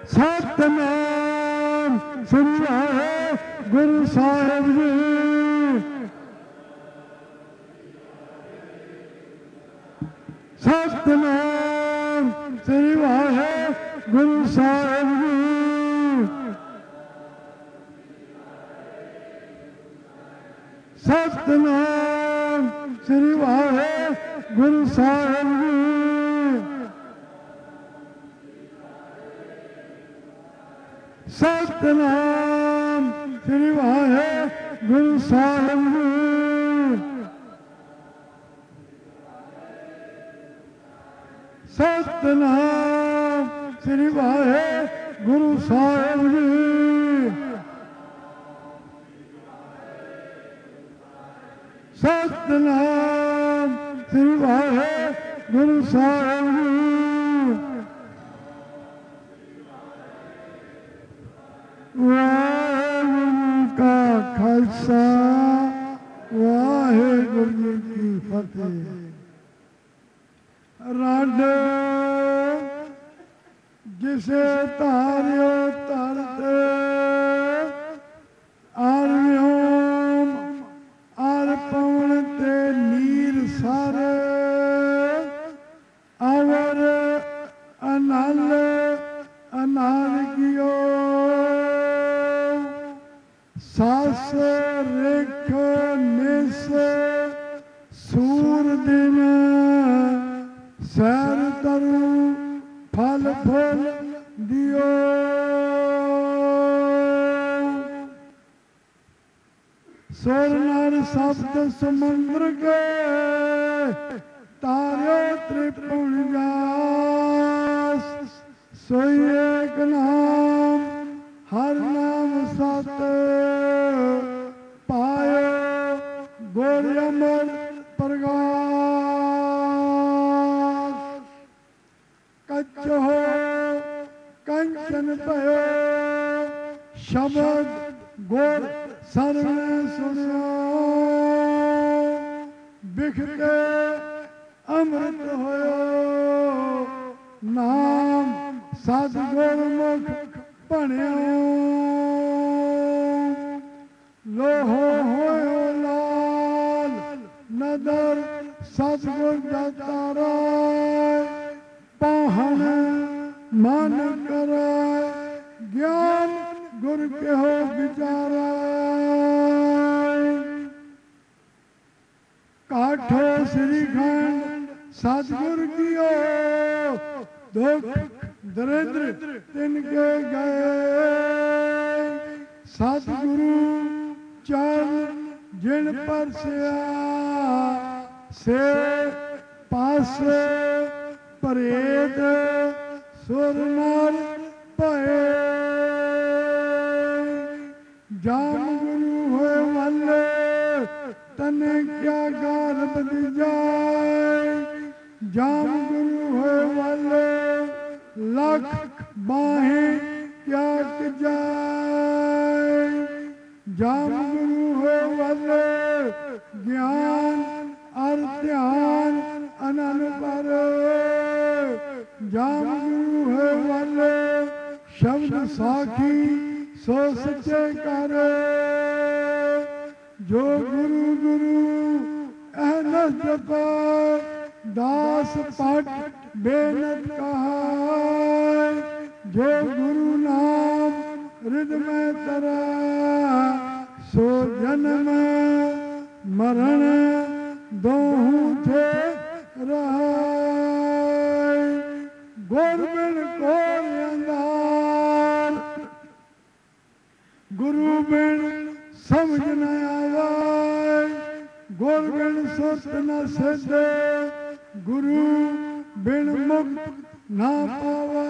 ਸਤਿਨਾਮ ਸ੍ਰੀ ਵਾਹਿਗੁਰੂ ਸਾਹਿਬ ਜੀ। ਸਤਿਨਾਮ ਸ੍ਰੀ ਵਾਹਿਗੁਰੂ ਸਾਹਿਬ ਜੀ। ਸਤਿਨਾਮ ਸ੍ਰੀ ਵਾਹਿਗੁਰੂ ਸਾਹਿਬ ਜੀ। ਸਤਿਨਾਮ ਸ੍ਰੀ ਵਾਹਿਗੁਰੂ ਸਾਹਿਬ ਜੀ। ਸਤਿਨਾਮ ਸ੍ਰੀ ਵਾਹਿਗੁਰੂ ਸਾਹਿਬ ਜੀ। ਸਤਿਨਾਮ ਸ੍ਰੀ ਵਾਹਿਗੁਰੂ ਸਾਹਿਬ ਜੀ। ਵਾਹਿਗੁਰੂ ਕਾ ਖਾਲਸਾ ਵਾਹਿਗੁਰੂ ਜੀ ਕੀ ਫਤਿਹ। ਰੱਡ ਜਿਸੇ ਧਾਰਿਓ ਧਰਤ ਅਰ ਵਿਹੋਮ ਅਰ ਪਵਨ ਤੇ ਨੀਰ ਸਰ ਅਵਰ ਅਨਲ ਅਨਾਰ ਕੀਓ ਸਾਸ ਰੇਖ ਨਿਸ ਸੂਰ ਦਿਨ ਸੈਰ ਤਰੁ ਫਲ ਫੁੱਲ ਦਿਓ। ਸੁਰ ਨਰ ਸਬਦ ਸਮੁੰਦਰ ਕੇ ਤਾਰਿਓ ਤ੍ਰਿਪੁਣ ਜਾਸ। ਸੋਈ ਏਕ ਨਾਮ ਹਰ ਨਾਮ ਸਤ ਪਾਇਓ ਗੁਰ ਅਮਰ ਪ੍ਰਗਾਸ। ਕੱਚੋ ਕੰਚਨ ਭਇਓ ਸ਼ਬਦ ਗੁਰ ਸਰਵਣ ਸੁਣਿਓ। ਬਿਖ ਕੇ ਅੰਮ੍ਰਿਤ ਹੋਇਓ ਨਾਮ ਸਤਿਗੁਰ ਮੁਖ ਭਣਿਓ। ਲੋਹੋ ਹੋਇਓ ਲਾਲ ਨਦਰ ਸਤਿਗੁਰ ਦਾਤਾ ਰਾਏ। ਪਾਹਣ ਮਨ ਕਰੈ ਗਿਆਨ ਗੁਰ ਕਿਹੋ ਵਿਚਾਰੈ। ਕਾਠੋ ਸ੍ਰੀ ਖੰਡ ਸਤਿਗੁਰ ਕੀਓ ਦੁਖ ਦਰਿਦ੍ਰ ਤਿਨ ਕੇ ਗਏ। ਸਤਿਗੁਰੂ ਚਰਨ ਜਿਨ ਪਰਸਿਆ ਸੇ ਪਾਸ ਪਰੇਤ ਸੁਰ ਨਰ ਭਏ। ਜਾਮ ਗੁਰੂ ਹੋਏ ਵਾਲੇ ਤਨੇ ਕਿਆ ਗਰਭ ਦਿਜਾਏ। ਜਾਮ ਗੁਰੂ ਹੋਏ ਵਾਲੇ ਲੱਖ ਬਾਹੇ ਕਿਆ ਜਾਏ। ਜਾਮ ਗੁਰੂ ਹੋਏ ਵਾਲੇ ਗਿਆਨ ਅਰ ਧਿਆਨ ਅਨੰਦ ਪਰ। ਜਾਮ ਗੁਰੂ ਹੋਏ ਵਾਲੇ ਸ਼ਬਦ ਸਾਖੀ ਸੋ ਸੱਚੇ ਕਰ। ਜੋ ਗੁਰੂ ਗੁਰੂ ਅਹਨਸ ਜਪੈ ਦਾਸ ਪਟ ਬੇਨਤ ਕਹਾਇ। ਜੋ ਗੁਰੂ ਨਾਮ ਰਿਦ ਮੈਂ ਤਰੈ ਸੋ ਜਨਮ ਮਰਨ ਦੋਹੂ ਥੇ ਰਹਿ। ਗੁਰ ਬਿਨ ਕੋਇ ਅੰਧਾਰ ਗੁਰੂ ਬਿਨ ਸਮਝ ਨ ਆਵੈ। ਗੁਰ ਬਿਨ ਸੁਰਤ ਨ ਸਿਧ ਗੁਰੂ ਬਿਨ ਮੁਕਤ ਨਾ ਪਾਵੈ।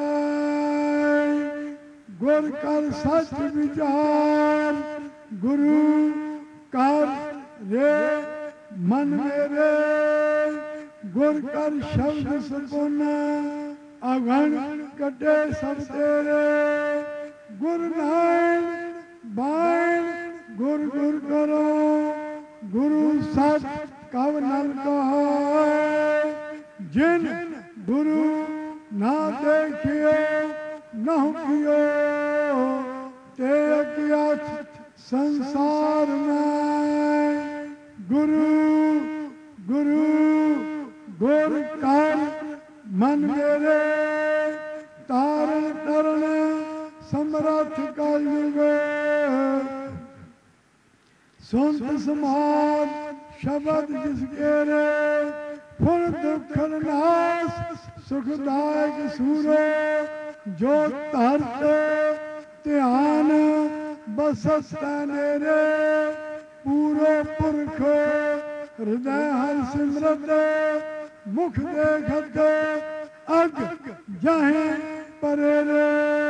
ਗੁਰ ਕਰ ਸੱਚ ਵਿਚਾਰ ਗੁਰੂ ਕਰ ਰੇ ਮਨ ਮੇਰੇ। ਗੁਰ ਕਰ ਸ਼ਬਦ ਸਪੁਨ ਅਗਨ ਕੱਢੇ ਸਭ ਤੇਰੇ। ਗੁਰ ਨਾਇਣ ਬਾਇਣ ਗੁਰ ਗੁਰ ਕਰੋ ਗੁਰੂ ਸਤ ਕਵ ਨਲ ਕਹਾਇ। ਜਿਨ ਗੁਰੂ ਨਾ ਦੇਖਿਓ नहु कियो ते अज्ञात संसार में। गुरु गुरु गुर कर मन मेरे तारण तरण समरथ का युग। सुनत समाज शब्द जिसके रे फुल दुख नाश सुखदायक सूरो। जो धरत ध्यान बसत मेरे पूरो पुरख। हृदय हर सिमरत मुख देखत अग जहे परे रे।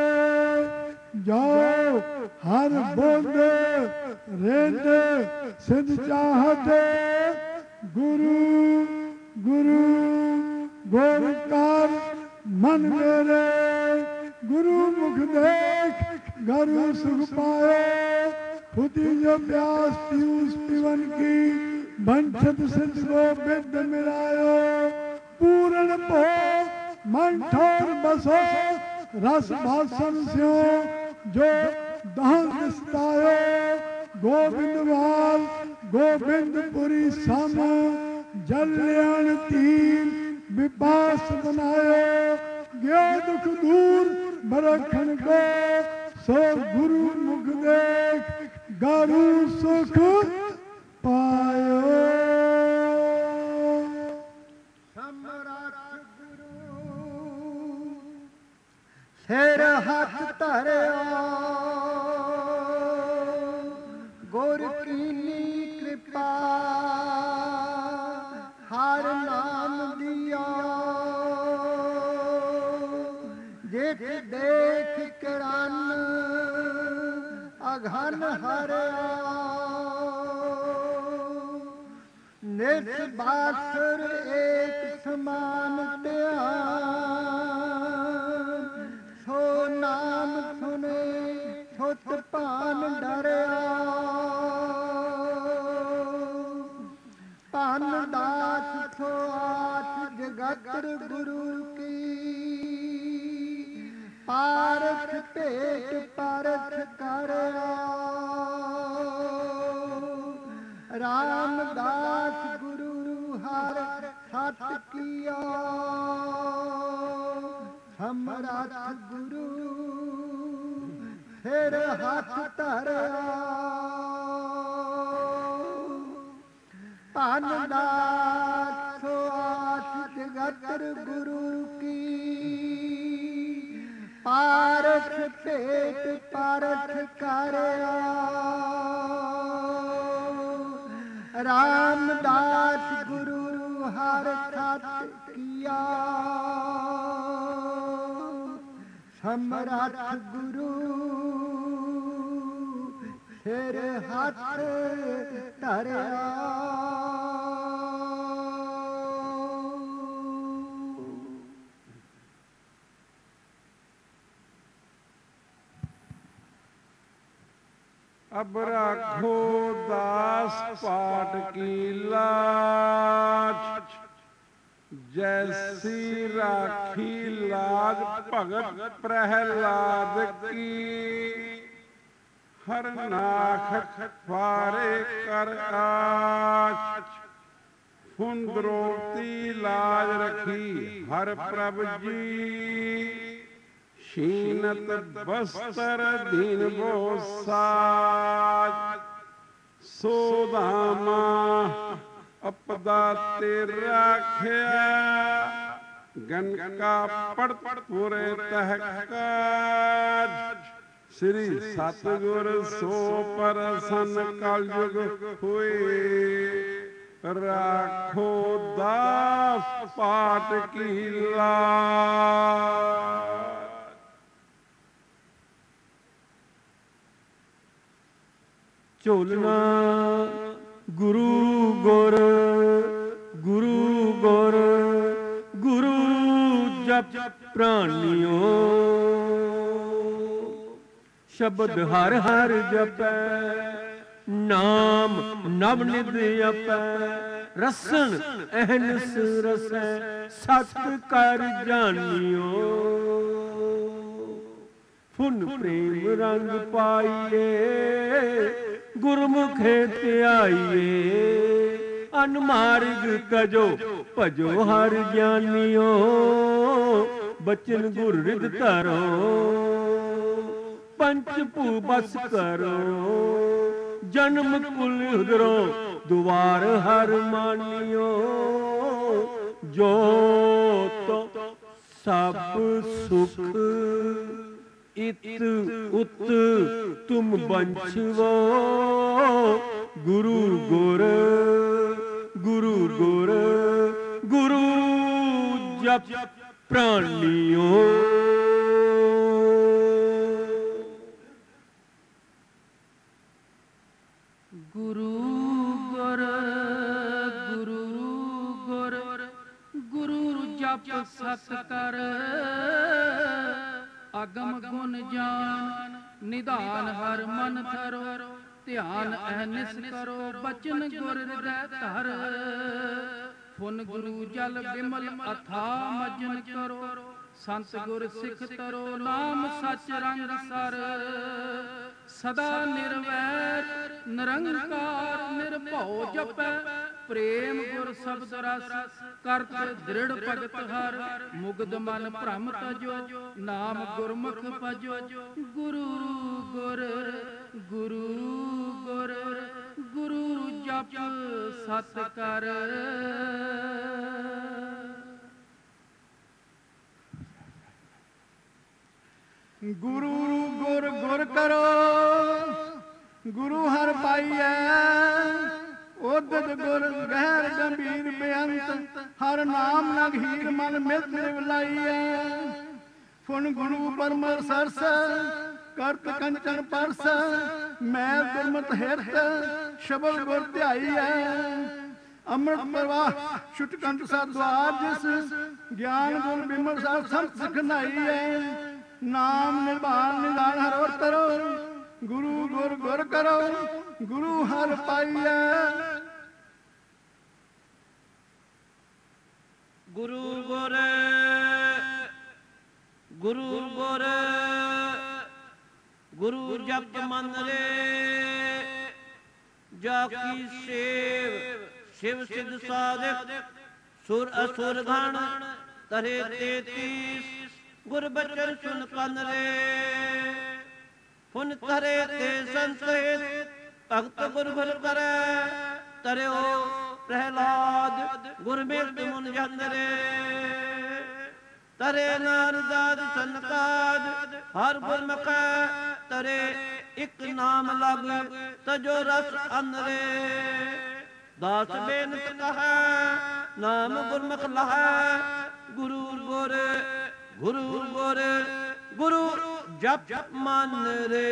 जाओ हर बोध रेत सिद्ध चाहत। गुरु गुरु गोविकार मन मेरे। गुरु मुख देख गरु सुख पाए। खुदी जो प्यास पीयूष पीवन की वंशत सिद्ध को विद मिलायो। पूर्ण भो मन ठोर बसो रस भाषण स्यो जो दहन दिसतायो। गोविंद वाल गोविंदपुरी सम जल्याण तीन विपास बनायो। गयो दुख दूर बरखन को सो गुरु मुख देख गारू सुख पायो। सिर हाथ धरिया गुर कीनी कृपा। हर नाम दिया जित देख किरण अघन हरिया। नित बासुर एक समान ध्यान। सो नाम सुने छुत पान डरिया। पान दास सो आठ जगत गुरु की। पारख पेट पारख करया। रामदास गुरु हर सत किया। समरथ गुरु फिर हाथ धरिया। धन दास सो आठ जगत गुरु की। पारख पेट पारख करया। रामदास गुरु हर सत किया। समरथ गुरु सिर हाथ धरिया। अब राखो दास पाठ की लाज। जैसी राखी लाज भगत प्रहलाद की। हर नाख फारे कर आज। फुंदरोती लाज रखी हर प्रभ जी। शीनत बस्तर दीन वो साज। सोदामा अपदा ते राख्या। गन का पड़ पूरे तहकाज। श्री सतगुर सो परसन कलयुग हुए। राखो दास पाठ की लाज। ਝੋਲਣਾ ਗੁਰੂ ਗੁਰ ਗੁਰੂ ਗੁਰ ਗੁਰੂ ਜਪ ਪ੍ਰਾਣਿਓ। ਸ਼ਬਦ ਹਰ ਹਰ ਜਪੈ ਨਾਮ ਨਵ ਨਿਧ ਜਪੈ। ਰਸਨ ਅਹਨਸ ਰਸੈ ਸਤ ਕਰ ਜਾਣਿਓ। ਫੁਨ ਪ੍ਰੇਮ ਰੰਗ ਪਾਈਏ ਗੁਰਮੁਖੇ ਧਿਆਈਏ ਅਨਮਾਰਗ ਕਜੋ ਭਜੋ ਹਰ ਗਿਆਨੀਓ ਬਚਨ ਗੁਰ ਰਿਦ ਧਰੋ ਪੰਚ ਭੂ ਬਸ ਕਰੋ ਜਨਮ ਕੁਲ ਉਧਰੋ ਦੁਆਰ ਹਰ ਮਾਨਿਓ ਜੋ ਤੋ ਸਭ ਸੁਖ ਇਤ ਉਤ ਤੁਮ ਬੰਛਵੋ ਗੁਰੂ ਗੁਰ ਗੁਰੂ ਗੁਰ ਗੁਰੂ ਜਪ ਪ੍ਰਾਣਿਓ। ਗੁਰੂ ਗੁਰ ਗੁਰੂ ਗੁਰ ਗੁਰੂ ਜਪ ਸਤ ਕਰ ਅਗਮ ਗੁਣ ਜਾਨ ਨਿਧਾਨ ਹਰ ਮਨ ਧਰੋ ਧਿਆਨ ਅਹਨਿਸ ਕਰੋ ਬਚਨ ਗੁਰ ਹਿਰਦੈ ਧਰ ਫੁਨ ਗੁਰੂ ਜਲ ਬਿਮਲ ਅਥਾ ਮਜਨ ਕਰੋ ਸੰਤ ਗੁਰ ਸਿੱਖ ਤਰੋ ਨਾਮ ਸੱਚ ਰੰਗ ਸਰ ਸਦਾ ਨਿਰਵੈਰ ਨਿਰੰਕਾਰ ਨਿਰਭਉ ਜਪੈ ਪ੍ਰੇਮ ਗੁਰ ਸ਼ਬਦ ਰਸ ਕਰਤ ਦ੍ਰਿੜ ਭਗਤ ਹਰ ਮੁਗਧ ਮਨ ਭ੍ਰਮ ਤਜੋ ਨਾਮ ਗੁਰਮੁਖ ਭਜੋ ਗੁਰੂ ਗੁਰ ਗੁਰੂ ਗੁਰ ਗੁਰੂ ਜਪ ਸਤ ਕਰ। ਗੁਰੂ ਗੁਰ ਗੁਰ ਕਰੋ ਗੁਰੂ ਹਰ ਪਾਈਐ ਉਦਤ ਗੁਰ ਗਹਿਰ ਗੰਭੀਰ ਬੇਅੰਤ ਹਰ ਨਾਮ ਨਗ ਹੀਰ ਮਨ ਮਿਤ ਨਿਵਲਾਈਐ ਫੁਨ ਗੁਰੂ ਪਰਮਰ ਸਰਸ ਕਰਤ ਕੰਚਨ ਪਰਸ ਮੈਂ ਗੁਰਮਤਿ ਹਿਰਤ ਸ਼ਬਦ ਗੁਰ ਧਿਆਈਐ ਅੰਮ੍ਰਿਤ ਪ੍ਰਵਾਹ ਛੁਟ ਕੰਠ ਸਾ ਦੁਆਰ ਜਿਸ ਗਿਆਨ ਗੁਰ ਬਿਮਲ ਸਾ ਸੰਤ ਸਿਖਨਾਈਐ ਨਾਮ ਨਿਭਾਨ ਨਿਧਾਨ ਹਰੋ ਤਰੋ ਗੁਰੂ ਗੁਰ ਗੁਰ ਕਰੋ ਗੁਰੂ ਹਰ ਪਾਈਐ। ਗੁਰੂ ਗੁਰ ਗੁਰੂ ਗੁਰ ਗੁਰੂ ਜਪ ਮਨ ਰੇ ਜਾ ਕੀ ਸੇਵ ਸ਼ਿਵ ਸਿਧ ਸਾਧਕ ਸੁਰ ਅਸੁਰ ਗਣ ਤਰੇ ਤੇਤੀਸ ਗੁਰ ਬਚਨ ਸੁਨ ਕੰਨ ਰੇ ਫੁਨ ਤਰੇ ਤੇ ਸੰਸਹਿਤ ਭਗਤ ਗੁਰ ਗੁਰ ਕਰੈ ਤਰਿਓ ਪ੍ਰਹਿਲਾਦ ਗੁਰ ਮਿਲਤ ਮੁਨ ਜਨ ਰੇ ਤਰੇ ਨਾਰਦਾਦ ਸਨਕਾਦ ਹਰ ਗੁਰਮੁਖ ਤਰੇ ਇਕ ਨਾਮ ਲਗ ਤਜੋ ਰਸ ਅਨ ਰੇ ਦਾਸ ਬੇਨਤ ਕਹੈ ਨਾਮ ਗੁਰਮੁਖ ਲਹੈ ਗੁਰੂ ਗੁਰ ਗੁਰੂ ਗੁਰ ਗੁਰੂ ਜਪ ਮਨ ਰੇ।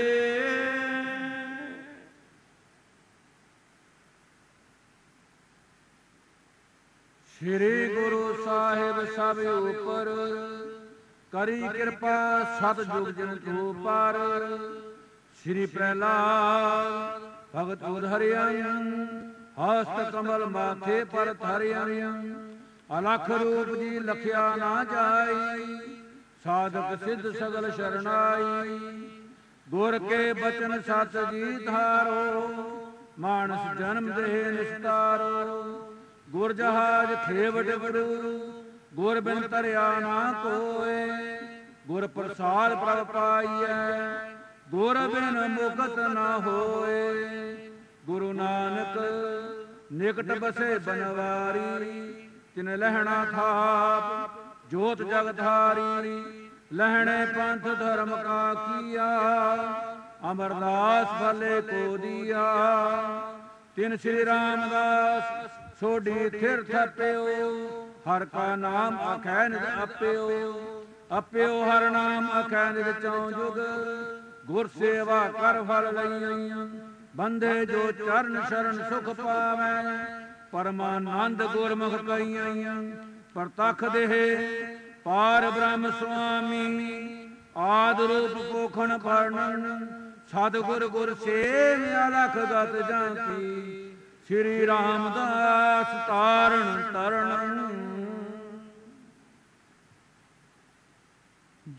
ਸ੍ਰੀ ਗੁਰੂ ਸਾਹਿਬ ਸਭ ਉਪਰ ਕਰੀ ਕਿਰਪਾ ਸਤ ਜੁਗ ਜਨ ਤੂ ਪਰ ਸ੍ਰੀ ਪ੍ਰਹਿਲਾਦ ਭਗਤ ਉਧਰਿਯੰ ਹਸਤ ਕਮਲ ਮਾਥੇ ਪਰ ਧਰਿਯੰ ਅਲਖ ਰੂਪ ਜੀ ਲਖਿਆ ਨਾ ਜਾਈ ਸਾਧਕ ਸਿੱਧ ਸਗਲ ਸ਼ਰਨਾਈ ਗੁਰ ਕੇ ਬਚਨ ਸਤ ਜੀ ਧਾਰੋ ਮਾਨਸ ਜਨਮ ਦੇ ਨਿਸਤਾਰੋ ਗੁਰ ਜਹਾਜ ਖੇਵਟ ਗੁਰੂ ਗੁਰ ਬਿਨ ਤਰਿਆ ਨਾ ਕੋਏ ਗੁਰ ਪ੍ਰਸਾਦ ਪ੍ਰਭ ਪਾਈਐ ਗੁਰ ਬਿਨ ਮੁਕਤ ਨਾ ਹੋਏ ਗੁਰੂ ਨਾਨਕ ਨਿਕਟ ਬਸੇ ਬਨਵਾਰੀ ਤਿਨ ਲਹਿਣਾ ਥਾਪ ਜੋਤ ਜਗ ਧਾਰੀ ਲਹਿਣੇ ਪੰਥ ਧਰਮ ਕਾ ਕੀਆ ਅਮਰਦਾਸ ਭਲੇ ਕੋ ਦੀਆ ਤਿਨ ਸ੍ਰੀ ਰਾਮਦਾਸ ਸੋਢੀ ਥਿਰ ਥਪਿਓ ਹਰ ਕਾ ਨਾਮ ਆਖੈ ਨਿਜ ਆਪਿਓ ਆਪਿਓ ਹਰ ਨਾਮ ਆਖੈ ਨਿਜ ਚੌ ਜੁਗ ਗੁਰ ਸੇਵਾ ਕਰ ਫਲ ਲਈਆਂ ਬੰਦੇ ਜੋ ਚਰਨ ਸ਼ਰਨ ਸੁਖ ਪਾਵੈ ਪਰਮਾਨੰਦ ਗੁਰਮੁਖ ਕਈਆਂ ਪ੍ਰਤਖ ਦੇਹ ਪਾਰ ਬ੍ਰਹਮ ਸੁਆਮੀ ਆਦ ਰੂਪ ਪੋਖਣ ਪਰਣਨ ਸਤਿਗੁਰ ਗੁਰ ਸੇਵ ਅਲਖ ਗਤ ਜਾਂਤੀ ਸ੍ਰੀ ਰਾਮਦਾਸ ਤਾਰਨ ਤਰਣ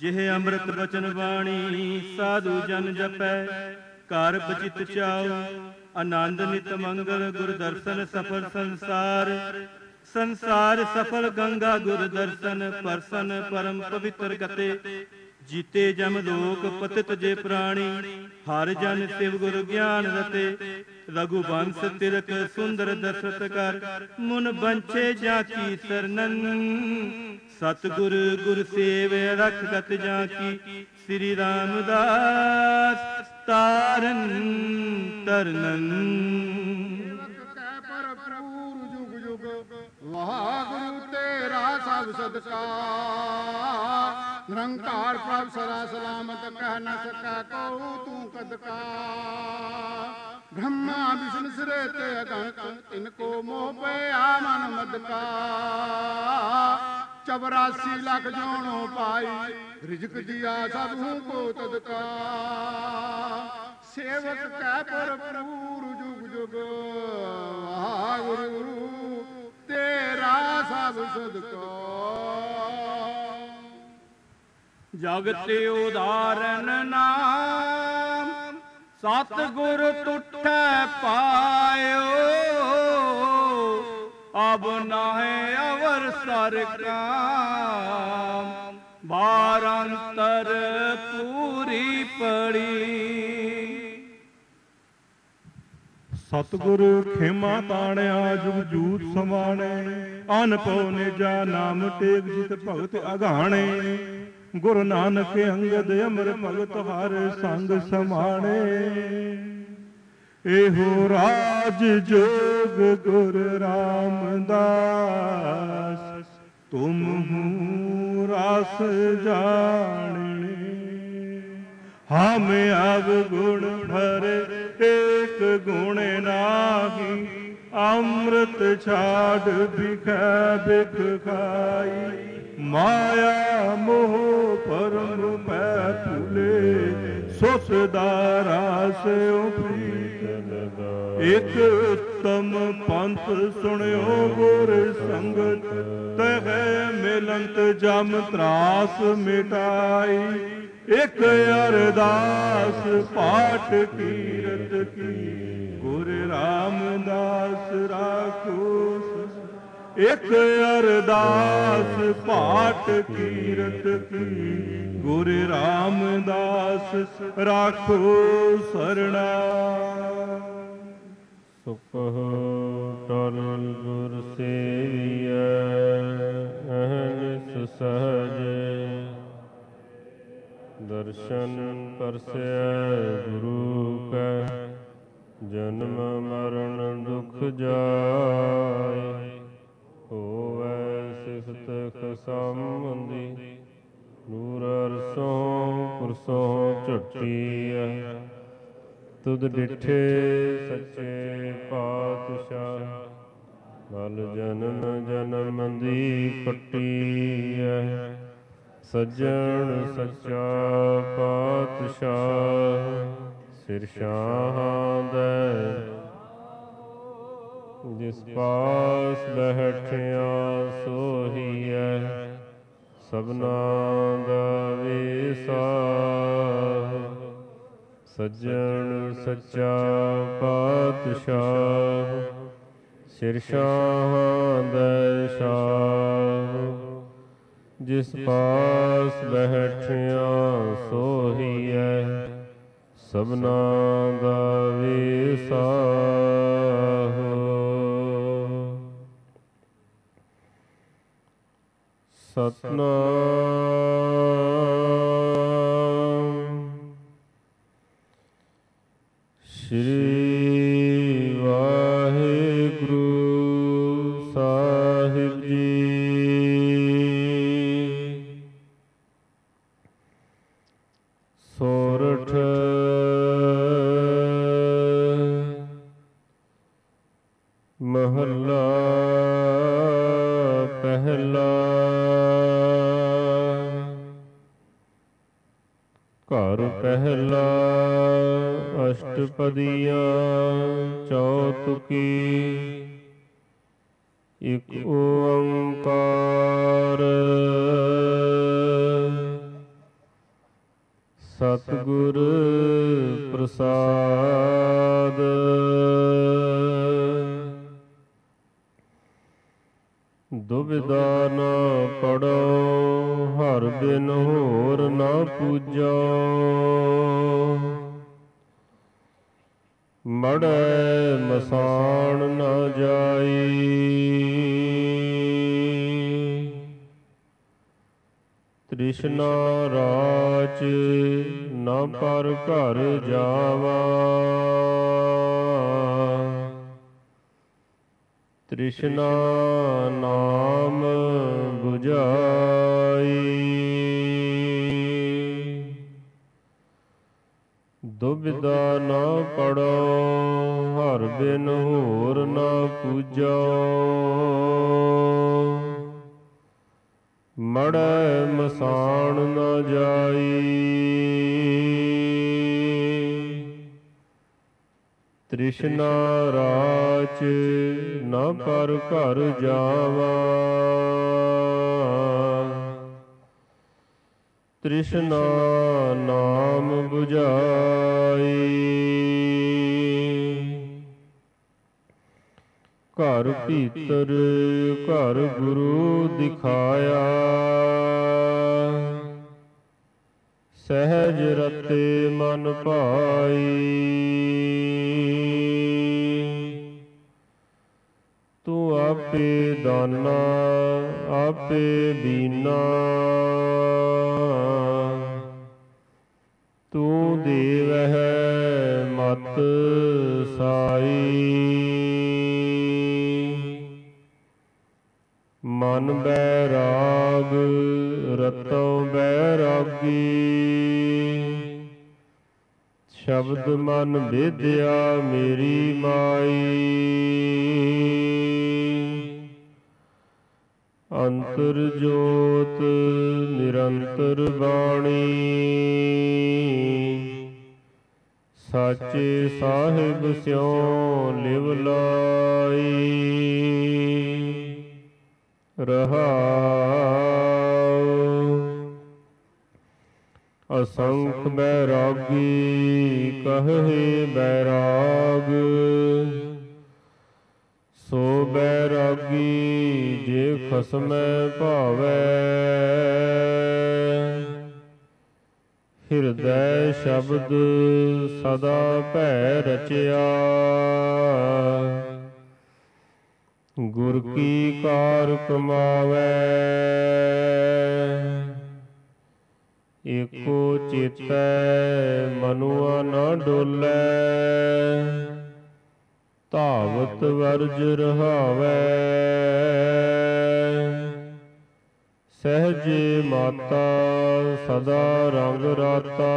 ਜਿਹ ਅੰਮ੍ਰਿਤ ਬਚਨ ਬਾਣੀ ਸਾਧੂ ਜਨ ਜਪੈ, ਘਰ ਬਚਿਤ ਚਾਉ ਆਨੰਦ ਨਿਤ ਮੰਗਲ, ਗੁਰ ਦਰਸ਼ਨ ਸਫਲ ਸੰਸਾਰ। ਸੰਸਾਰ ਸਫਲ ਗੰਗਾ ਗੁਰ ਦਰਸ਼ਨ, ਪਰਸਨ ਪਰਮ ਪਵਿੱਤਰ ਗਤੇ। ਜੀਤੇ ਜਮ ਲੋਕ ਪਤਿਤ ਜੇ ਪ੍ਰਾਣੀ, ਹਰ ਜਨ ਸਿਵ ਗੁਰ ਗਿਆਨ ਰਤੇ। ਰਘੁਬੰਸ ਤਿਲਕ ਸੁੰਦਰ ਦਰਸ਼ਤ ਕਰ, ਮੁਨ ਬੰਛੇ ਜਾਂ ਕੀ ਸਰਨਨ। ਸਤਿਗੁਰ ਗੁਰ ਸੇਵ ਰਖਗਤ ਜਾਂ ਕੀ, ਸ੍ਰੀ ਰਾਮਦਾਸ ਤਾਰਨ ਤਰਨਨ। ਵਾਹਿਗੁਰੂ ਤੇਰਾ ਸਭ ਸਦਕਾ, ਨਿਰੰਕਾਰ ਪ੍ਰਭ ਸਦਾ ਸਲਾਮਤ, ਕਹਿ ਨ ਸਕੈ ਕਉ ਤੂੰ ਕਦਕਾ। ਬ੍ਰਹਮਾ ਵਿਸ਼ਨੂੰ ਸਿਰੇ ਤੇ ਅਗਣਤ, ਤਿਨ ਕੋ ਮੋਹ ਪਿਆ ਮਨ ਮਦਕਾ। ਚੌਰਾਸੀ ਲੱਖ ਜੋਣੋ ਪਾਈ, ਰਿਜਕ ਦਿਆ ਸਭੂ ਕੋ ਤਦਕਾ। ਸੇਵਕ ਕੈ ਭਰਪੂਰ ਜੁਗ ਜੁਗ, ਵਾਹਿਗੁਰੂ ਤੇਰਾ ਸਭ ਸਦਕਾ। ਜਗਤ ਉਦਾਹਰਨ ਨਾਮ, ਸਤਿਗੁਰ ਤੁਠੈ ਪਾਇਓ। ਅਬ ਨਾਹਿ ਅਵਰ ਸਰ ਕਾਮ, ਬਾਰ ਅੰਤਰ ਪੂਰੀ ਪੜੀ। ਸਤਿਗੁਰ ਖੇਮਾ ਤਾਣਿਆ, ਜੁਗ ਜੂਤ ਸਮਾਣੇ। ਅਨ ਪਉ ਨਿਜਾ ਨਾਮ ਟੇਕ, ਜਿਤ ਭਗਤ ਅਗਾਣੇ। ਗੁਰੂ ਨਾਨਕ ਅੰਗਦ ਅਮਰ ਭਗਤ, ਹਰ ਸੰਗ ਸਮਾਣੇ। ਇਹੋ ਰਾਜ ਜੋਗ ਗੁਰ ਰਾਮਦਾਸ, ਤੁਮਹੁ ਰਸ ਜਾਣਨੇ। ਹਮ ਅਬ ਗੁਣ ਭਰੇ, ਏਕ ਗੁਣ ਨਾਹੀ। ਅੰਮ੍ਰਿਤ ਛਾੜ ਬਿਖੈ ਬਿਖ ਖਾਈ, ਮਾਇਆ ਮੋਹ ਪਰਮ ਪੈ ਭੁਲੇ। ਸੁਖ ਦਾਰਾ ਸਿਉ ਪ੍ਰੀਤ ਲਗਾਈ, ਇਕ ਉਤਮ ਪੰਥ ਸੁਣਿਓ ਗੁਰ ਸੰਗਤ। ਤਹਿ ਮਿਲੰਤ ਜਮ ਤਰਾਸ ਮਿਟਾਈ, ਇਕ ਅਰਦਾਸ ਪਾਠ ਕੀਰਤ ਕੀ। ਗੁਰ ਰਾਮਦਾਸ ਰਾਖੋ, ਇਕ ਅਰਦਾਸ ਪਾਠ ਕੀਰਤ ਕੀ। ਗੁਰ ਰਾਮਦਾਸ ਰਾਖੋ ਸਰਣਾ। ਸੁਖਹੁ ਟਲ ਗੁਰ ਸੇਵੀਐ, ਅਹਨਿ ਸਹਜੇ। ਦਰਸ਼ਨ ਪਰਸੈ ਗੁਰੂ ਕੈ, ਜਨਮ ਮਰਨ ਦੁਖ ਜਾਇ। ਹੋਵੈ ਸਿਫਤ ਖਸੰਬੰਦੀ, ਨੂਰ ਅਰਸੋਂ ਪੁਰਸੋਂ ਝੁੱਟੀਐ। ਤੁਧ ਡਿਠੇ ਸੱਚੇ ਪਾਤਸ਼ਾਹ, ਮਲ ਜਨਮ ਜਨਮ ਦੀ ਕੱਟੀਐ। ਸੱਜਣ ਸੱਚਾ ਪਾਤਸ਼ਾਹ, ਸਿਰ ਸ਼ਾਹਾਂ ਦੈ। ਜਿਸ ਪਾਸ ਬੈਠਿਆ ਸੋਹੀਐ, ਸਭਨਾ ਦਾ ਵਿਸਾਹ। ਸੱਜਣ ਸੱਚਾ ਪਾਤਸ਼ਾਹ, ਸਿਰ ਸ਼ਾਹਾਂ ਦੈ ਸ਼ਾਹ। ਜਿਸ ਪਾਸ ਬੈਠਿਆ ਸੋਹੀਐ, ਸਭਨਾ ਦਾ ਵਿਸਾਹ। ਸਤਿਨਾਮ ਸ੍ਰੀ ਵਾਹਿਗੁਰੂ ਸਾਹਿਬ ਜੀ। ਸੋਰਠ ਮਹੱਲਾ ਪਹਿਲਾ। ਘਰ ਪਹਿਲਾ ਅਸ਼ਟਪਦੀਆਂ ਚੌਤੁਕੀ। ਇਕ ਓੰਕਾਰ ਸਤਿਗੁਰ ਪ੍ਰਸਾਦ। ਦੁਬਿਧਾ ਨ ਪੜੋ ਹਰ ਬਿਨ ਹੋਰ ਨ ਪੂਜੋ। ਮੜੈ ਮਸਾਣ ਨ ਜਾਈ। ਤ੍ਰਿਸ਼ਨਾ ਰਾਚ ਨ ਪਰ ਘਰ ਜਾਵਾ। ਤ੍ਰਿਸ਼ਨਾ ਨਾਮ 부ਝਾਈ। ਦੁਬਿਧਾ ਨ ਪੜੋ ਹਰ ਬਿਨ ਹੋਰ ਨ ਪੂਜੋ। ਮੜੈ ਮਸਾਣ ਨ ਜਾਈ। ਤ੍ਰਿਸ਼ਨਾ ਰਾਚ ਨ ਪਰ ਘਰ ਜਾਵਾ। ਤ੍ਰਿਸ਼ਨਾ ਨਾਮ 부ਝਾਈ। ਘਰ ਭੀਤਰ ਘਰ ਗੁਰੂ ਦਿਖਾਇਆ। ਸਹਿਜ ਰਤੇ ਮਨ ਭਾਈ। ਤੂੰ ਆਪੇ ਦਾਨਾ ਆਪੇ ਬੀਨਾ। ਤੂੰ ਦੇਵਹਿ ਮਤ ਸਾਈ। ਮਨ ਬੈਰਾਗ ਰਤੋ ਬੈਰਾਗੀ। ਸ਼ਬਦ ਮਨ ਭੇਦਿਆ ਮੇਰੀ ਮਾਈ। ਅੰਤਰ ਜੋਤ ਨਿਰੰਤਰ ਬਾਣੀ। ਸਾਚੇ ਸਾਹਿਬ ਸਿਉ ਲਿਵ ਲਾਈ। ਰਹਾਉ ਅਸੰਖ ਬੈਰਾਗੀ ਕਹੇ ਬੈਰਾਗ। ਸੋ ਬੈਰਾਗੀ ਜੇ ਖਸਮੈ ਭਾਵੈ। ਹਿਰਦੈ ਸ਼ਬਦ ਸਦਾ ਭੈ ਰਚਿਆ। ਗੁਰ ਕੀ ਕਾਰ ਕਮਾਵੈ। ਏਕੋ ਚੇਤੈ ਮਨੁਆ ਨ ਡੋਲੈ। ਧਾਵਤ ਵਰਜ ਰਹਾਵੈ। ਸਹਿਜੇ ਮਾਤਾ ਸਦਾ ਰੰਗ ਰਾਤਾ।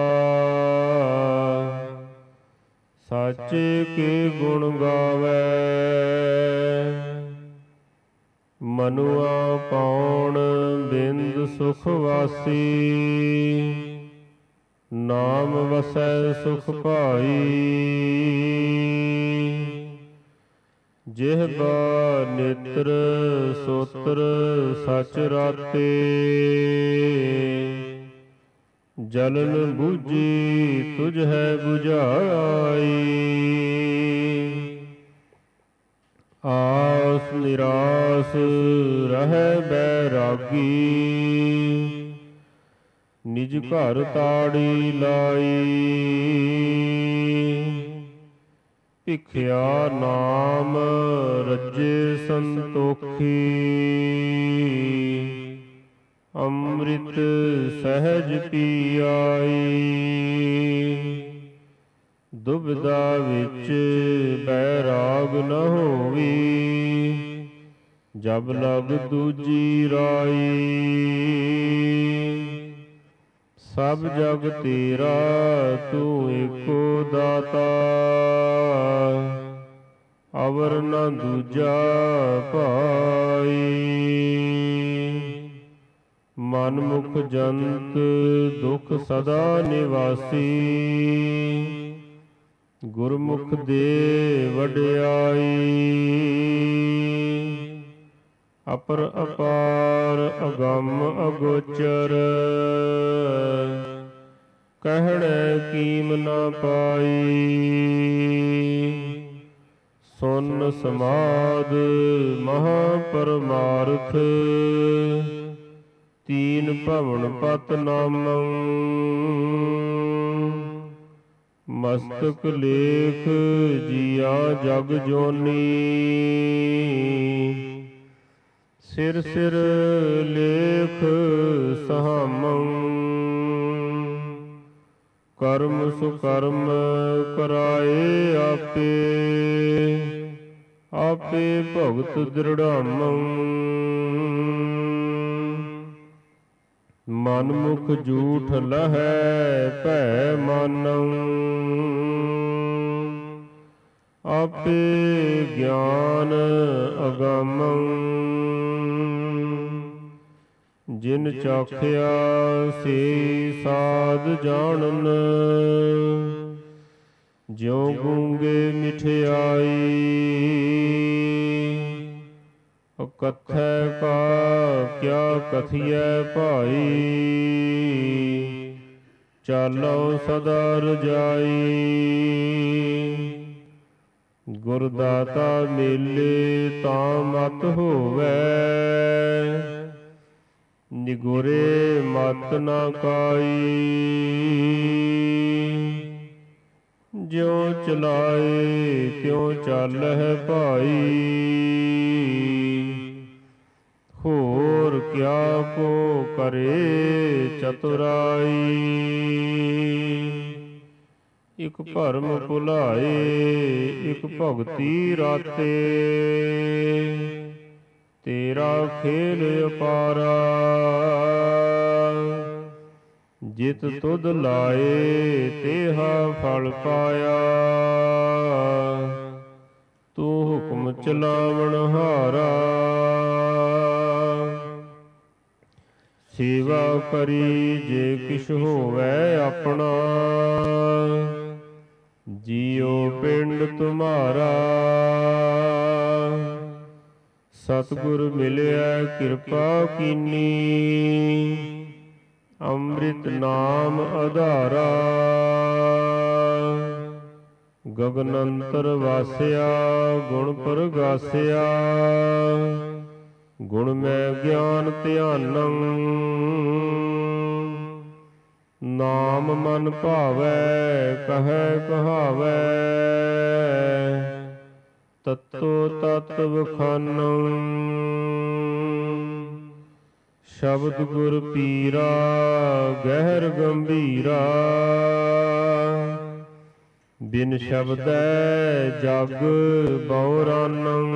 ਸਾਚੇ ਕੇ ਗੁਣ ਗਾਵੈ। ਮਨੁਆ ਪਾਉਣ ਬਿੰਦ ਸੁਖ ਵਾਸੀ। ਨਾਮ ਵਸੈ ਸੁਖ ਭਾਈ। ਜਿਹਵਾ ਨੇਤਰ ਸੋਤਰ ਸਚ ਰਾਤੇ। ਜਲਨ ਬੂਝੀ ਤੁਝ ਹੈ 부ਝਾਈ। ਆਸ ਨਿਰਾਸ ਰਹਿ ਬੈਰਾਗੀ। ਨਿਜ ਘਰ ਤਾੜੀ ਲਾਈ। ਭਿਖਿਆ ਨਾਮ ਰੱਜੇ ਸੰਤੋਖੀ। ਅੰਮ੍ਰਿਤ ਸਹਿਜ ਪੀ ਆਈ। ਦੁਬਿਧਾ ਵਿੱਚ ਬੈਰਾਗ ਨ ਹੋਵੀ। ਜਬ ਲਗ ਦੂਜੀ ਰਾਈ। ਸਭ ਜਗ ਤੇਰਾ ਤੂੰ ਏਕੋ ਦਾਤਾ। ਅਵਰ ਨ ਦੂਜਾ ਭਾਈ। ਮਨ ਮੁਖ ਜੰਤ ਦੁਖ ਸਦਾ ਨਿਵਾਸੀ। ਗੁਰਮੁਖ ਦੇ ਵਡਿਆਈ। ਅਪਰ ਅਪਾਰ ਅਗੰਮ ਅਗੋਚਰ। ਕਹਿਣੇ ਕੀਮ ਨਾ ਪਾਈ। ਸੁਨ ਸਮਾਦ ਮਹਾ ਪਰਮਾਰਥ ਤੀਨ ਭਵਨ ਪਤ ਨਾਮੰ। ਮਸਤਕ ਲੇਖ ਜੀਆ ਜਗ ਜੋਨੀ। ਸਿਰ ਸਿਰ ਲੇਖ ਸਹਾਮੰ। ਕਰਮ ਸੁਕਰਮ ਕਰਾਏ ਆਪੇ। ਆਪੇ ਭਗਤ ਦ੍ਰਿੜਾਮੰ। ਮਨ ਮੁਖ ਝੂਠ ਲਹੈ ਭੈ ਮਾਨੰ। ਆਪੇ ਗਿਆਨ ਅਗੰਮੰ। ਜਿਨ ਚਾਖਿਆ ਸੇ ਸਾਧ ਜਾਣਨ। ਜਿਉ ਗੂੰਗੇ ਮਿਠਿਆਈ। ਕਥੈ ਕਾ ਕਿਆ ਕਥੀਐ ਭਾਈ। ਚਾਲੋ ਸਦਾ ਰਜਾਈ। ਗੁਰ ਦਾਤਾ ਮੇਲੇ ਤਾਂ ਮਤ ਹੋਵੈ। ਨਿਗੁਰੇ ਮਤ ਨਾ ਕਾਈ। ਜਿਉ ਚਲਾਏ ਤਿਉ ਚਾਲਹਿ ਭਾਈ। ਹੋਰ ਕਿਆ ਕੋ ਕਰੇ ਚਤੁਰਾਈ। ਇਕ ਭਰਮ ਭੁਲਾਏ ਇਕ ਭਗਤੀ ਰਾਤੇ। ਤੇਰਾ ਖੇਲ ਅਪਾਰਾ। ਜਿਤ ਤੁਧ ਲਾਏ ਤੇਹਾ ਫਲ ਪਾਇਆ। ਤੂੰ ਹੁਕਮ ਚਲਾਵਣ ਹਾਰਾ। ਸੇਵਾ ਕਰੀ ਜੇ ਕਿਛ ਹੋਵੈ ਆਪਣਾ। ਜੀਉ ਪਿੰਡ ਤੁਮਾਰਾ। ਸਤਿਗੁਰ ਮਿਲਿਆ ਕਿਰਪਾ ਕੀਨੀ। ਅੰਮ੍ਰਿਤ ਨਾਮ ਆਧਾਰਾ। ਗਗਨ ਅੰਤਰ ਵਾਸਿਆ ਗੁਣ ਪ੍ਰਗਾਸਿਆ। ਗੁਣ ਮੈਂ ਗਿਆਨ ਧਿਆਨੰ। ਨਾਮ ਮਨ ਭਾਵੈ ਕਹੈ ਕਹਾਵੈ। ਤਤੋ ਤਤ ਵਖਾਨੰ। ਸ਼ਬਦ ਗੁਰ ਪੀਰਾ ਗਹਿਰ ਗੰਭੀਰਾ। ਬਿਨ ਸ਼ਬਦੈ ਜਗ ਬਉਰਾਨੰ।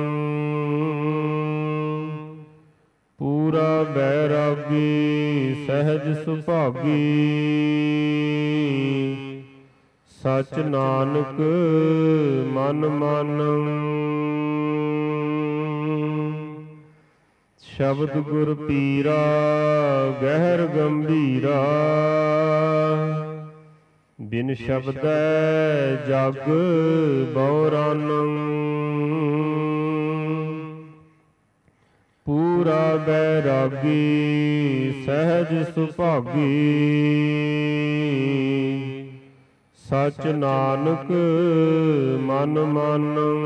ਪੂਰਾ ਬੈਰਾਗੀ ਸਹਿਜ ਸੁਭਾਗੀ। ਸਚ ਨਾਨਕ ਮਨ ਮਾਨੰ। ਸ਼ਬਦ ਗੁਰ ਪੀਰਾ ਗਹਿਰ ਗੰਭੀਰਾ। ਬਿਨ ਸ਼ਬਦੈ ਜਗ ਬਉਰਾਨੰ। ਪੂਰਾ ਬੈਰਾਗੀ ਸਹਿਜ ਸੁਭਾਗੀ। ਸਚ ਨਾਨਕ ਮਨ ਮਾਨੰ।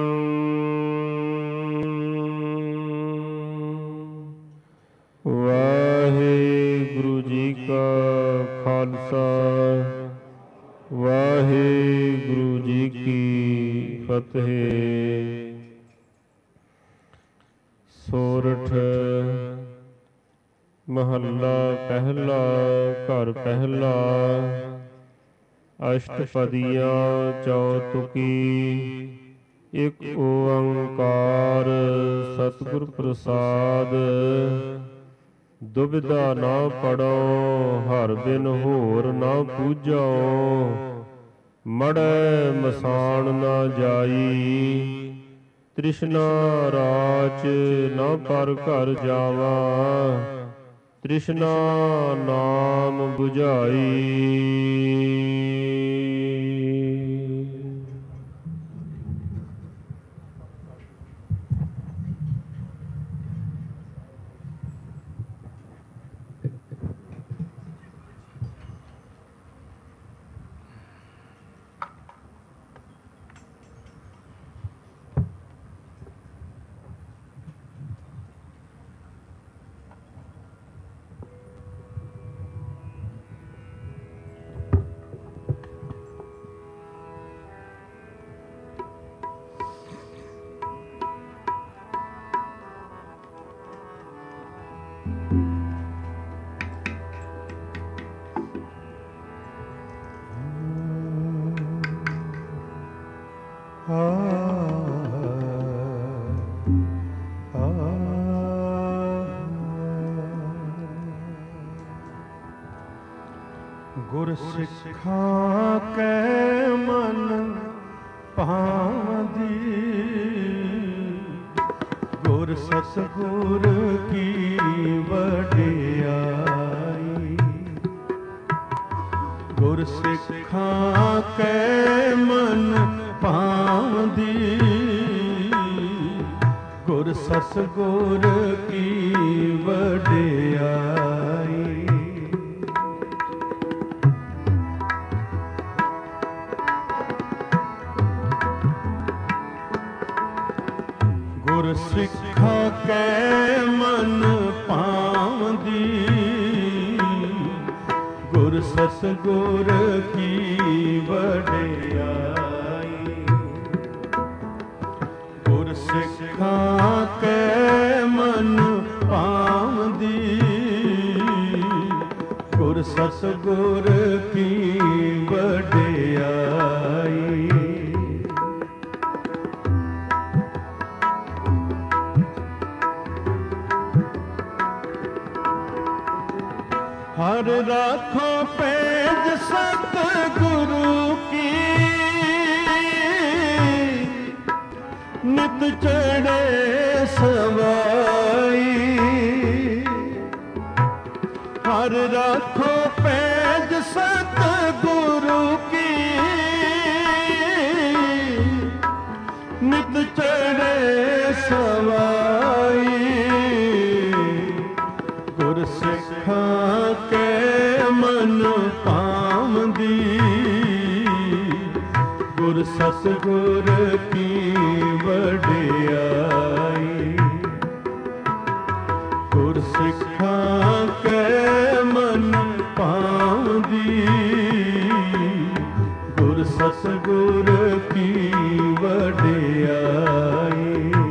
ਵਾਹਿਗੁਰੂ ਜੀ ਕਾ ਖਾਲਸਾ ਵਾਹਿਗੁਰੂ ਜੀ ਕੀ ਫਤਿਹ। ਸੋਰਠ ਮਹੱਲਾ ਪਹਿਲਾ ਘਰ ਪਹਿਲਾ। ਅਸ਼ਟਪਦੀਆਂ ਚੌਤੁਕੀ। ਇਕ ਓੰਕਾਰ ਸਤਿਗੁਰ ਪ੍ਰਸਾਦ। ਦੁਬਿਧਾ ਨਾ ਪੜੋ ਹਰ ਬਿਨ ਹੋਰ ਨਾ ਪੂਜੋ। ਮੜੈ ਮਸਾਣ ਨਾ ਜਾਈ। ਤ੍ਰਿਸ਼ਨਾ ਰਾਚ ਨਾ ਪਰ ਘਰ ਜਾਵਾ। ਤ੍ਰਿਸ਼ਨਾ ਨਾਮ 부ਝਾਈ। ਗੁਰ ਸਿੱਖਾ ਕੈ ਮਨ ਭਾਂਦੀ, ਗੁਰ ਸਤਿਗੁਰ ਕੀ ਵਡਿਆਈ। ਗੁਰ ਸਿੱਖਾ ਕੈ ਮਨ ਭਾਂਦੀ, ਗੁਰ ਸਤਿਗੁਰ ਕੀ ਵਡਿਆਈ। ਗੁਰ ਸਿੱਖਾ ਕੈ ਮਨ ਭਾਂਦੀ, ਗੁਰ ਸਤਿਗੁਰ ਕੀ ਵਡਿਆਈ। ਗੁਰ ਸਿੱਖਾ ਕੈ ਮਨ ਭਾਂਦੀ, ਗੁਰ ਸਤਿਗੁਰ ਕੀ ਵਡਿਆਈ। ਹਰ ਰਾਖੋ ਪੈਜ ਸਤਿਗੁਰੂ ਕੀ, ਨਿਤ ਚੜ੍ਹੇ ਸਵਾਈ। ਹਰ ਰਾਖੋ ਪੈਜ ਸਤਿਗੁਰੂ ਕੀ, ਨਿਤ ਚੜ੍ਹੇ ਸਵਾਈ। ਗੁਰ ਸਿੱਖਾ ਕੈ ਮਨ ਭਾਂਦੀ, ਗੁਰ ਸਤਿਗੁਰ ਕੀ ਵਡਿਆਈ। ਗੁਰ ਸਿੱਖਾ ਕੈ ਮਨ ਭਾਂਦੀ, ਗੁਰ ਸਤਿਗੁਰ ਕੀ ਵਡਿਆਈ।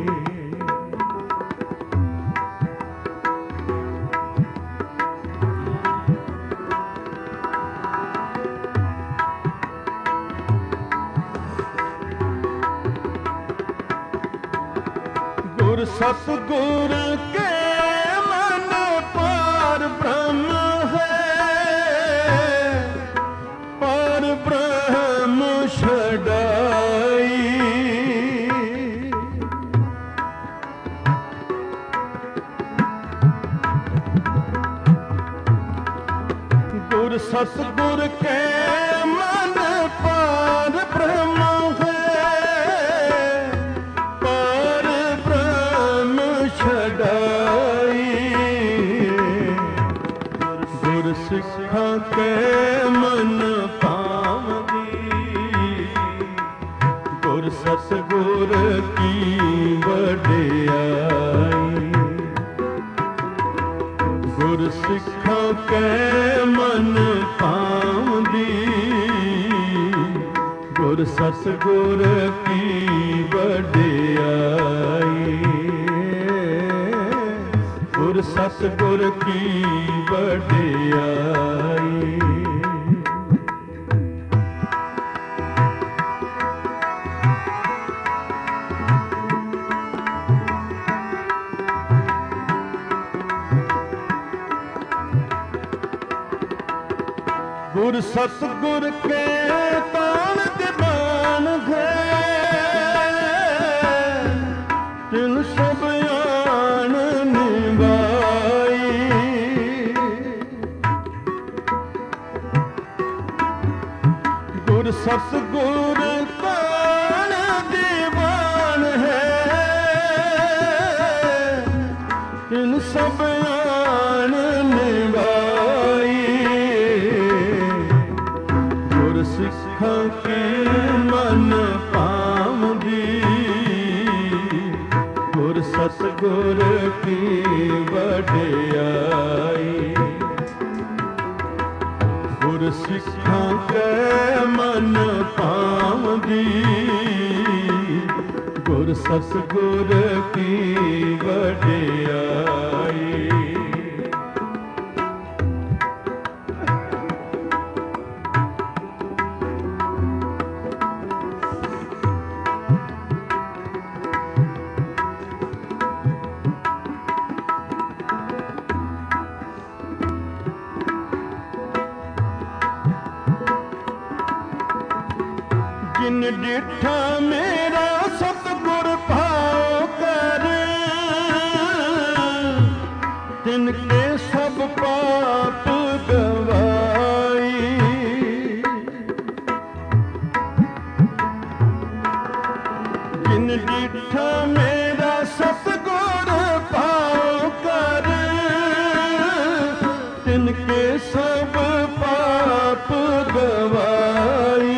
ਗੁਰ ਸਤਿਗੁਰ ਕੇ ਮਨ ਪਾਰ ਬ੍ਰਹਮ ਹੈ, ਪਾਰ ਬ੍ਰਹਮ ਛਡਾਈ। ਗੁਰ ਸਤਿਗੁਰ ਕੇ ਮਨ ਪਾਰ ਬ੍ਰਹਮ ਸਿੱਖਾ ਕੈ ਮਨ ਭਾਂਦੀ, ਗੁਰ ਸਤਿਗੁਰ ਕੀ ਵਡਿਆਈ। ਗੁਰ ਸਿੱਖਾ ਕੈ ਮਨ ਭਾਂਦੀ, ਗੁਰ ਸਤਿਗੁਰ ਕੀ ਵਡਿਆਈ। ਗੁਰ ਸਤਿਗੁਰ ਕੀ ਵਡਿਆਈ। ਗੁਰ ਸਤਿਗੁਰ ਕੇ ਤਾਣ ਦੀਵਾਨ ਹੈ, ਤਿਲ ਸਭ ਆਣ ਨਿਵਾਈ। ਗੁਰ ਸਤਿਗੁਰ ਤਾਣ ਦੀਵਾਨ ਹੈ, ਤਿਲ ਸਭ ਆਣ ਨਿਵਾਈ। ਗੁਰ ਸਿੱਖਾ ਕੇ ਮਨ ਭਾਂਦੀ, ਗੁਰ ਸਤਿਗੁਰ ਕੀ ਵਡਿਆਈ। ਗੁਰ ਸਿੱਖਾ ਕੈ ਮਨ ਭਾਂਦੀ, ਗੁਰ ਸਤਿਗੁਰ ਕੀ ਵਡਿਆਈ। जिन डिठा मेरा सतगुर भाव कर, तिनके सब पाप गवाई। जिन डिठा मेरा सतगुर भाव कर, तिनके सब पाप गवाई।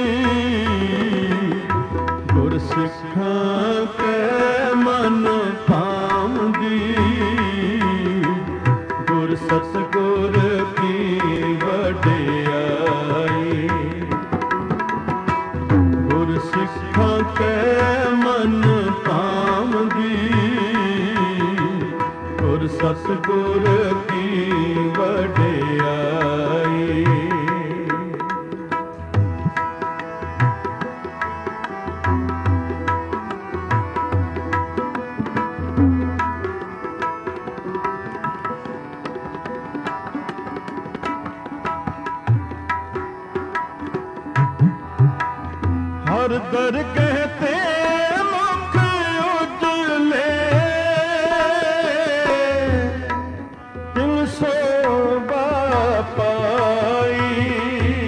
गुर सिखां के मन पामदी, गुर सतगुर की वडियाई। गुर सिखां के मन पामदी, गुर सतगुर की वडियाई। हर दर कहते मुख उजले, तिन शोभा पाई।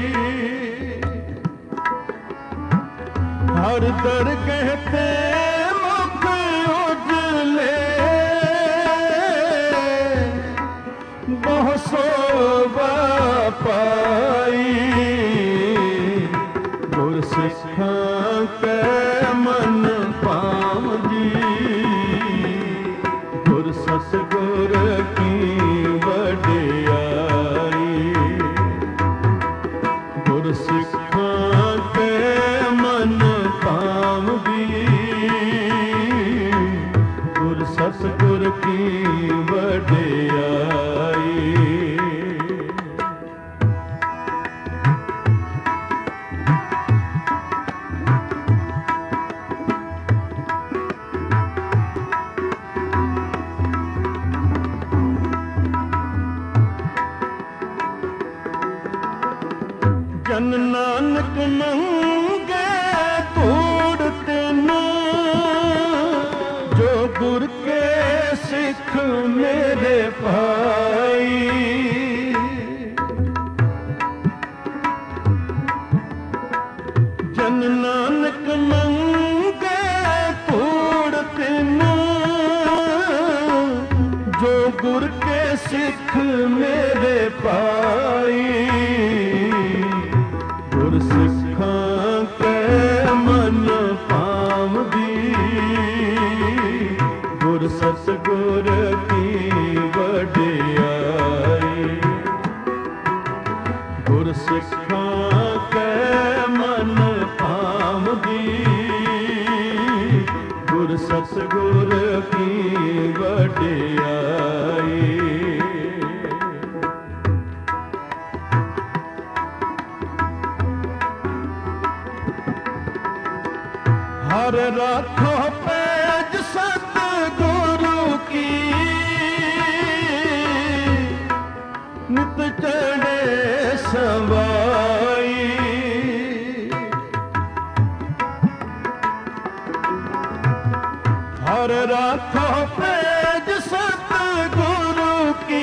हर दर कहते मुख उजले, बहु शोभा पाई। गुर सिखां के मन पामदी, गुर सतगुर की वडियाई। गुर सिखां के मन पामदी, गुर सतगुर की वडियाई। जन नानक मंगे कूड़ तिन, जो गुर के सिख मेरे भाई। जन नानक मंगे कूड़ तिन, जो गुर के सिख मेरे भाई। गुर सिखां के मन पामदी, गुर सतगुर की वडियाई। गुर सिखां के मन पामदी, गुर सतगुर की वडियाई। हर राखो पैज सतगुरु की, नित चढ़े सवाई। हर राखो पैज सतगुरु की,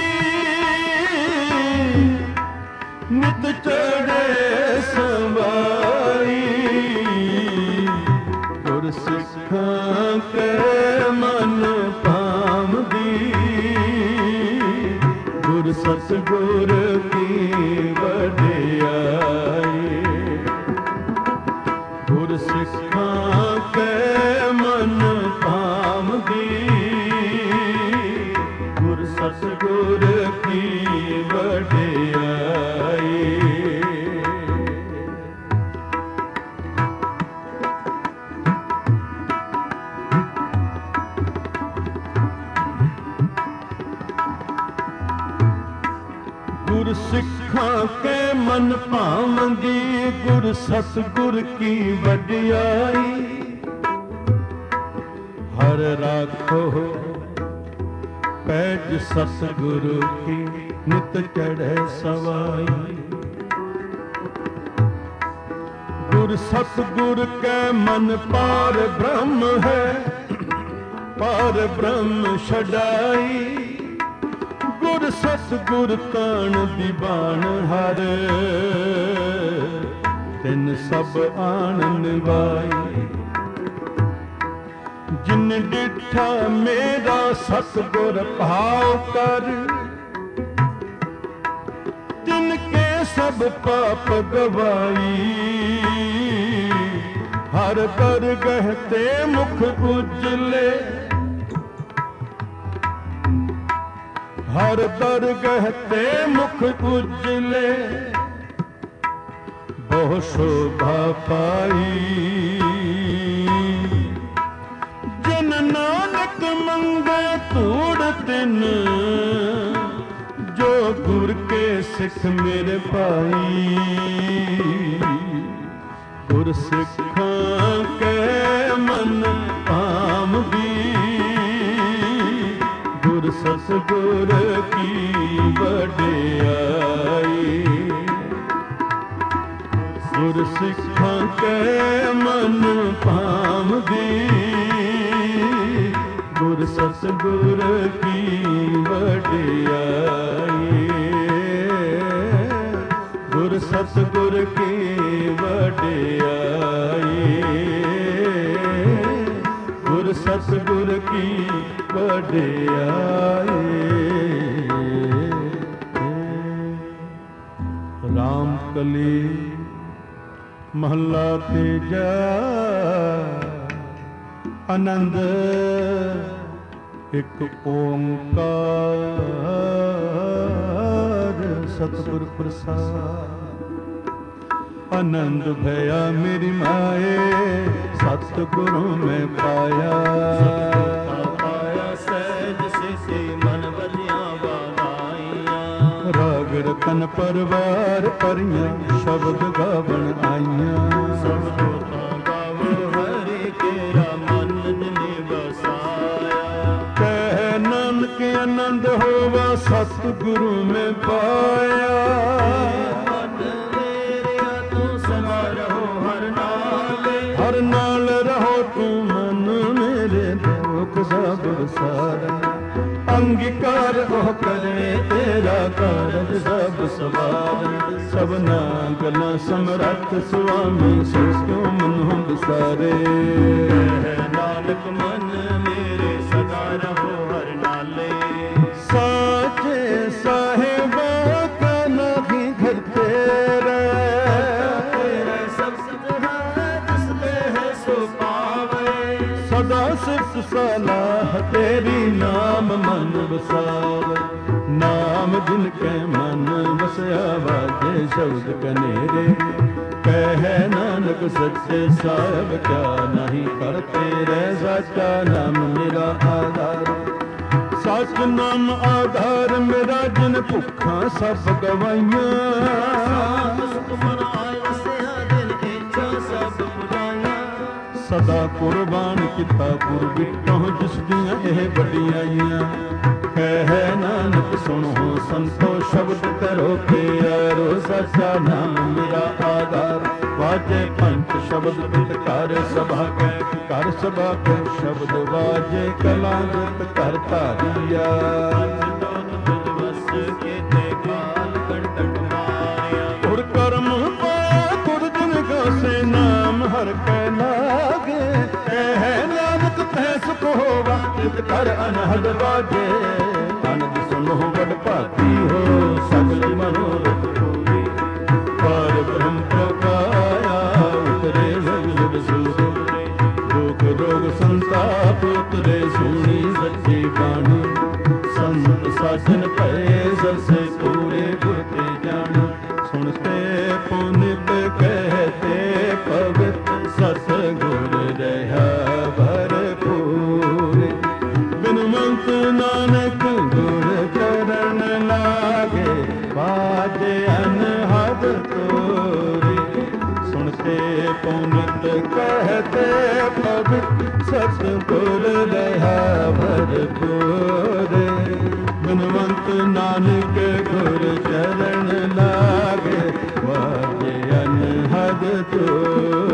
नित चढ़े सवाई। गुर सिखां के मन पामदी, गुर सतगुर की वडियाई। गुर सिखां के मन पामदी, गुर सतगुर की वडियाई। गुर सिखां के मन पामदी, गुर सतगुर की वडियाई। हर राखो पैज सतगुरु की, नित चढ़े सवाई। ਗੁਰ ਸਤਿਗੁਰ ਕੈ ਮਨ ਪਾਰ ਬ੍ਰਹਮ ਹੈ, ਪਾਰ ਬ੍ਰਹਮ ਛਡਾਈ। ਗੁਰ ਸਤਿਗੁਰ ਤਾਣ ਦੀਵਾਨ ਹਰ, ਤਿਨ ਸਭ ਆਣ ਨਿਵਾਈ। ਜਿਨ ਡਿਠਾ ਮੇਰਾ ਸਤਿਗੁਰ ਭਾਉ ਕਰ, ਤਿਨ ਕੇ ਸਭ ਪਾਪ ਗਵਾਈ। ਹਰ ਦਰਗਹ ਤੇ ਮੁਖ ਉਜਲੇ, ਹਰ ਦਰਗਹ ਤੇ ਮੁਖ ਉਜਲੇ। ਬਹੁ ਸ਼ੋਭਾ ਪਾਈ। ਜਿਨ ਨਾਨਕ ਮੰਗੇ ਧੂੜ ਤਿਨ, ਜੋ ਗੁਰ ਕੇ ਸਿੱਖ ਮੇਰੇ ਭਾਈ। ਗੁਰ ਸਿੱਖਾਂ ਕੇ ਮਨ ਭਾਵਦੀ, ਗੁਰ ਸਤਿਗੁਰ ਕੀ ਵਡਿਆਈ। ਗੁਰ ਸਿੱਖਾਂ ਕੇ ਮਨ ਭਾਵਦੀ, ਗੁਰ ਸਤਿਗੁਰ ਕੀ ਵਡਿਆਈ। ਗੁਰ ਸਤਿਗੁਰ ਕੀ ਵਡਿਆਈ। ਗੁਰ ਸਤਿਗੁਰ ਕੀ ਵਡਿਆਈ। ਰਾਮ ਕਲੀ ਮਹੱਲਾ ਤੀਜਾ। ਆਨੰਦ ਇੱਕ ਓੰਕਾਰ ਸਤਿਗੁਰ ਪ੍ਰਸਾਦ। ਆਨੰਦ ਭਇਆ ਮੇਰੀ ਮਾਏ, ਸਤਿਗੁਰੂ ਮੈਂ ਪਾਇਆ। ਪਾਇਆ ਸਹਿਜ ਸਿਧਿ ਮਨ ਵਜਿਆ ਵਾਲਾਈਆਂ। ਰਾਗ ਰਤਨ ਪਰਵਾਰ ਭਰੀਆਂ, ਸ਼ਬਦ ਗਾਵਣ ਆਈਆਂ। ਸਭ ਲੋਕਾਂ ਗਾਵੋ ਹਰਿ ਕੇਰਾ ਮਨ ਜਿਨੇ ਵਸਾਇਆ। ਕਹਿ ਨਾਨਕ ਆਨੰਦ ਹੋਵਾ, ਸਤਿਗੁਰੂ ਮੈਂ ਪਾਇਆ। ਹਰ ਨਾਲ ਰਹੋ ਤੂੰ ਮਨ ਮੇਰੇ, ਦੁਖ ਸਭ ਸਾਰਾ। ਅੰਗੀਕਾਰ ਉਹ ਕਰੇ ਤੇਰਾ ਕਾਰਜ ਸਭ ਸਵਾਰ। ਸਭਨਾ ਗੱਲਾਂ ਸਮਰੱਥ ਸੁਆਮੀ, ਸੋ ਕਿਉ ਮਨੁ ਵਿਸਾਰੇ। ਨਾਨਕ ਮਨ ਮੇਰੇ ਸਦਾ ਰਹੋ ਹਰ ਨਾਲੇ। ਸਾਚੇ ਸਾਹਿਬਾ ਕਾ ਨਾਹੀ ਘਰ ਤੇਰਾ, ਸਦਾ ਸਿਫਤ ਸਲਾਹ ਤੇਰੀ, ਨਾਮ ਮਨ ਵਸਾਵ। ਨਾਮ ਜਿਨ ਕੈ ਮਨ ਵਸਿਆ, ਵਾਜੇ ਸ਼ਬਦ ਕਨੇਰੇ। ਕਹਿ ਨਾਨਕ ਸੱਚੇ ਸਾਹਿਬ, ਕਿਆ ਨਹੀਂ ਕਰ ਤੇਰੇ ਸਾਚਾ ਨਾਮ ਮੇਰਾ ਆਧਾਰ। ਸਚ ਨਾਮ ਆਧਾਰ ਮੇਰਾ, ਜਿਨ ਭੁੱਖਾਂ ਸਭ ਗਵਾਈਆਂ। ਸਦਾ ਕੁਰਬਾਨ ਕੀਤਾ ਗੁਰ ਵਿਟੋਂ, ਜਿਸ ਦੀਆਂ ਇਹ ਵਡਿਆਈਆਂ। ਕਹਿ ਨਾਨਕ ਸੁਣੋ ਸੰਤੋ, ਸ਼ਬਦ ਕਰੋ ਪਿਆਰੋ। ਸੱਚਾ ਨਾਮ ਮੇਰਾ ਆਧਾਰ। ਵਾਜੇ ਪੰਚ ਸ਼ਬਦ ਪਿਤ ਕਰ ਸਭਾ ਕੈ, ਕਰ ਸਭਾ ਕੈ ਸ਼ਬਦ ਵਾਜੇ। ਕਲਾ ਗੁਰਤ ਕਰ ਧਾਰੀਆ। ਗੁਰ ਕਰਮ ਪਾਇਆ ਗੁਰ ਜਿਨ ਗਾਸੇ, ਨਾਮ ਹਰ ਕੈ ਲਾਗੇ। ਕਹਿ ਨਾਨਕ ਤੈ ਸੁਖ ਹੋਵਾ, ਤਿਤ ਕਰ ਅਨਹਦ ਬਾਜੇ। ਅਨੰਦ ਸੁਨੋ ਵਡ ਭਾਗੀ ਹੋ, ਸਗਲ ਮਨੋਰਥ ਪੂਰੀ। ਪਾਰ ਬ੍ਰਹਮ ਪ੍ਰਕਾਇਆ, ਉਤਰੇ ਸਗਲ ਸੂਰੇ। ਦੁਖ ਰੋਗ ਸੰਤਾਪ ਉਤਰੇ, ਸੁਣੀ ਸੱਚੀ ਬਾਣੀ। ਸੰਤ ਸਾਜਨ ਭਏ ਸਰਸੇ ਪੂਰੇ, ਗੁਰ ਤੇ ਜਾਣ। ਸੁਣਤੇ ਪੁਨਿਤ ਕਹਤੇ ਪਵਿੱਤ, ਸਤਿਗੁਰ ਰਹਾ ਭਰਪੂਰ। ਬਿਨਵੰਤ ਨਾਨਕ ਗੁਰ ਚਰਨ ਲਾਗੇ, ਬਾਜੇ ਅਨਹਦ ਤੋਰੀ। ਸੁਣਤੇ ਪੁਨਿਤ ਕਹਤੇ ਪਵਿੱਤ, ਸਤਿਗੁਰ ਰਹਾ ਭਰਪੂਰ। ਬਿਨਵੰਤ ਨਾਨਕ ਗੁਰ ਚਰਨ ਲਾਗੇ, ਵਾਜੇ ਅਨਹਦ ਤੋਰੀ।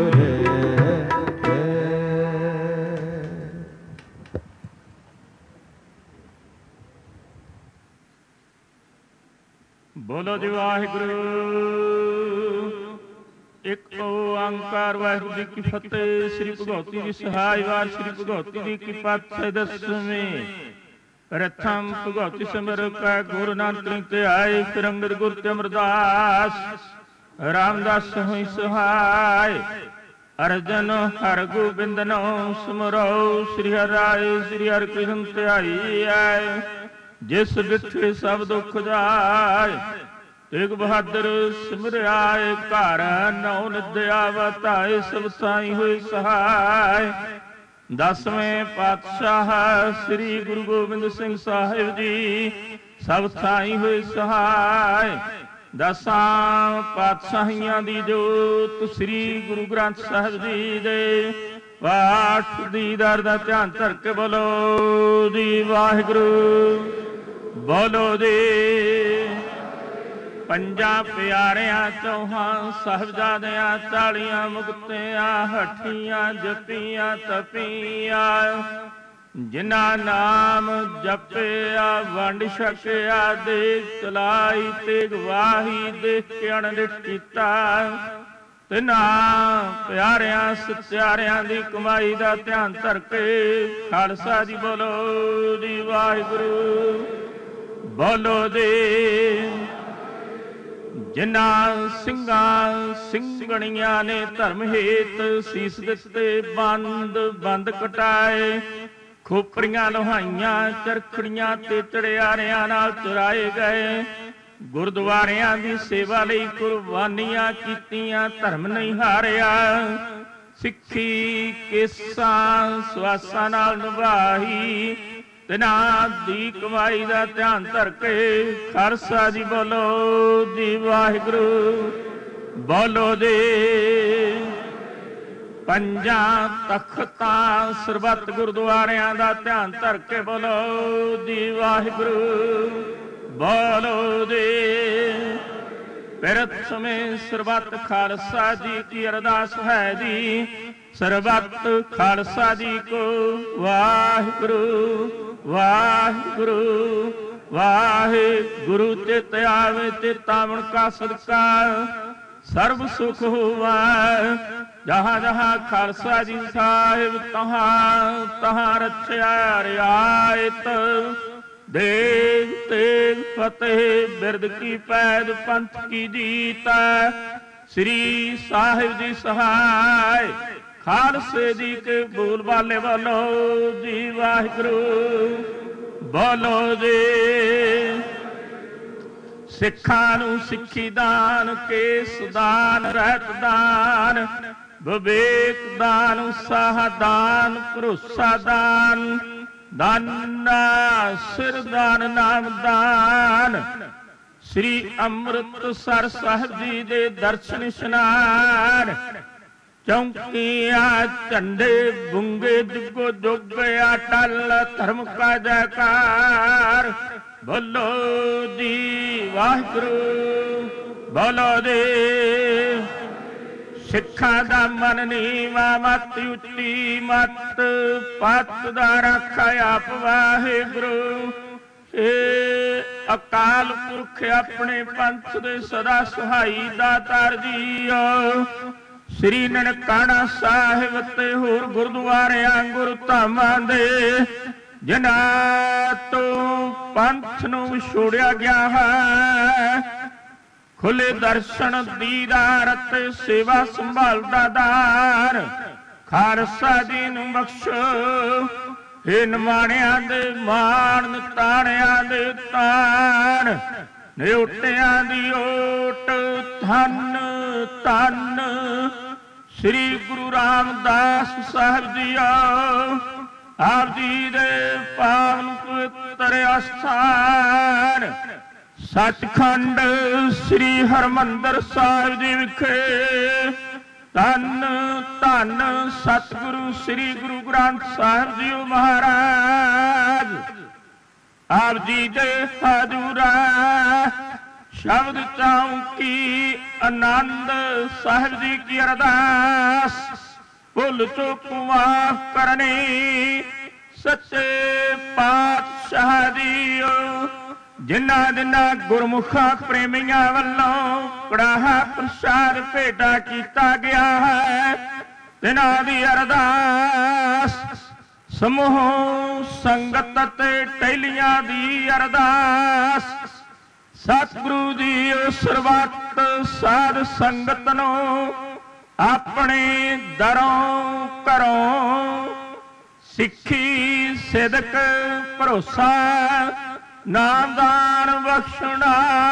ਇੱਕ ਓੰਕਾਰ ਵਾਹਿਗੁਰੂ ਜੀ ਕੀ ਫਤਿਹ। ਸ੍ਰੀ ਭਗਵਤੀ ਦੀ ਸਹਾਇ ਵਾਰ ਸ੍ਰੀ ਭਗਵਤੀ ਜੀ ਕੀ ਪਾਤਸ਼ਾਹੀ ਦਸਵੇਂ ਪ੍ਰਥਮ ਭਗਵਤੀ ਸਿਮਰ ਕੈ ਗੁਰੂ ਨਾਨਕ ਤੇ ਆਏ। ਫਿਰ ਅੰਗਦ ਗੁਰ ਤੇ ਅਮਰਦਾਸ ਰਾਮਦਾਸ ਹੋਈ ਸਹਾਇ। ਅਰਜਨ ਹਰ ਗੋਬਿੰਦ ਨੋ ਸਿਮਰੋ। ਸ੍ਰੀ ਹਰਿ ਰਾਏ ਸ੍ਰੀ ਹਰਿ ਕ੍ਰਿਸ਼ਨ ਧਿਆਈ ਆਏ। ਜਿਸ ਡਿਠੇ ਸਭ ਦੁਖ ਜਾਏ। ਤੇਗ ਬਹਾਦਰ ਸਿਮਰਿਆਏ। ਘਰ ਨੌ ਨਿਦਿਆ ਵਤਾਏ। ਸਭ ਸਾਈ ਹੋਏ ਸਹਾਇ। ਦਸਵੇਂ ਪਾਤਸ਼ਾਹ ਸ੍ਰੀ ਗੁਰੂ ਗੋਬਿੰਦ ਸਿੰਘ ਸਾਹਿਬ ਜੀ ਸਭ ਸਾਈ ਹੋਏ ਸਹਾਇ। ਦਸਾਂ ਪਾਤਸ਼ਾਹੀਆਂ ਦੀ ਜੋਤ ਸ੍ਰੀ ਗੁਰੂ ਗ੍ਰੰਥ ਸਾਹਿਬ ਜੀ ਦੇ ਪਾਠ ਦੀ ਦਰ ਦਾ ਧਿਆਨ ਧਰ ਕੇ ਬੋਲੋ ਜੀ ਵਾਹਿਗੁਰੂ। ਬੋਲੋ ਜੀ। ਪੰਜਾਂ ਪਿਆਰਿਆਂ ਚੌਹਾਂ ਸਾਹਿਬਜ਼ਾਦਿਆਂ ਚਾਲੀਆਂ ਮੁਕਤਿਆਂ ਹਠੀਆਂ ਜਪੀਆਂ ਤਪੀਆਂ। ਜਿਨ੍ਹਾਂ ਨਾਮ ਜਪਿਆ ਵੰਡ ਛਕਿਆ ਦੇਖ ਚਲਾਈ ਤੇ ਗਵਾਹੀ ਦੇਖ ਕੇ ਅਣਡਿਠ ਕੀਤਾ। ਤਿਨਾਂ ਪਿਆਰਿਆਂ ਸਤਿਆਰਿਆਂ ਦੀ ਕਮਾਈ ਦਾ ਧਿਆਨ ਧਰ ਕੇ ਖਾਲਸਾ ਜੀ ਬੋਲੋ ਜੀ ਵਾਹਿਗੁਰੂ। ਬੋਲੋ ਜੀ। ਜਿਨ੍ਹਾਂ ਸਿੰਘਾਂ ਸਿੰਘਣੀਆਂ ਨੇ ਧਰਮ ਹੇਤ ਸੀਸ ਦਿੱਤੇ ਬੰਦ ਬੰਦ ਕਟਾਏ। ਖੋਪਰੀਆਂ ਲੋਹਾਈਆਂ ਚਰਖੜੀਆਂ ਤੇ ਚੜਿਆਰਿਆਂ ਨਾਲ ਚੁਰਾਏ ਗਏ। ਗੁਰਦੁਆਰਿਆਂ ਦੀ ਸੇਵਾ ਲਈ ਕੁਰਬਾਨੀਆਂ ਕੀਤੀਆਂ ਧਰਮ ਨਹੀਂ ਹਾਰਿਆ। ਸਿੱਖੀ ਕੇਸਾਂ ਸਵਾਸਾਂ ਨਾਲ ਨਿਭਾਈ। ਤਿਨਾਂ ਦੀ ਕਮਾਈ ਦਾ ਧਿਆਨ ਧਰ ਕੇ ਖਾਲਸਾ ਜੀ ਬੋਲੋ ਜੀ ਵਾਹਿਗੁਰੂ। ਬੋਲੋ ਜੀ। ਪੰਜਾਂ ਤਖਤਾਂ ਸਰਬੱਤ ਗੁਰਦੁਆਰਿਆਂ ਦਾ ਧਿਆਨ ਧਰ ਕੇ ਬੋਲੋ ਜੀ ਵਾਹਿਗੁਰੂ। ਬੋਲੋ ਜੀ। ਪ੍ਰਥਮੇ ਸਰਬੱਤ ਖਾਲਸਾ ਜੀ ਕੀ ਅਰਦਾਸ ਹੈ ਜੀ। ਸਰਬੱਤ ਖਾਲਸਾ ਜੀ ਕੋ ਵਾਹਿਗੁਰੂ ਵਾਹਿਗੁਰੂ ਵਾਹਿਗੁਰੂ। ਚਿਤ ਆਵੇ ਚਿਤਾਵਣ ਕਾ ਸਦਕਾ ਸਰਬ ਸੁਖ ਹੋਵਾ। ਜਹਾਂ ਜਹਾਂ ਖਾਲਸਾ ਜੀ ਸਾਹਿਬ ਤਹਾਂ ਤਹਾਂ ਰਚਿਆ ਰਿਆਇਤ। ਦੇਗ ਤੇਗ ਫਤਿਹ ਬਿਰਦ ਕੀ ਪੈਦ ਪੰਥ ਕੀ ਜੀਤ। ਸ੍ਰੀ ਸਾਹਿਬ ਜੀ ਸਹਾਇ। ਖਾਲਸੇ ਜੀ ਕੇ ਬੋਲ ਬਾਲੇ ਬੋਲੋ ਜੀ ਵਾਹਿਗੁਰੂ। ਬੋਲੋ ਜੀ। ਸਿੱਖਾਂ ਨੂੰ ਸਿੱਖੀ ਦਾਨ ਕੇਸ ਦਾਨ ਰਹਿਤ ਦਾਨ ਵਿਵੇਕ ਦਾਨ ਉਤਸਾਹ ਦਾਨ ਭਰੋਸਾ ਦਾਨ ਦਾਨਾ ਸਿਰ ਦਾਨ ਨਾਮ ਦਾਨ। ਸ੍ਰੀ ਅੰਮ੍ਰਿਤਸਰ ਸਾਹਿਬ ਜੀ ਦੇ ਦਰਸ਼ਨ ਇਸ਼ਨਾਨ। ਚੌਂਕੀਆਂ ਝੰਡੇ ਬੁੰਗੇ ਜੁਗੋ ਜੁਗ ਅਟਲ ਧਰਮ ਕਾ ਜੈਕਾਰ। ਬੋਲੋ ਜੀ ਵਾਹਿਗੁਰੂ। ਬੋਲੋ ਜੀ। ਸਿੱਖਾਂ ਦਾ ਮਨ ਨੀਵਾ ਮਤ ਉੱਚੀ ਮਤ ਪੱਤ ਦਾ ਰੱਖਾ ਆਪ ਵਾਹਿਗੁਰੂ। ਏ ਅਕਾਲ ਪੁਰਖ ਆਪਣੇ ਪੰਥ ਦੇ ਸਦਾ ਸਹਾਈ ਦਾਤਾਰ ਜੀਓ। ਸ੍ਰੀ ਨਨਕਾਣਾ ਸਾਹਿਬ ਤੇ ਹੋਰ ਗੁਰਦੁਆਰਿਆਂ ਗੁਰਧਾਮਾਂ ਦੇ ਜਿਨ੍ਹਾਂ ਤੋਂ ਪੰਥ ਨੂੰ ਵਿਛੋੜਿਆ ਗਿਆ ਹੈ। ਖੁੱਲੇ ਦਰਸ਼ਨ ਦੀਦਾਰ ਤੇ ਸੇਵਾ ਸੰਭਾਲ ਦਾ ਦਾਰ ਖਾਲਸਾ ਜੀ ਨੂੰ ਬਖਸ਼ੋ। ਇਹ ਨਿਮਾਣਿਆਂ ਦੇ ਮਾਣ ਤਾਣਿਆਂ ਦੇ ਤਾਣ ਨਿਉਟਿਆਂ ਦੀ ਓਟ ਧੰਨ ਧੰਨ ਸ੍ਰੀ ਗੁਰੂ ਰਾਮਦਾਸ ਸਾਹਿਬ ਜੀਓ। ਆਪ ਜੀ ਦੇ ਪਾਵਨ ਪਵਿੱਤਰ ਅਸਥਾਨ ਸੱਚਖੰਡ ਸ੍ਰੀ ਹਰਿਮੰਦਰ ਸਾਹਿਬ ਜੀ ਵਿਖੇ ਧੰਨ ਧੰਨ ਸਤਿਗੁਰੂ ਸ੍ਰੀ ਗੁਰੂ ਗ੍ਰੰਥ ਸਾਹਿਬ ਜੀ ਮਹਾਰਾਜ ਆਪ ਜੀ ਦੇ ਹਜ਼ੂਰਾ ਸ਼ਬਦ ਚੌਂਕੀ ਆਨੰਦ ਸਾਹਿਬ ਜੀ ਕੀ ਅਰਦਾਸ। ਭੁੱਲ ਚੁੱਕ ਮਾਫ ਕਰਨੀ ਸੱਚੇ ਪਾਤਸ਼ਾਹ ਜੀਓ। ਜਿਨ੍ਹਾਂ ਜਿਨ੍ਹਾਂ ਗੁਰਮੁਖਾਂ ਪ੍ਰੇਮੀਆਂ ਵੱਲੋਂ ਕੜਾਹਾ ਪ੍ਰਸ਼ਾਦ ਭੇਟਾ ਕੀਤਾ ਗਿਆ ਹੈ, ਤਿਨਾਂ ਦੀ ਅਰਦਾਸ ਸਮੂਹ ਸੰਗਤ ਅਤੇ ਟਹਿਲੀਆਂ ਦੀ ਅਰਦਾਸ ਸਤਿਗੁਰੂ ਜੀ ਉਸ ਸਰਬੱਤ ਸਾਧ ਸੰਗਤ ਨੂੰ ਆਪਣੇ ਦਰੋਂ ਘਰੋਂ ਸਿੱਖੀ ਸਿਦਕ ਭਰੋਸਾ ਨਾਮਦਾਨ ਬਖਸ਼ਣਾ,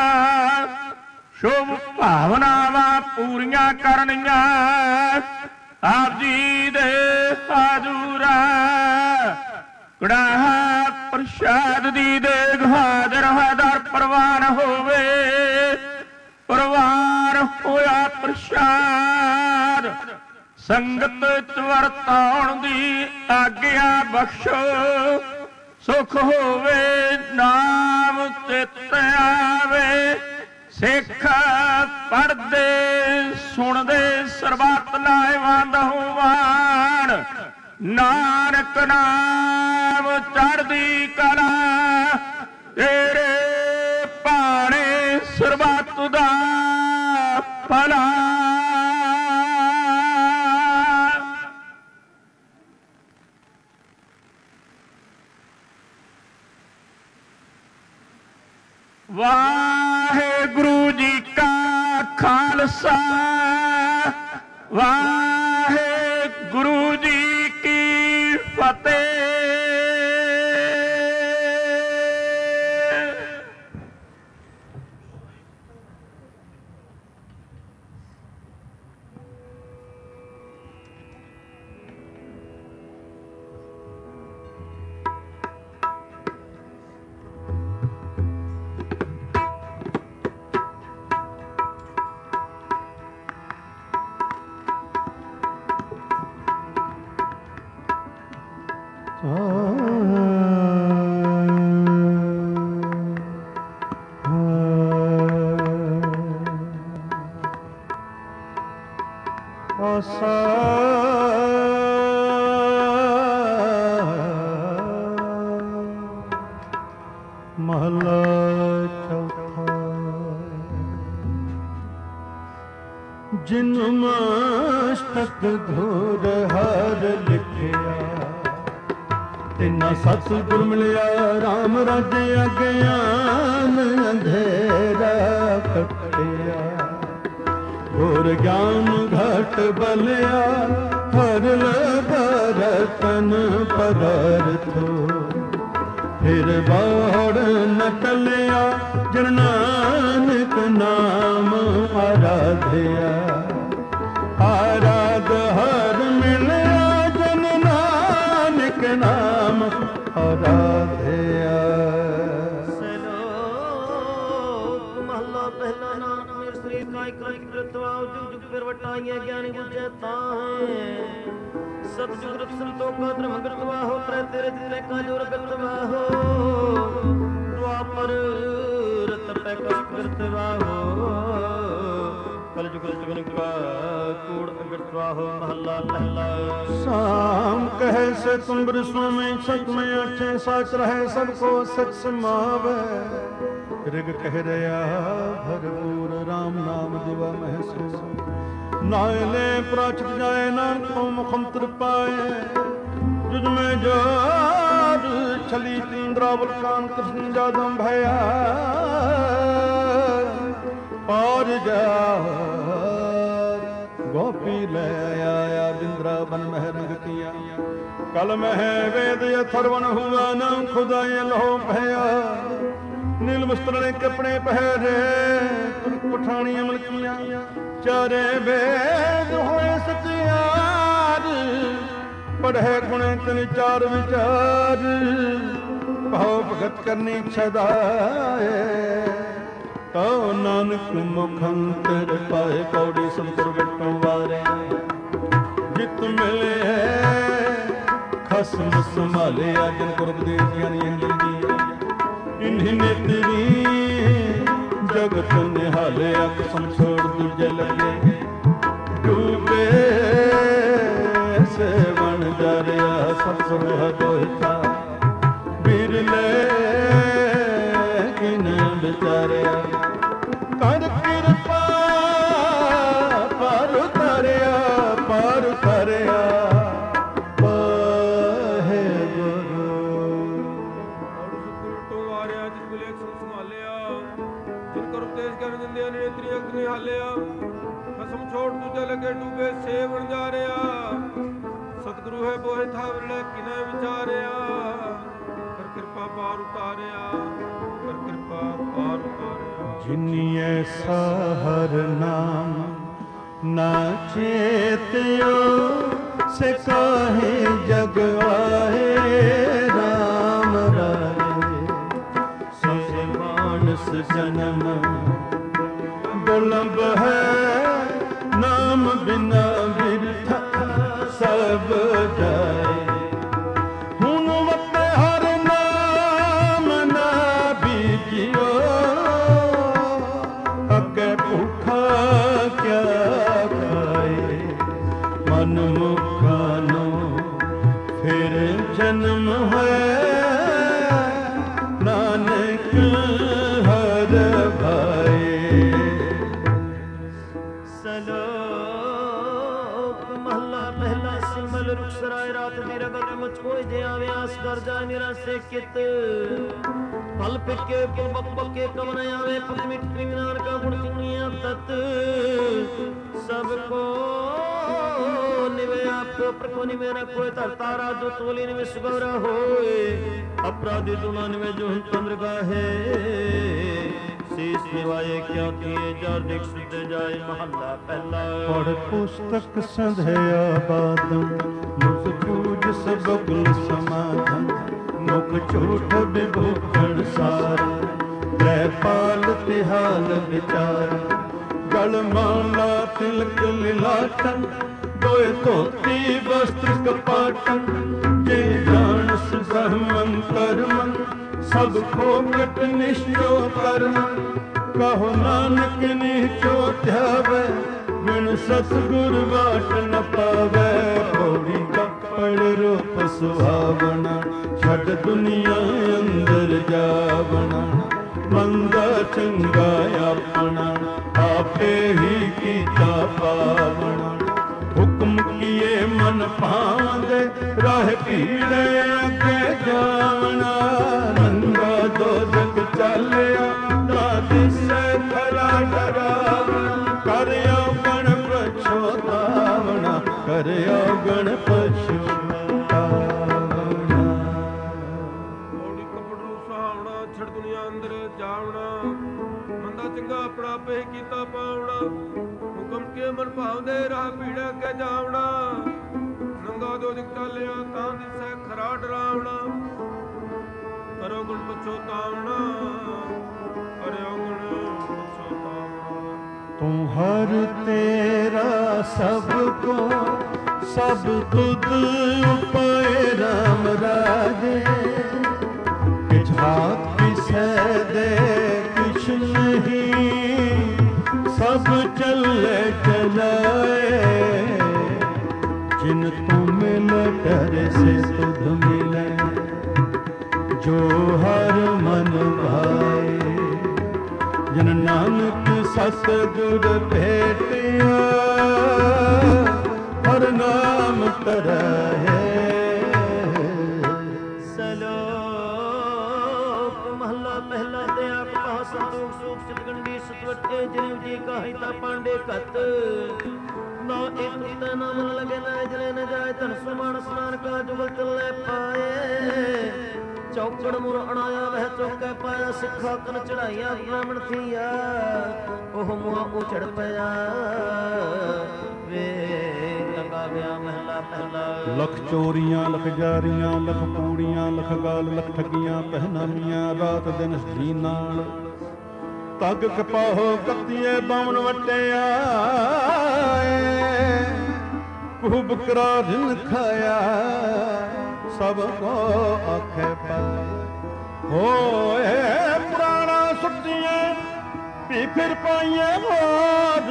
ਸ਼ੁਭ ਭਾਵਨਾਵਾਂ ਪੂਰੀਆਂ ਕਰਨੀਆਂ ਆਪ ਜੀ ਦੇ ਹਾਜ਼ੂਰਾ। ਕੜਾਹਾ ਪ੍ਰਸ਼ਾਦ ਦੀ ਦੇਗ ਹਾਜ਼ਰ ਹਾਜ਼ਰ ਪ੍ਰਵਾਨ ਹੋਵੇ, ਪ੍ਰਵਾਨ ਹੋਇਆ ਪ੍ਰਸ਼ਾਦ ਸੰਗਤ ਚ ਵਰਤਾਉਣ ਦੀ ਆਗਿਆ ਬਖਸ਼ੋ। ਸੁਖ ਹੋਵੇ ਨਾਮ ਚਿਤ ਆਵੇ, ਸਿੱਖ ਪੜ੍ਹਦੇ ਸੁਣਦੇ ਸਰਬੱਤ ਲਾਹੇਵੰਦ ਹੋਵਣ। ਨਾਨਕ ਨਾਮ ਚੜ੍ਹਦੀ ਕਲਾ ਤੇਰੇ ਭਾਣੇ ਸਰਬੱਤ ਦਾ ਭਲਾ। ਵਾਹਿਗੁਰੂ ਜੀ ਕਾ ਖਾਲਸਾ, ਵਾਹਿਗੁਰੂ ਜੀ ਕੀ ਫਤਿਹ। ਮਹਲਾ ਚੌਥਾ। ਜਿਨ ਮਸਤਕ ਧੁਰ ਹਰ ਲਿਖਿਆ, ਤਿਨਾ ਸਤਿਗੁਰ ਮਿਲਿਆ ਰਾਮ ਰਾਜਿ ਅਗਿਆਨ ਅੰਧੇਰਾ ਕੱਟਿਆ। ਗੁਰ ਗਿਆਨ ਘਟ ਬਲਿਆ ਹਰ ਲਬਰਤਨ ਪਦਾਰਥੋ। ਫਿਰ ਬਾੜ ਨ ਟਲਿਆ ਜਨ ਨਾਨਕ ਨਾਮ ਆਰਾਧਿਆ। ਆਰਾਧ ਹਰ ਮਿਲਿਆ ਜਨ ਨਾਨਕ ਨਾਮ ਆਰਾਧਿਆ। ਮਹਲਾ ਪਹਿਲਾ। ਨਾਨਕ ਮੇਰੇ ਸਰੀਰ ਕਾ ਇਕ ਰੰਗ ਕਿਰਤਵਾ ਜੁਗ ਜੁਗ ਫਿਰ ਵਟਾਈਆਂ ਗਿਆਨੀ ਬੁਝੈ ਤਾਹੇ। ਸਤਿਜੁਗ ਰਤ ਸੰਤੋਖਾ ਧਰਮ ਕਰਤਵਾ ਹੋ ਤ੍ਰੈ ਤੇਰੇ ਜਿਤੇ ਕਾ ਜੋਰ ਕਰਤਵਾ ਹੋ। ਦੁਆਪਰ ਰਤ ਪੈ ਕਸ ਕਰਤਵਾ ਹੋ। ਕਲ ਜੁਗ ਜਗਨ ਕਾ ਕੂੜ ਅਗਰਤਵਾ ਹੋ। ਮਹੱਲਾ ਪਹਿਲਾ। ਸਾਮ ਕਹੈ ਸੇ ਤੁਮ੍ਰਿ ਸੁਮੈ ਸਤ ਮੈਂ ਅਠੇ ਸਾਚ ਰਹੈ ਸਭ ਕੋ ਸਚ ਸਮਾਵੈ। ਰਿਗ ਕਹਿ ਰਿਆ ਭਰਪੂਰ ਰਾਮ ਨਾਮ ਦਿਵਾ ਮਹਿਸੂਸ। ਨਾਇਲੇ ਪ੍ਰਾਚਿਤ ਜਾਏ ਨਾਨਕ ਕੋ ਮੁਖੰਤਰ ਪਾਏ। ਜੁਜ ਮੈਂ ਜਾਦ ਛਲੀ ਤੀਂਦਰਾਵਲ ਕਾਨ ਕ੍ਰਿਸ਼ਨ ਜਾਦਮ ਭਇਆ। ਪਾਰ ਜਾ ਗੋਪੀ ਲੈ ਆਇਆ ਬਿੰਦਰਾਵਨ ਮਹਿ ਰੰਗ ਕੀਆ। ਕਲ ਮਹਿ ਵੇਦ ਅਥਰਵਨ ਹੁਆ ਨਾ ਖੁਦਾਏ ਲਹੋ ਭਇਆ। ਨੀਲ ਵਸਤਰ ਨੇ ਕੱਪੜੇ ਪਹਿਰੇ ਪਠਾਣੀ ਅਮਲ ਕੀਆਂ। ਚਾਰੇ ਵੇਦ ਹੋਏ ਸਤਿਆਰ ਪੜ੍ਹੇ ਗੁਣੇ ਤਿਨ ਚਾਰ ਵਿਚਾਰ। ਭਾਉ ਭਗਤ ਕਰਨੀ ਛਦਾਏ ਤਉ ਨਾਨਕ ਮੁਖੰਤਰ ਪਾਏ। ਕੌੜੀ ਸੰਤਰ ਵਿਟੋਂ ਵਾਰੇ ਜਿਤ ਮਿਲੇ ਖਸਮ ਸੰਭਾਲਿਆ। ਜਨ ਗੁਰਬ ਦੇ ਗਿਆਨੀ ਅੰਜਲ ਜੀ ਇਨ੍ਹੀਂ ਨੇ ਤੇਰੀ ਜਗਤ ਨਿਹਾਲੇ। ਅੱਖ ਸੰਛੋੜ ਦੂਜੇ ਲੱਗੇ ਡੂਬੇ ਸੇਵਨ ਜਰਿਆ। ਸਤਿਗੁਰ ਦੋਹਿਤਾ ਬਿਰਲੇ ਕਿਨ ਉਤਾਰਿਆ ਪਾਰ ਉਤਾਰਿਆ ਖਸਮ ਛੋੜ ਦੂਜੇ ਲੱਗੇ ਡੂਬੇ ਸੇਵਣ ਜਾ ਰਿਹਾ ਸਤਿਗੁਰੂ ਹੈ ਬੋਏ ਥਾਵਰੜਾ ਕਿਨੇ ਵਿਚਾਰਿਆ ਕਰ ਕਿਰਪਾ ਪਾਰ ਉਤਾਰਿਆ ਕਰ ਕਿਰਪਾ ਪਾਰ ਉਤਾਰਿਆ ਜਿਨੀ ਐਸਾ ਹਰ ਨਾਮ ਨਾ ਚੇਤਿਓ ਸੇ ਕਾਹੇ ਜਗ ਆਏ ਰਾਮ ਰਾਏ ਸੇ ਮਾਨਸ ਜਨਮ ਦੁਲੰਭ ਹੈ ਨਾਮ ਬਿਨਾ ਬਿਰਥਾ ਸਭ ਜਾਏ ਹੁਣ ਵਤੇ ਹਰ ਨਾਮ ਨਾ ਬੀਜਿਓ ਅੱਗੇ ਭੁੱਖਾ ਕਿਆ ਖਾਏ ਮਨ ਮੁਖਾਂ ਨੂੰ ਫਿਰ ਜਨਮ ਹੈ ਨਾਨਕ ਹਰ ਭਾਏ ਸਰਾਏ ਰਾਤ ਦੀ ਰਗਤ ਮੁਝ ਕੋਈ ਦੇ ਆਵੇ ਆਸ ਕਰ ਜਾਏ ਮੇਰਾ ਸੇ ਕਿਤ ਫਲ ਪਿੱਕੇ ਪੁਲਬਕ ਬੱਕੇ ਕਵਨ ਆਵੇ ਪੁੱਤ ਮਿੱਠੀ ਨਾਨ ਕਾ ਗੁਣ ਦੁਨੀਆ ਤਤ ਸਭ ਕੋ ਨਿਵੇ ਆਪਕੋ ਪ੍ਰਕੋ ਨਿਵੇ ਨ ਕੋਈ ਧਰਤਾਰਾ ਜੋ ਤੋਲੀ ਨਿਵੇ ਸੁਗੌਰਾ ਹੋਏ ਅਪਰਾਧੀ ਦੁਨਾ ਨਿਵੇ ਜੋ ਚੰਦਰ ਗਾਹੇ ਸੀਸ ਨਿਵਾਏ ਕਿਉ ਕੀਏ ਜਰ ਦਿਖ ਸੁਤੇ ਜਾਏ ਮਹੱਲਾ ਪਹਿਲਾ ਪੜ ਪੁਸਤਕ ਸੰਧਿਆ ਬਾਦਮ ਮੁਖ ਪੂਜ ਸਬਗਲ ਸਮਾਧਨ ਮੁਖ ਝੂਠ ਵਿਭੂਖਣ ਸਾਰ ਤ੍ਰੈ ਪਾਲ ਤਿਹਾਲ ਵਿਚਾਰ ਗਲ ਮਾਲਾ ਤਿਲਕ ਲਿਲਾਟਨ ਦੋਏ ਧੋਤੀ ਵਸਤਰ ਕਪਾਟਨ ਜੇ ਜਾਣਸ ਬ੍ਰਹਮੰ ਕਰਮੰ ਸਭ ਖੋਕਟ ਨਿਸ਼ਚੋ ਕਰਮ ਕਹੋ ਨਾਨਕ ਨਿਚੋ ਧਿਆਵੈ ਬਿਨ ਸਤਿਗੁਰ ਬਾਟ ਨ ਪਾਵੈ ਪੌੜੀ ਕੱਪੜ ਰੂਪ ਸੁਹਾਵਣਾ ਛੱਡ ਦੁਨੀਆ ਅੰਦਰ ਜਾਵਣਾ ਮੰਦਾ ਚੰਗਾ ਆਪਣਾ ਆਪੇ ਹੀ ਕੀਤਾ ਪਾਵਣਾ ਹੁਕਮ ਕੀਏ ਮਨ ਭਾਵਦੇ ਰਾਹ ਭੀੜੇ ਅੱਗੇ ਜਾਵਣਾ ਨੰਗਾ ਦੋਜਕ ਚਾਲਿਆ ਨਾ ਦਿਸੈ ਖਰਾ ਡਰਾਵਣਾ ਕਰ ਔਗਣ ਪਛੋਤਾਵਣਾ ਕਰ ਔਗਣ ਪਛੋਤਾਵਣਾ ਔੜੀ ਕਪੜ ਨੂੰ ਸੁਹਾਵਣਾ ਛੜ ਦੁਨੀਆ ਅੰਦਰ ਜਾਵਣਾ ਮੰਦਾ ਚੰਗਾ ਆਪਣਾ ਆਪੇ ਕੀਤਾ ਪਾਵਣਾ ਹੁਕਮ ਕੇ ਮਨ ਭਾਵਦੇ ਰਾਹ ਭੀੜੇ ਅੱਗੇ ਜਾਵਣਾ ਨੰਗਾ ਦੋਜਕ ਚਾਲਿਆ ਤਾਂ ਦਿਸੈ ਖਰਾ ਡਰਾਵਣਾ ਕਰੋ ਗੁਣ ਪਛੋਤਾਵਣਾ ਕਰਿਓ ਗੁਣ ਪਛੋਤਾਵਣਾ ਤੂੰ ਹਰ ਤੇਰਾ ਸਭ ਕੋ ਸਭ ਤੁਧ ਉਪਾਏ ਰਾਮ ਰਾਜੇ ਕਿਛ ਬਾਤ ਕਿਸੈ ਦੇ ਕਿਛ ਨਹੀਂ ਸਭ ਚੱਲੇ ਚਲਾਏ ਜਿਨ ਤੂੰ ਮਿਲ ਡਰ ਸੇ ਤੁਧ ਮਿਲੇ ਜੋ ਹਰ ਮਨ ਭਾਏ ਜਨ ਨਾਨਕ ਸਤਿਗੁਰ ਭੇਟਿਆ ਹਰ ਨਾਮ ਤਰਹਿ ਸਲੋਕ ਮਹਲਾ ਪਹਿਲਾ ਤੇ ਆਪ ਕਹਾ ਸੰਤੋਖ ਸੂਖ ਚਿਤਗੰਡੀ ਸਤਵਟੇ ਜਿਨਿ ਜੀ ਕਾਹੀ ਤਾ ਪਾਂਡੇ ਕਤ ਨਾ ਇਤ ਉਤੇ ਨਾ ਮਨ ਲਗੇ ਨਾ ਜਲੇ ਨ ਜਾਏ ਧਨ ਸੁਮਾਨ ਸਨਾਨ ਕਾ ਜੁਗਲ ਚੱਲੇ ਪਾਏ ਚੌਕੜ ਮੁਰ ਅਣਾਇਆ ਵਹਿ ਚੌਕੇ ਪਾਇਆ ਸਿੱਖਾ ਕਨ ਚੜਾਈਆਂ ਬ੍ਰਾਹਮਣ ਥੀਆ ਉਹ ਮੁਆ ਉਛੜ ਪਿਆ ਵੇ ਲਗਾ ਗਿਆ ਮਹਿਲਾ ਪਹਿਲਾ ਲਖ ਚੋਰੀਆਂ ਲਖ ਜਾਰੀਆਂ ਲਖ ਪੂੜੀਆਂ ਲਖ ਗਾਲ ਲਖ ਠੱਗੀਆਂ ਪਹਿਨਾਮੀਆਂ ਰਾਤ ਦਿਨ ਜੀ ਨਾਲ ਤਗ ਕਪਾਹੋ ਕੱਤੀਏ ਬਾਵਨ ਵਟਿਆ ਖੂਬ ਕਰਾ ਦਿਨ ਖਾਇਆ ਸਭ ਕੋ ਆਖੇ ਪਾਏ ਹੋਏ ਪੁਰਾਣਾ ਸੁੱਟੀਏ ਵੀ ਫਿਰ ਪਾਈਏ ਬਾਦ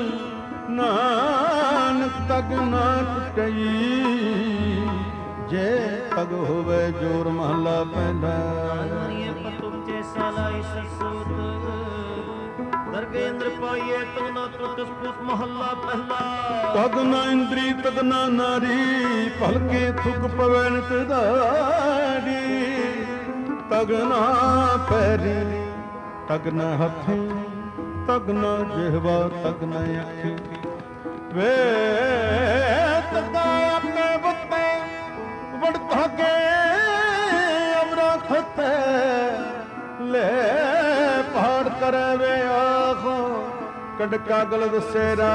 ਨਾਨਕ ਤਗ ਨਾ ਟੁੱਟਈ ਜੇ ਤਗ ਹੋਵੇ ਜੋਰ ਮਹਲਾ ਪੈਂਦਾ ਪਤੁਮ ਜੇ ਸਾਲਾਈ ਸਸੂਤ ਦਰਗ ਕੇ ਇੰਦਰ ਪਾਈਏ ਤਗਨਾ ਟੁੱਟ ਸਪੂਤ ਮਹੱਲਾ ਪਹਿਲਾ। ਤਗਨਾ ਇੰਦਰੀ ਤਗਨਾ ਨਾਰੀ ਭਲਕੇ ਥੁਕ ਪਵੈ ਨਿਤ ਧਾਰੀ। ਤਗਨਾ ਪੈਰੀ ਤਗਨਾ ਹੱਥੀ ਤਗਨਾ ਜਿਹਵਾ ਤਗਨਾ ਅੱਖੀ। ਵੇ ਤਗਾ ਆਪਣੇ ਬੱਤੇ ਵੜਤਾ ਕੇ ਅਮਰਾ ਖਤੇ ਲੈ ਪਹਾੜ ਕਰੇ ਵੇ ਆਖੋ ਕੜਕਾ ਗਲ ਦਸੇਰਾ।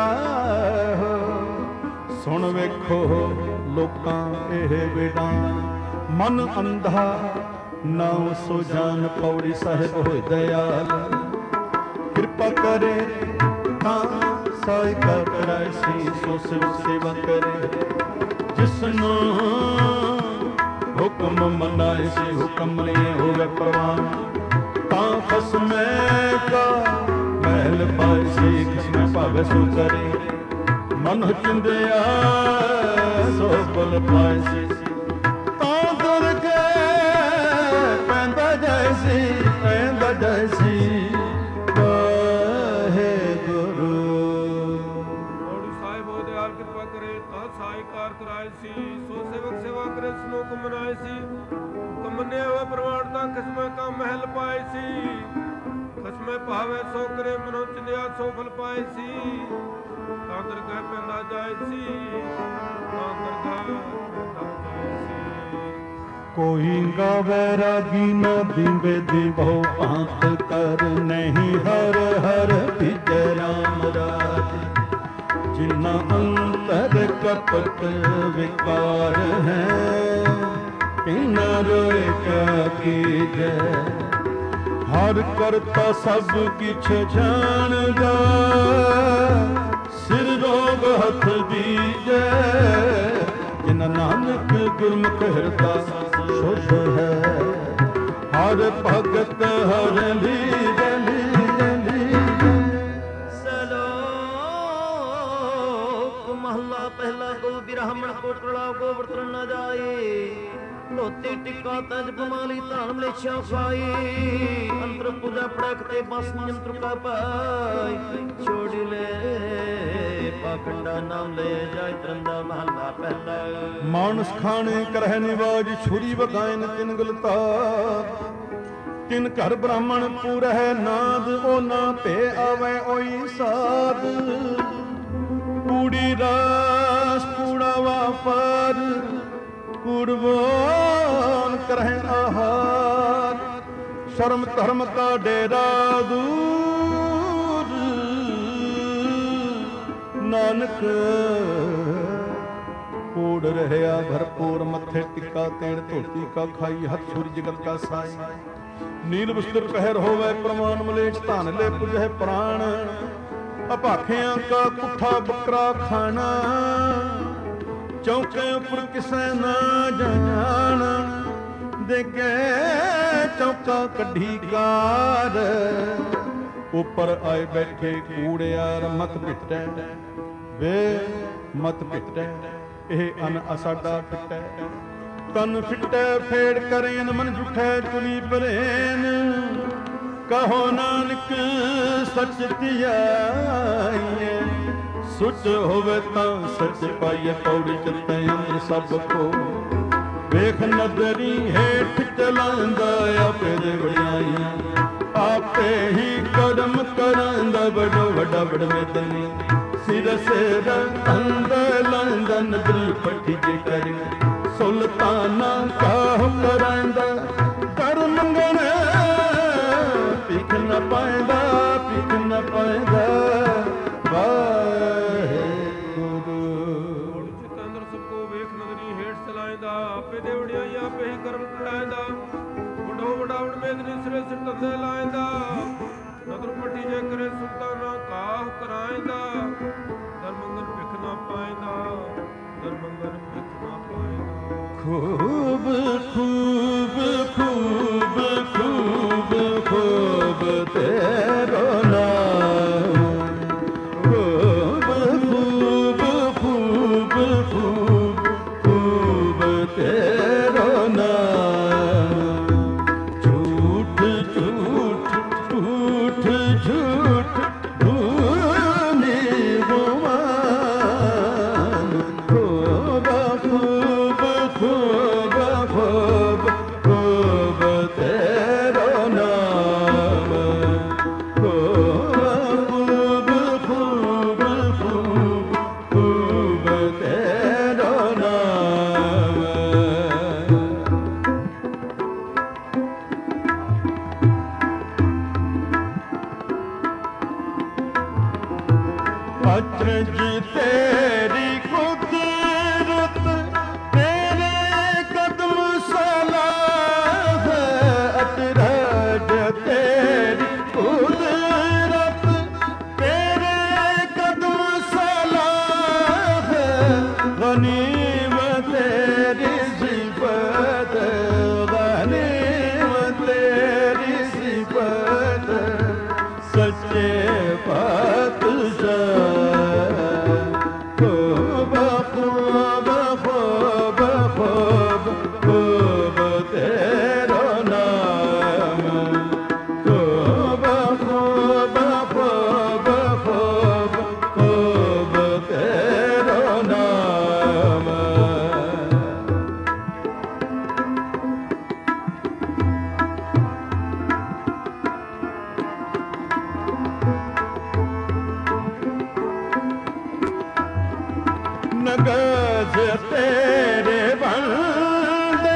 ਸੁਣ ਵੇਖੋ ਲੋਕਾਂ ਇਹ ਬੇਟਾ ਮਨ ਅੰਧਾ ਨਾਉ ਸੋ ਜਾਨ ਪੌੜੀ ਸਾਹਿਬ ਹੋਏ ਦਇਆਲ। ਕਿਰਪਾ ਕਰੇ ਤਾਂ ਸਾਈ ਕਰ ਕਰਾਇ ਸੀ ਸੋ ਸਿਵ ਸੇਵਾ ਕਰੇ। ਜਿਸਨੂੰ ਹੁਕਮ ਮਨਾਏ ਸੀ ਹੁਕਮ ਲਿਏ ਹੋਵੇ ਪ੍ਰਵਾਨ। ਤਾਂ ਖਸਮੇ ਕਾ ਮਹਿਲ ਪਾਏ ਸੀ ਕਿਸਮੇ ਭਾਵੇ ਸੋ ਕਰੇ। ਮਨ ਚਿੰਦਿਆ ਸੋ ਬਲ ਪਾਏ ਸੀ ਤਾਂ ਦਰ ਕੇ ਪੈਂਦਾ ਜਾਏ ਸੀ ਪੈਂਦਾ ਜਾਏ ਸੀ। ਸੀ ਸੋ ਸੇਵਕ ਸੇਵਾ ਕਰੇ ਸਨੋਕ ਮਨਾਏ ਸੀ। ਕਮਨੇ ਹੋਏ ਪ੍ਰਵਾਨ ਦਾ ਖਸਮੇ ਕਾ ਮਹਿਲ ਪਾਏ ਸੀ। ਖਸਮੇ ਭਾਵੇ ਸੋ ਕਰੇ ਮਨੋ ਚਿੰਦਿਆ ਸੋ ਫਲ ਪਾਏ ਸੀ। ਤਾਂ ਦਰਗਾਹ ਪੈਂਦਾ ਜਾਏ ਸੀ ਤਾਂ ਦਰਗਾਹ ਪੈਂਦਾ ਜਾਏ ਸੀ। ਕੋਈ ਗਾਵੇ ਰਾਗੀ ਨਾ ਦੀਵੇ ਦੀ ਬਹੁ ਭਾਂਤ ਕਰ ਨਹੀਂ ਹਰ ਹਰ ਭਿਜੈ ਰਾਮ ਰਾਜ। ਜਿਨਾ ਅੰਤਰ ਕਪਟ ਵਿਕਾਰ ਹੈ ਇਨਾ ਰੋਏ ਕਾ ਕੀਜੈ। ਹਰ ਕਰਤਾ ਸਭ ਕਿਛ ਜਾਣਦਾ ਸਿਰ ਰੋਗ ਹੱਥ ਦੀਜੈ। ਜਿਨਾ ਨਾਨਕ ਗੁਰਮੁਖ ਹਿਰਦਾ ਸ਼ੁੱਧ ਹੈ ਹਰ ਭਗਤ ਹਰ ਲੀਜੈ ਲੀਜੈ ਲੀਜੈ। ਮਹੱਲਾ ਪਹਿਲਾ ਕੋ ਬਿਰਾਹਮਣ ਕੋ ਟਲਾ ਕੋ ਵਰਤਨ ਨਾ ਜਾਏ। ਧੋਤੀ ਟਿੱਕਾ ਤਜ ਬਮਾਲੀ ਧਾਨ ਮਲੇਛਾ ਖਾਈ। ਅੰਤਰ ਪੂਜਾ ਪੜਕ ਤੇ ਬਸ ਜੰਤਰ ਕਾ ਪਾਈ। ਛੋੜ ਲੈ ਪਾਖੰਡਾ ਨਾਮ ਲੈ ਜਾਇ ਤਰੰਦਾ ਮਹੱਲਾ ਪਹਿਲਾ। ਮਾਨਸ ਖਾਣੇ ਕਰਹਿ ਨਿਵਾਜ ਛੁਰੀ ਵਗਾਇਨ ਤਿਨ ਗਲਤਾ। ਤਿਨ ਘਰ ਬ੍ਰਾਹਮਣ ਪੂਰਹਿ ਨਾਦ ਉਹ ਨਾ ਭੇ ਆਵੈ ਓਈ ਸਾਧ। ਕੂੜੀ ਰਾਸ ਕੂੜਾ ਵਾਪਰ ਕੂੜਵੋਨ ਕਰਹਿ ਆਹਾਰ। ਸ਼ਰਮ ਧਰਮ ਕਾ ਡੇਰਾ ਦੂਰ ਨਾਨਕ ਕੂੜ ਰਹਿਆ ਭਰਪੂਰ। ਮੱਥੇ ਟਿੱਕਾ ਤੇਣ ਧੋਤੀ ਕਾ ਖਾਈ ਹੱਥ ਛੁਰੀ ਜਗਤ ਕਾ ਸਾਈ। ਨੀਲ ਵਸਤਰ ਪਹਿਰ ਹੋਵੇ ਪ੍ਰਮਾਨ ਮਲੇਛ ਧਨ ਲੈ ਪੁਜਹਿ ਪ੍ਰਾਣ। ਅਭਾਖਿਆਂ ਕਾ ਪੁੱਠਾ ਬੱਕਰਾ ਖਾਣਾ ਚੌਕੇ ਉੱਪਰ ਕਿਸੇ ਨਾ ਜਾਣ। ਦੇਖੇ ਚੌਕਾ ਕੱਢੀ ਕਾਰ ਉੱਪਰ ਆਏ ਬੈਠੇ ਕੂੜਿਆਰ। ਮਤ ਪਿੱਟੈ ਵੇ ਮਤ ਪਿੱਟੈ ਇਹ ਅਨ ਅਸਾਡਾ ਫਿੱਟੈ। ਤਨ ਫਿੱਟੈ ਫੇੜ ਕਰੇਨ ਮਨ ਜੁਠੈ ਚੁਲੀ ਭਰੇਨ। ਕਹੋ ਨਾਨਕ ਸੱਚ ਧਿਆਈਐ। ਸੁਚ ਹੋਵੇ ਤਾਂ ਸੱਚ ਪਾਈਐ। ਪੌੜੀ ਚਿੱਤੈ ਅੰਦਰ ਸਭ ਕੋ ਵੇਖ ਨਦਰੀ ਹੇਠ ਚਲਾਂਦਾ ਆਪੇ ਦੇ ਵਡਿਆਈਆਂ। ਆਪੇ ਹੀ ਕਰਮ ਕਰਾਂਦਾ ਬੜੋ ਵੱਡਾ ਵਡਮੇਦਨੀ। ਸਿਰ ਸਿਰ ਅੰਦਰ ਲਾਂਦਾ ਨਦਰੀ ਪੱਠੀ ਜੇ ਕਰੇ। ਸੁਲਤਾਨਾ ਕਾਹ ਕਰਾਂਦਾ ਕਰ ਮੰਗਣ ਭਿਖ ਨ ਪਾਇਂਦਾ ਭਿਖ ਨ ਪਾਇਂਦਾ। ਵਾਹਿਗੁਰੂ ਚਿਤ ਅੰਦਰ ਸਭ ਕੋ ਵੇਖ ਨਦਰੀ ਹੇਠ ਚਲਾਇਂਦਾ। ਆਪੇ ਦੇ ਵਡਿਆਈ ਆਪੇ ਹੀ ਕਰਮ ਕਰਾਇਂਦਾ। ਵੱਡੋ ਵੱਡਾ ਵਡਮੇਦਨੀ ਸਿਰੇ ਸਿਰ ਧੰਦੇ ਲਾਇਂਦਾ। ਨਦਰ ਪੱਟੀ ਜੇ ਕਰੇ ਸੁਲਤਾਨਾ ਕਾਹ ਕਰਾਇਂਦਾ। ਦਰ ਮੰਗਨ ਭਿਖ ਨ ਪਾਇਂਦਾ ਦਰ ਮੰਗਨ ਭਿਖ ਨ ਪਾਇਂਦਾ। ਖੂਬ ਖੂਬ ਖੂਬ ਖੂਬ ਖੂਬ ਤੇਰੋ ਨਾਮ। ਖੂਬ ਖੂਬ ਖੂਬ ਖੂਬ ਖੂਬ ਤੇਰੋ ਨਾਮ। ਝੂਠ ਝੂਠ ਝੂਠ ਝੂਠ गनीम तेरी सिफत, गनीम तेरी सिफत, सच्चे पातशाह खूब खूब खूब खूब खूब तेरा नाम, खूब खूब खूब खूब खूब तेरा नाम। नगज तेरे बंदे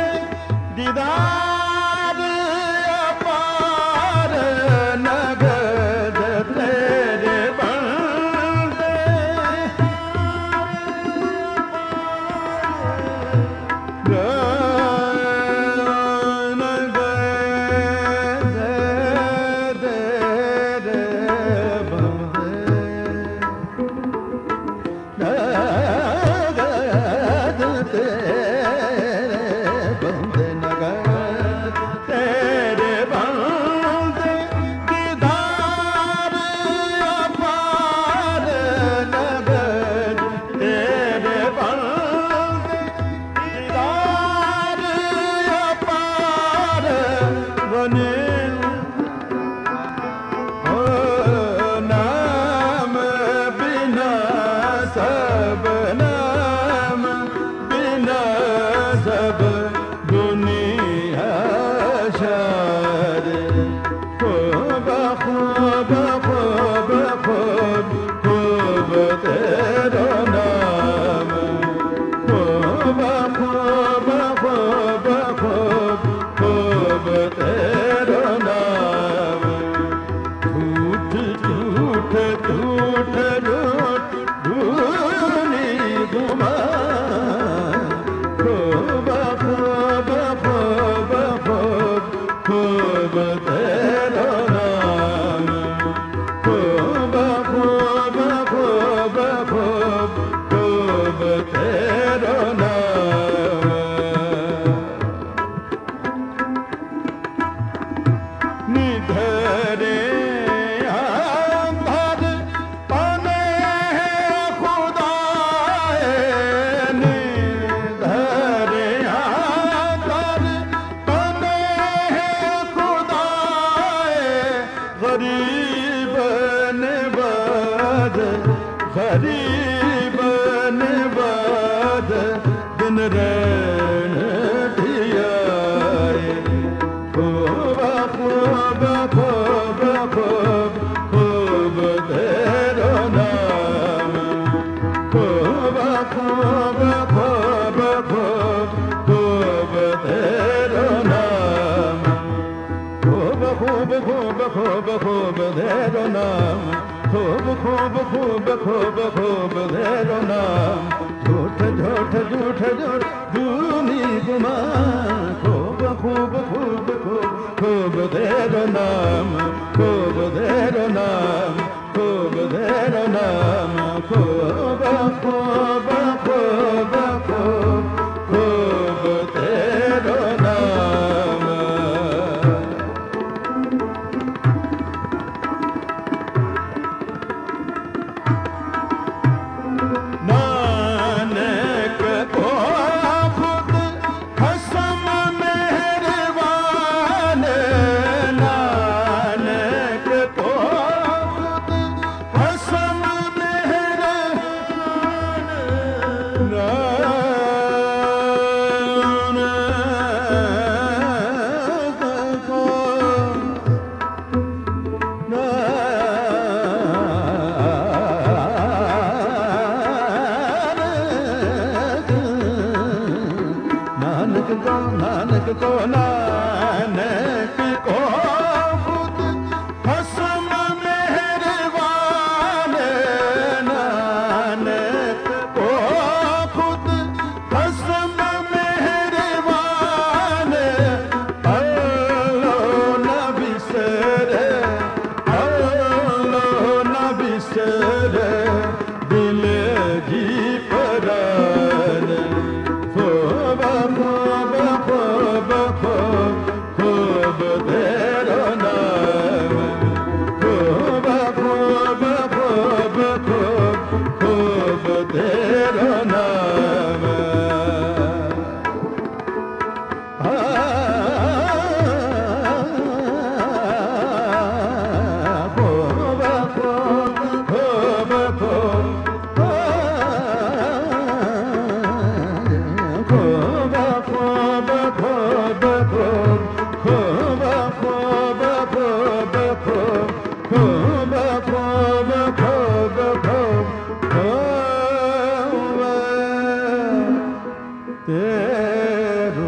दीदार अपार, नगज तेरे बंदे नगज तेरे बंदे नगद तेरे बंदे, नगद तेरे बंदे दीदार अपार, नगद तेरे बंदे दीदार अपार, बने ओ नाम बिना सब नाम बिना सब दुनिया शार, खूब खूब खूब खूब खूब तेरा नाम, खूब खूब खूब खूब खूब तेरा नाम। झूठ झूठ झूठ झूठ धूनी गुमान, खूब खूब खूब खूब खूब तेरा नाम, खूब खूब खूब खूब खूब तेरा नाम। निधरे अंधर पने खुदाए, निधरे अंधर पने खुदाए, गरीब नवाज गरीब नवाज, दिन रैन दियाए, खूब खूब खूब खूब खूब तेरा नाम, खूब खूब खूब खूब खूब तेरा नाम, खूब खूब खूब खूब खूब तेरा नाम, खूब खूब खूब खूब खूब तेरा नाम। झूठ झूठ झूठ झूठ धूनी गुमान, खूब खूब खूब खूब खूब तेरा नाम, खूब तेरा नाम, खूब तेरा नाम, खूब खूब खूब खूब खूब तेरा नाम। नानक को खुद हसम मेहरबान, नानक को खुद हसम मेहरबान, नानक को नानक को नानक को नानक को खुद हसम मेहरबान, नानक को खुद हसम मेहरबान, अल्लो न बिसरे, अल्लो न बिसरे, दिल जी पराए, ਖੋਬ ਖੋਬ ਖੋਬ ਖੋਬ ਖੋਬ ਖੋਬ ਖੋਬ ਖੋਬ ਖੋਬ ਖੋਬ ਖੋਬ ਖੋਬ ਖੋਬ ਤੇਰੋ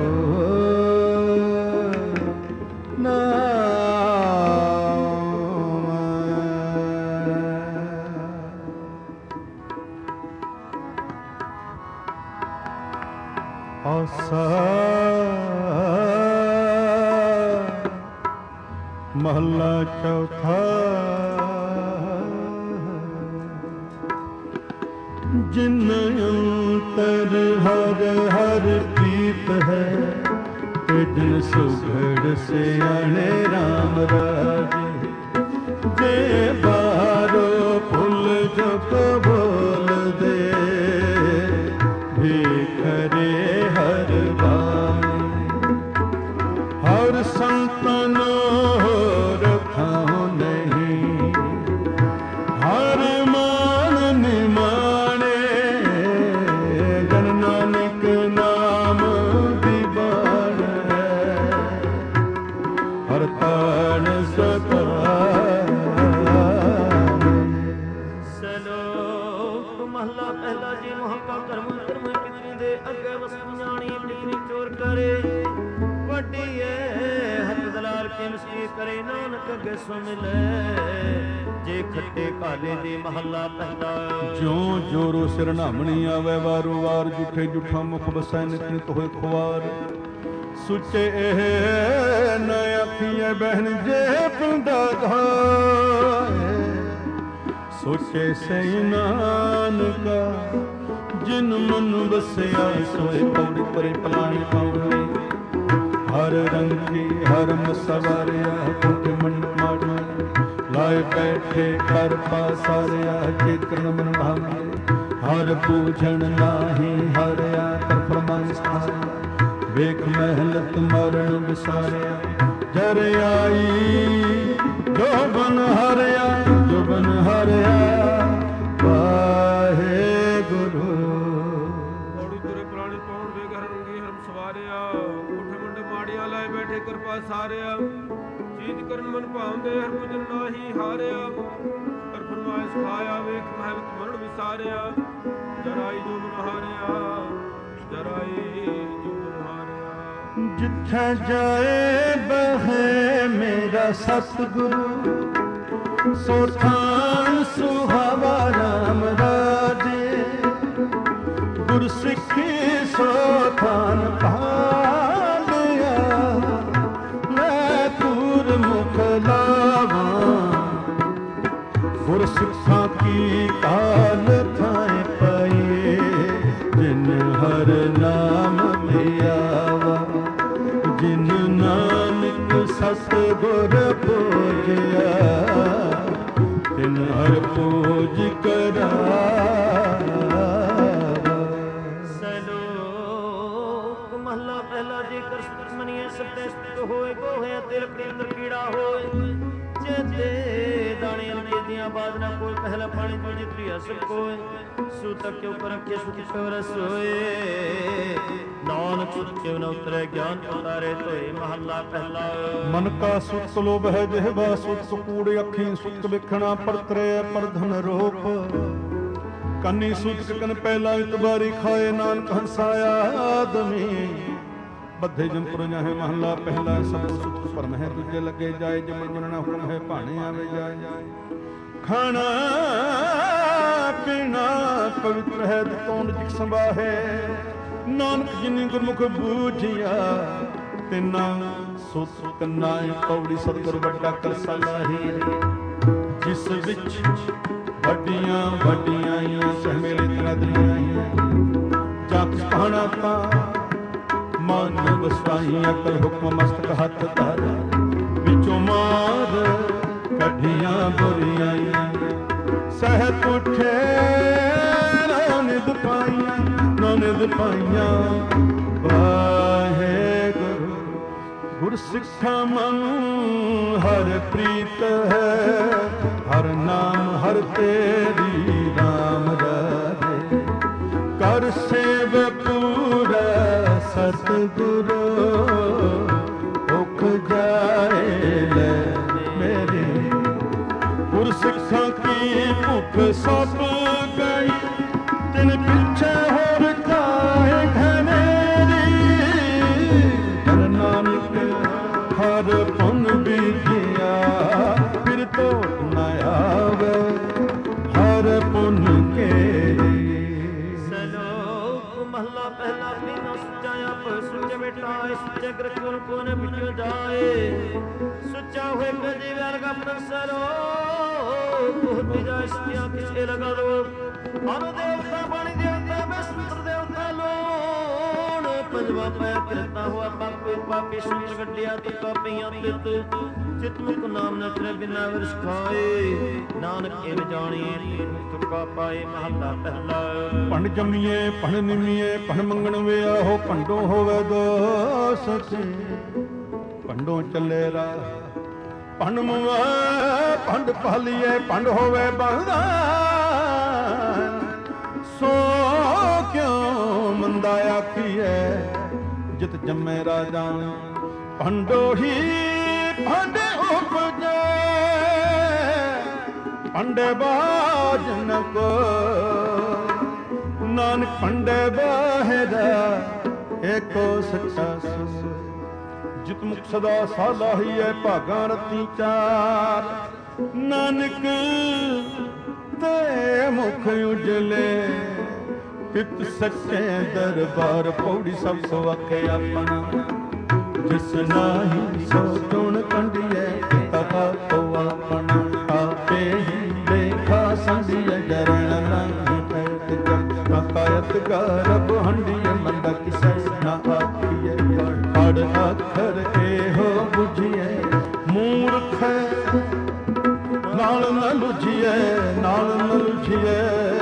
ਆਸਾ ਮਹੱਲਾ ਚੌਥਾ। ਜਿਨ ਅੰਤਰ ਹਰ ਹਰ ਪ੍ਰੀਤ ਹੈ ਤੇ ਜਿਨ ਸੁਘੜ ਸਿਆਣੇ ਰਾਮ ਰਾਜੇ। ਜੇ ਬਾਹਰੋਂ ਫੁੱਲ ਜੁਗ ਬੋਲਦੇ ਖਰੇ ਹਰ ਬਾਣੀ। ਹਰ ਸੰਤਨ ਰਖਾਉ ਨਹੀਂ ਹਰ ਮਾਨ ਨਿਮਾਣੇ। ਜਨ ਨਾਨਕ ਨਾਮ ਦੀ ਬਾਣ ਹੈ ਹਰ ਤਾਣ ਸਦਾ। ਸਲੋਕ ਮਹਲਾ ਪਹਿਲਾ ਜੀ ਮਹੱਕਾ ਕਰਮ ਕਰਮ ਦੇ ਅੱਗੇ ਵਸਤੂ ਜਾਣੀ ਆਪਣੀ ਚੋਰ ਕਰੇ। ਵੱਡੀ ਏ ਹੱਥ ਦਲਾਲ ਕੇ ਮਸਕੀ ਕਰੇ ਨਾਨਕ ਅੱਗੇ ਸੁਣ ਲੈ। ਜੇ ਖੱਟੇ ਕਾਲੇ ਦੇ ਮਹੱਲਾ ਪਹਿਲਾ। ਜਿਉ ਜੋਰੋ ਸਿਰ ਨਾਮਣੀ ਆਵੇ ਵਾਰੋ ਵਾਰ। ਜੁਠੇ ਜੁਠਾ ਮੁਖ ਬਸੈ ਨਿਤ ਨਿਤ ਹੋਏ ਖੁਆਰ। ਸੁੱਚੇ ਇਹ ਨ ਆਖੀਐ ਬਹਿਨ ਜੇ ਪਿੰਡਾ ਧਾਏ। ਸੋਚੇ ਸਈ ਨਾਨਕਾ ਜਿਨ ਮਨ ਵਸਿਆ ਸੋਏ ਪੌੜੀ ਪਰੇ ਪਲਾਣੀ ਪਾਉਣੇ। ਹਰ ਰੰਗੀ ਹਰ ਮਸਵਾਰਿਆ ਕੋਟ ਮੰਡ ਮਾੜੇ। ਲਾਏ ਬੈਠੇ ਕਰ ਪਾਸਾਰਿਆ ਜੇ ਕਰਨ ਮਨ ਭਾਵੇ। ਹਰ ਪੂਜਣ ਨਾਹੀ ਹਰਿਆ ਕਰ ਫਰਮਾਨ ਸਥਾਇਆ। ਵੇਖ ਮਹਿਲਤ ਮਰਨ ਵਿਸਾਰਿਆ ਜਰ ਆਈ। ਜੋਬਨ ਹਰਿਆ ਜੋਬਨ ਹਰਿਆ ਵਾਹਿਗੁਰੂ। ਪੌੜੀ ਤੁਰੇ ਪੁਰਾਣੇ ਪਾਉਣ ਵੇਗ ਹਰੰਗੀ ਹਰਮ ਸਵਾਰਿਆ। ਕੋਠੇ ਮੰਡੇ ਮਾੜੀਆਂ ਲਾਏ ਬੈਠੇ ਕਿਰਪਾ ਸਾਰਿਆ। ਚੀਤ ਕਰਨ ਮਨ ਭਾਉਂਦੇ ਹਰ ਭਜਨ ਨਾਹੀ ਹਾਰਿਆ। ਕਰ ਫਰਮਾਇਸ਼ ਖਾਇਆ ਵੇਖ ਮਹਿਲਤ ਮਰਨ ਵਿਸਾਰਿਆ। ਜਰਾਈ ਜੋਬਨ ਹਾਰਿਆ ਜਰਾਈ ਜੋਬਨ ਹਾਰਿਆ। ਜਿੱਥੇ ਜਾਏ ਬਹੇ ਮੇਰਾ ਸਤਿਗੁਰੂ। ਸੋ ਥਾਨ ਸੁਹਾਵਾ ਰਾਮ ਰਾਜੇ। ਗੁਰ ਸਿੱਖੀ ਸੋ ਥਾਨ ਭਾਲਿਆ। ਮੈਂ ਤੂਰ ਮੁਖ ਲਾਵਾਂ ਗੁਰ ਸਿੱਖਾਂ ਕੀ ਕਾਲ ਥਾਏ ਪਾਈਏ। ਜਿਨ ਹਰ ਨਾਮ ਮਿਆਵਾ ਜਿਨ ਨਾਨਕ ਸਤਿਗੁਰ ਪੂਜਿਆ। ਤਿਨ ਹਰ ਪੂਜ ਕਰਾ। ਸਲੋਕ ਮਹਲਾ ਪਹਿਲਾ ਜੇਕਰ ਸੁਖ ਮਨੀਏ ਸੱਤੇ ਸੁਖ ਹੋਏ ਗੋਹੇ ਤਿਲਕ ਦੇ ਅੰਦਰ ਕੀੜਾ ਹੋਏ। ਚੇਤੇ ਦਾਣੇ ਅਲਕੇ ਦੀਆਂ ਬਾਦ ਨਾ ਕੋਈ ਪਹਿਲਾ ਪਾਣੀ ਕੋਈ ਜਿਤਰੀ ਅਸਰ ਕੋਏ। ਸੂ ਤੱਕ ਕਿਉ ਕਰ ਕੇ ਸੁਖ ਰਸ ਹੋਏ। ਨਾਨਕ ਸੁਖ ਕਿਉ ਨ ਉਤਰੇ ਗਿਆਨ ਉਤਾਰੇ ਧੋਏ। ਮਹੱਲਾ ਪਹਿਲਾ। ਮਨ ਕਾ ਸੁਖ ਲੋਭ ਹੈ ਜਿਹਵਾ ਸੁਖ ਸੁਕੂੜ। ਅੱਖੀਂ ਸੁਖ ਵੇਖਣਾ ਪਰਤਰੇ ਪਰਧਨ ਰੂਪ। ਕੰਨੀ ਸੁਖ ਕਨ ਪਹਿਲਾ ਇਤਬਾਰੀ ਖਾਏ। ਨਾਨਕ ਹੰਸਾਇਆ ਆਦਮੀ ਬੱਧੇ ਜੰਪੁਰ ਜਾਹੇ। ਮਹੱਲਾ ਪਹਿਲਾ। ਸਭ ਸੁਖ ਪਰਮ ਹੈ ਦੂਜੇ ਲੱਗੇ ਜਾਏ। ਜਮਨ ਮਨਣਾ ਹੁਕਮ ਹੈ ਭਾਣੇ ਆਵੇ ਜਾਏ। ਖਾਣਾ ਪੀਣਾ ਪਵਿੱਤਰ ਹੈ ਤੋਂਡ ਜਿਕ ਸੰਭਾਹੇ। ਨਾਨਕ ਜਿਨੀ ਗੁਰਮੁਖ ਬੂਝਿਆ ਤਿਨਾ ਸੁਖ ਕੰਨਾ। ਪੌੜੀ ਸਤਿਗੁਰ ਵੱਡਾ ਕਰ ਸਲਾਹੀ। ਜਿਸ ਵਿੱਚ ਵੱਡੀਆਂ ਵੱਡੀਆਂ ਆਈਆਂ ਸਹਮੇਲੇ ਤਨਦੀਆਂ ਆਈਆਂ। ਜਪ ਕਹਾਣਾ ਤਾਂ ਮਨ ਵਸਾਈ। ਅਕਲ ਹੁਕਮ ਮਸਤਕ ਹੱਥ ਧਰ। ਵਿੱਚੋਂ ਮਾਰ ਕੱਢੀਆਂ ਬੁਰੀਆਂ। ਸਹਿਤ ਉਠੇ ਨਾ ਨਿਦ ਪਾਈਆਂ ਨਾ ਨਿਦ ਪਾਈਆਂ। ਵਾਹਿਗੁਰੂ ਗੁਰ ਸਿੱਖਾ ਮਨ ਹਰ ਪ੍ਰੀਤ ਹੈ। ਹਰ ਨਾਮ ਹਰ ਤੇਰੀ ਰਾਮ ਰਾਜੇ। ਕਰ ਸੇਵ ਪੂਰਾ ਸਤਿਗੁਰ ਭੁੱਖ ਜਾਏ ਲੈ ਮੇਰੇ। ਗੁਰ ਸਿੱਖਾਂ ਕੀ ਭੁੱਖ ਸਭ ਗਈ, ਤਿਨ ਪਿੱਛੇ ਹੋਰ ਕਾਹੇ ਹੈ ਮੇਰੀ। ਧਨ ਨਾਨਕ ਹਰ ਪੁੰਨ ਬੀਜਿਆ, ਫਿਰ ਤੋਟ ਨਾ ਆਵੇ ਹਰ ਪੁੰਨ ਕੇ। ਸਲੋਕ ਮਹਲਾ ਪਹਿਲਾ ਪੀਨਾ ਸੁੱਚਾ ਆਪ ਸੁੱਚੇ ਬੇਟਾਏ, ਸੁੱਚੇ ਗ੍ਰਹਿ ਕੋਨ ਵਿਚੋ ਜਾਏ। ਸੁੱਚਾ ਹੋਏ ਕਦੇ ਵੈਲ ਗਪਨ ਸਲੋ, ਬਹੁਤ ਜਾਇ ਸਤਿਆ ਕਿਸੇ ਲਗਾ ਰੋ। ਅਨੁ ਦੇਵਤਾ ਬਾਣੀ ਦੇਵਤਾ ਮੈਂ ਸੁੰਦਰ ਦੇਵਤਾ ਲੋਣ। ਪੰਜਵਾ ਪਾਇਆ ਕਿਰਤਾ ਹੋਆ ਪਾਪੇ ਪਾਪੇ ਸੁੰਦਰ ਗੱਡਿਆ ਤੇ ਪਾਪੀਆਂ ਤਿਤ। ਚਿਤ ਮੁਖ ਨਾਮ ਨ ਤਰੇ ਬਿਨਾ ਵਿਰਸ ਖਾਏ, ਨਾਨਕ ਇਹ ਜਾਣੀਏ ਤੁਕਾ ਪਾਏ। ਮਹਲਾ ਪਹਿਲਾ। ਭੰਡ ਜੰਮੀਏ ਭੰਡ ਨਿਮੀਏ ਭੰਡ ਮੰਗਣ ਵਿਆਹੋ, ਭੰਡੋ ਹੋਵੇ ਦੋਸਤ ਭੰਡੋਂ ਚੱਲੇ ਰਾ। ਭੰਡ ਮੁਆ ਭੰਡ ਪਾਲੀਏ ਭੰਡ ਹੋਵੇ ਬੰਦਾ, ਸੋ ਕਿਉ ਮੰਦਾ ਆਖੀਐ ਜਿਤ ਜੰਮੇ ਰਾਜਾ। ਭੰਡੋ ਹੀ ਭੰਡ ਉਪਜੇ ਭੰਡੇ ਬਾਜ ਨ ਕੋ, ਨਾਨਕ ਭੰਡੇ ਬਾਹਿਰਾ ਏਕੋ ਸੱਚਾ ਸੋ। ਜਿਤ ਮੁਖ ਸਦਾ ਸਾਲਾਹੀਐ ਭਾਗਾਂ ਰਤੀ ਚਾਰ, ਨਾਨਕ ਤੇ ਮੁਖ ਉਜਲੇ ਪਿਤ ਸੱਚੇ ਦਰਬਾਰ। ਪੌੜੀ ਸਭ ਸੋ ਆਖੇ ਆਪਣਾ, ਜਿਸ ਨਾਹੀ ਸੋ ਚੁਣ ਕੰਢੀਐ ਤਪਾ ਕੋ ਆਪਣਾ। ਆਪੇ ਹੀ ਲੇਖਾ ਸੰਧੀਐ ਜਰਣ ਨਾਹੀ ਪੈਤ ਜਗ। ਕਾਕਾਇਤ ਗਰਭ ਹੰਡੀਐ ਮੰਦਾ ਕਿਸੈ ਨਾ ਆਖੀਐ। ਪੜ ਅੱਖਰ ਇਹੋ ਬੁਝੀਐ ਮੂਰਖ ਨਾਲ ਨ ਲੁਝੀਐ, ਨਾਲ ਨ ਲੁਝੀਐ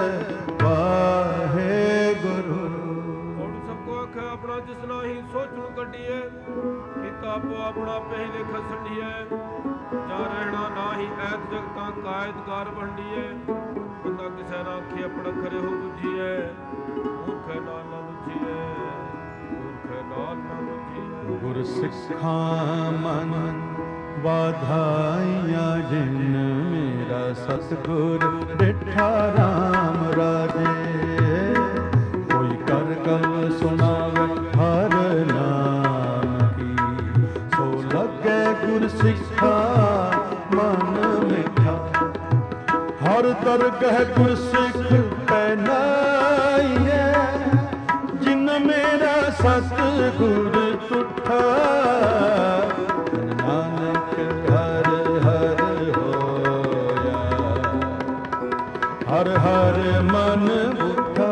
ਵਾਹਿਗੁਰੂ। ਔਰ ਸਭ ਕੋ ਆਖੇ ਆਪਣਾ ਜਿਸ ਨਾਹੀ ਸੋਚੂ ਕੱਢੀਏ। ਕੀਤਾ ਆਪੋ ਆਪਣਾ ਪਹਿ ਲਿਖ ਛੱਡੀਏ। ਜਾ ਰਹਿਣਾ ਨਾਹੀ ਐਤ ਜਗਤਾਂ ਕਾਇਦਗਾਰ ਵੰਡੀਏ। ਬੰਦਾ ਕਿਸੇ ਨਾ ਆਖੇ ਆਪਣਾ ਖਰੇ ਹੋ ਬੁਝੀਐ। ਮੂਰਖ ਨਾਲ ਨ ਲੁਝੀਐ, ਮੂਰਖ ਨਾਲ ਨ ਲੁਝੀਐ। ਗੁਰ ਸਿੱਖਾਂ ਮਨ ਵਾਧਾਈਆਂ ਜਿਨ ਮੇਰਾ ਸਤਿਗੁਰ ਡਿਠਾ ਰਾਮ ਰਾਜੇ। ਕੋਈ ਕਰ ਗੱਲ ਸੁਣਾਵੇ ਹਰ ਨਾਮ ਕੀ, ਸੋ ਲੱਗੇ ਗੁਰ ਸਿੱਖਾ ਮਨ ਮਿਠਾ। ਹਰ ਦਰਗਹ ਗੁਰ ਸਿੱਖ ਪੈਨਾਈਐ, ਜਿਨ ਮੇਰਾ ਸਤਿਗੁਰ ਤੁਠਾ। ਨਾਨਕ ਹਰ ਹਰ ਹੋਇਆ, ਹਰ ਹਰ ਮਨ ਬੁੱਧਾ।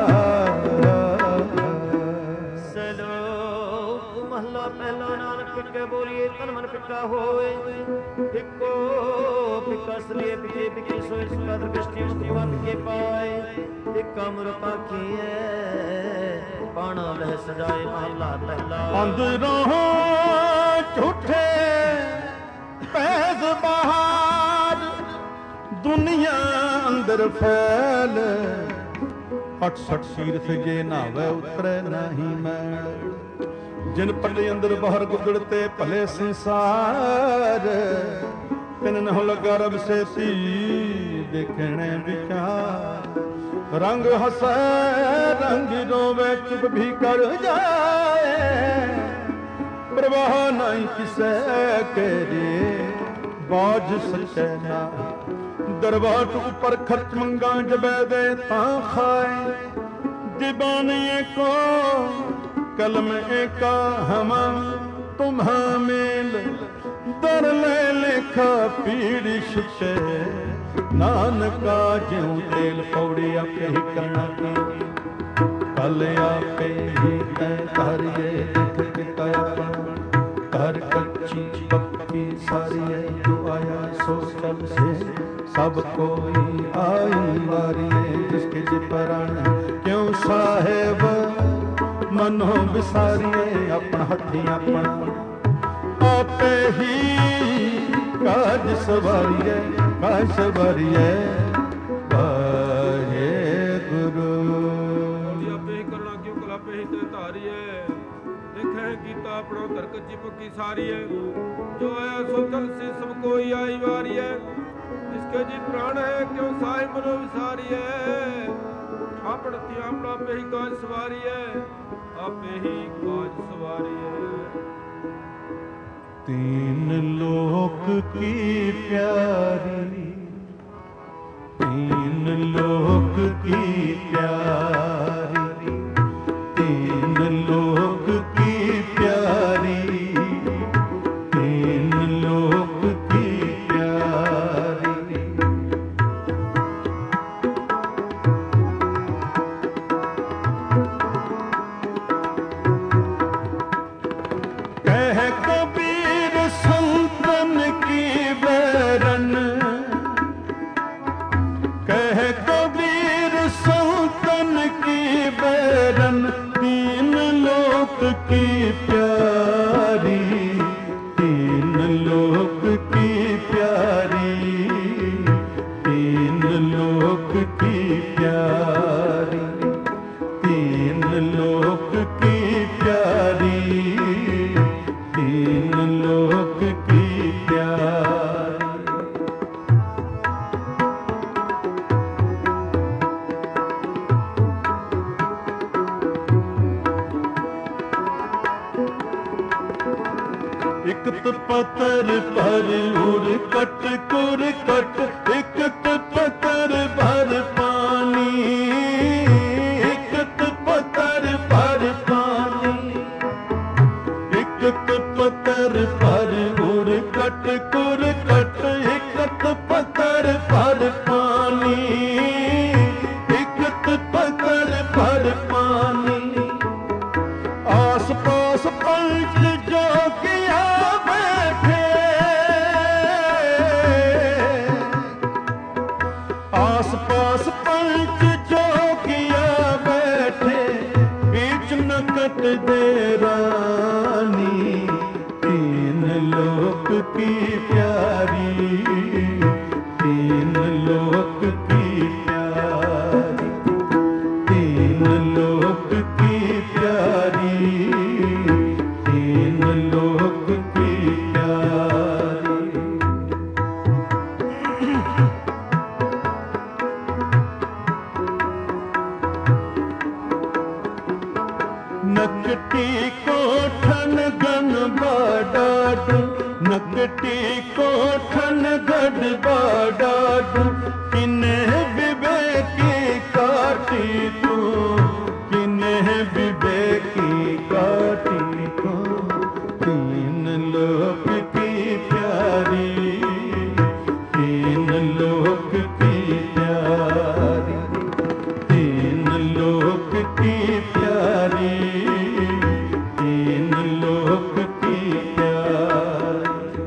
ਸਲੋਕ ਮਹਲਾ ਪਹਿਲਾ। ਨਾਨਕ ਫਿੱਕੇ ਬੋਲੀਏ ਤਨ ਮਨ ਫਿੱਕਾ ਹੋਏ। ਫਿੱਕੋ ਫਿੱਕਾ ਸਲੀਏ ਫਿੱਕੇ ਫਿੱਕੇ ਸੋਏ। ਸੁਖਾ ਦਰਗਸ਼ਟੀ ਮੁਸਤੀਵਾ ਫਿੱਕੇ ਪਾਏ। ਫਿੱਕਾ ਮੁਰ ਪਾਖੀਐ ਪਾਣਾ ਲਹਿ ਸਜਾਏ। ਮਹਲਾ ਪਹਿਲਾ। ਅੰਦਰੋਂ ਝੂਠੇ ਪੈਜ਼ ਬਾਹਰ, ਦੁਨੀਆ ਅੰਦਰ ਫੈਲ। ਅਠ ਸਠ ਸੀਰਥ ਜੇ ਨਾਵੇ ਉਤਰੇ ਨਹੀਂ ਮੈਲ। ਜਿਨ ਪੱਲੇ ਅੰਦਰ ਬਾਹਰ ਗੁੱਦੜ ਤੇ ਭਲੇ ਸੰਸਾਰ। ਤਿਨ ਨਹੁ ਲਗਾ ਰਬ ਸੇਤੀ ਦੇਖਣੇ ਵਿਚਾਰ। ਰੰਗ ਹਸੈ ਰੰਗ ਰੋਵੇ ਚੁੱਪ ਵੀ ਕਰ ਜਾਏ। ਪ੍ਰਵਾਹ ਨਹੀਂ ਕਿਸੈ ਕਰੇ ਬਾਜ ਸੱਚੈ ਨਾ। ਦਰਬਾਰ ਉੱਪਰ ਖਰਚ ਮੰਗਾ ਜਬੈ ਦੇ ਤਾਂ ਖਾਏ। ਜ਼ਬਾਨ ਏਕੋ ਕਲਮ ਏਕਾ ਹਮਾ ਤੁਮਹਾ ਮੇਲ। ਦਰ ਲੈ ਲੇਖਾ ਪੀੜੀ ਛੁਟੇ, ਨਾਨਕਾ ਜਿਉ ਤੇਲ ਪੌੜੀ ਆਪੇ ਹੀ ਕਰਨਾ ਕੀ। ਕਲ ਆਪੇ ਹੀ ਤੈ ਧਰਿਏ ਲਿਖ ਦਿੱਤਾ ਆਪਣਾ। ਘਰ ਕੱਚੀ ਪੱਕੀ ਸਾਰੀਏ ਜੋ ਆਇਆ ਸੋ ਚਲ ਸੇ। ਸਭ ਕੋਈ ਆਈ ਵਾਰੀਏ ਜਿਸਕੇ ਜੀ ਪਰਾਣ। ਕਿਉ ਸਾਹਿਬ ਮਨੋ ਵਿਸਾਰੀਏ ਆਪਣਾ ਹੱਥੀ ਆਪਣਾ। ਆਪੇ ਹੀ ਕਾਜ ਸਵਾਰੀਏ ਕਾਜ ਸਵਾਰੀਏ ਵਾਹਿਗੁਰੂ। ਆਪੇ ਹੀ ਕਰਨਾ ਕਿਉ ਕਲ ਆਪੇ ਹੀ ਤੇ ਧਾਰੀਏ। देखे गीता अपना तर्क चिपकी सारी है, जो आया सो चल से सब कोई आई वारी है, जिसके जी प्राण है क्यों साई मनो विसारी है, आपड़ती आपड़ा पे ही काज सवारी है, आपे ही काज सवारी है। तीन लोक की प्यारी, तीन लोक की प्यारी, तीन लोक की प्यारी, तीन लोक की प्यारी। कह कबीर संतन की बैरन, कह कबीर संतन की बैरन, तीन लोक की प्यारी, तीन लोक की प्यारी, तीन लोक की प्यारी, तीन लोक की प्यारी, तीन लोक की प्यारी। एक पत्थर पर उर कट कुर कट, एक पत्थर भर पानी, एक पत्थर भर पानी, एक पत्थर पर उर कट कुर कट, एक पत्थर भर पानी, एक पत्थर भर पानी। आस पास पंच जो किया बैठे, आस पास पंच जो किया बैठे, बीच नकट दे रानी, तीन लोक की प्यारी, तीन लोक की प्यारी, तीन लोक की प्यारी, तीन लोक की प्यारी। नकटी कोठन गन बाडाड, नकटी कोठन गढ़ बाडाड, किन्ह विवेकी काटी तू, किन्ह विवेकी काटी तू, तीन लोक की प्यारी, तीन लोक की प्यारी, तीन लोक की प्यारी, तीन लोक की प्यारी।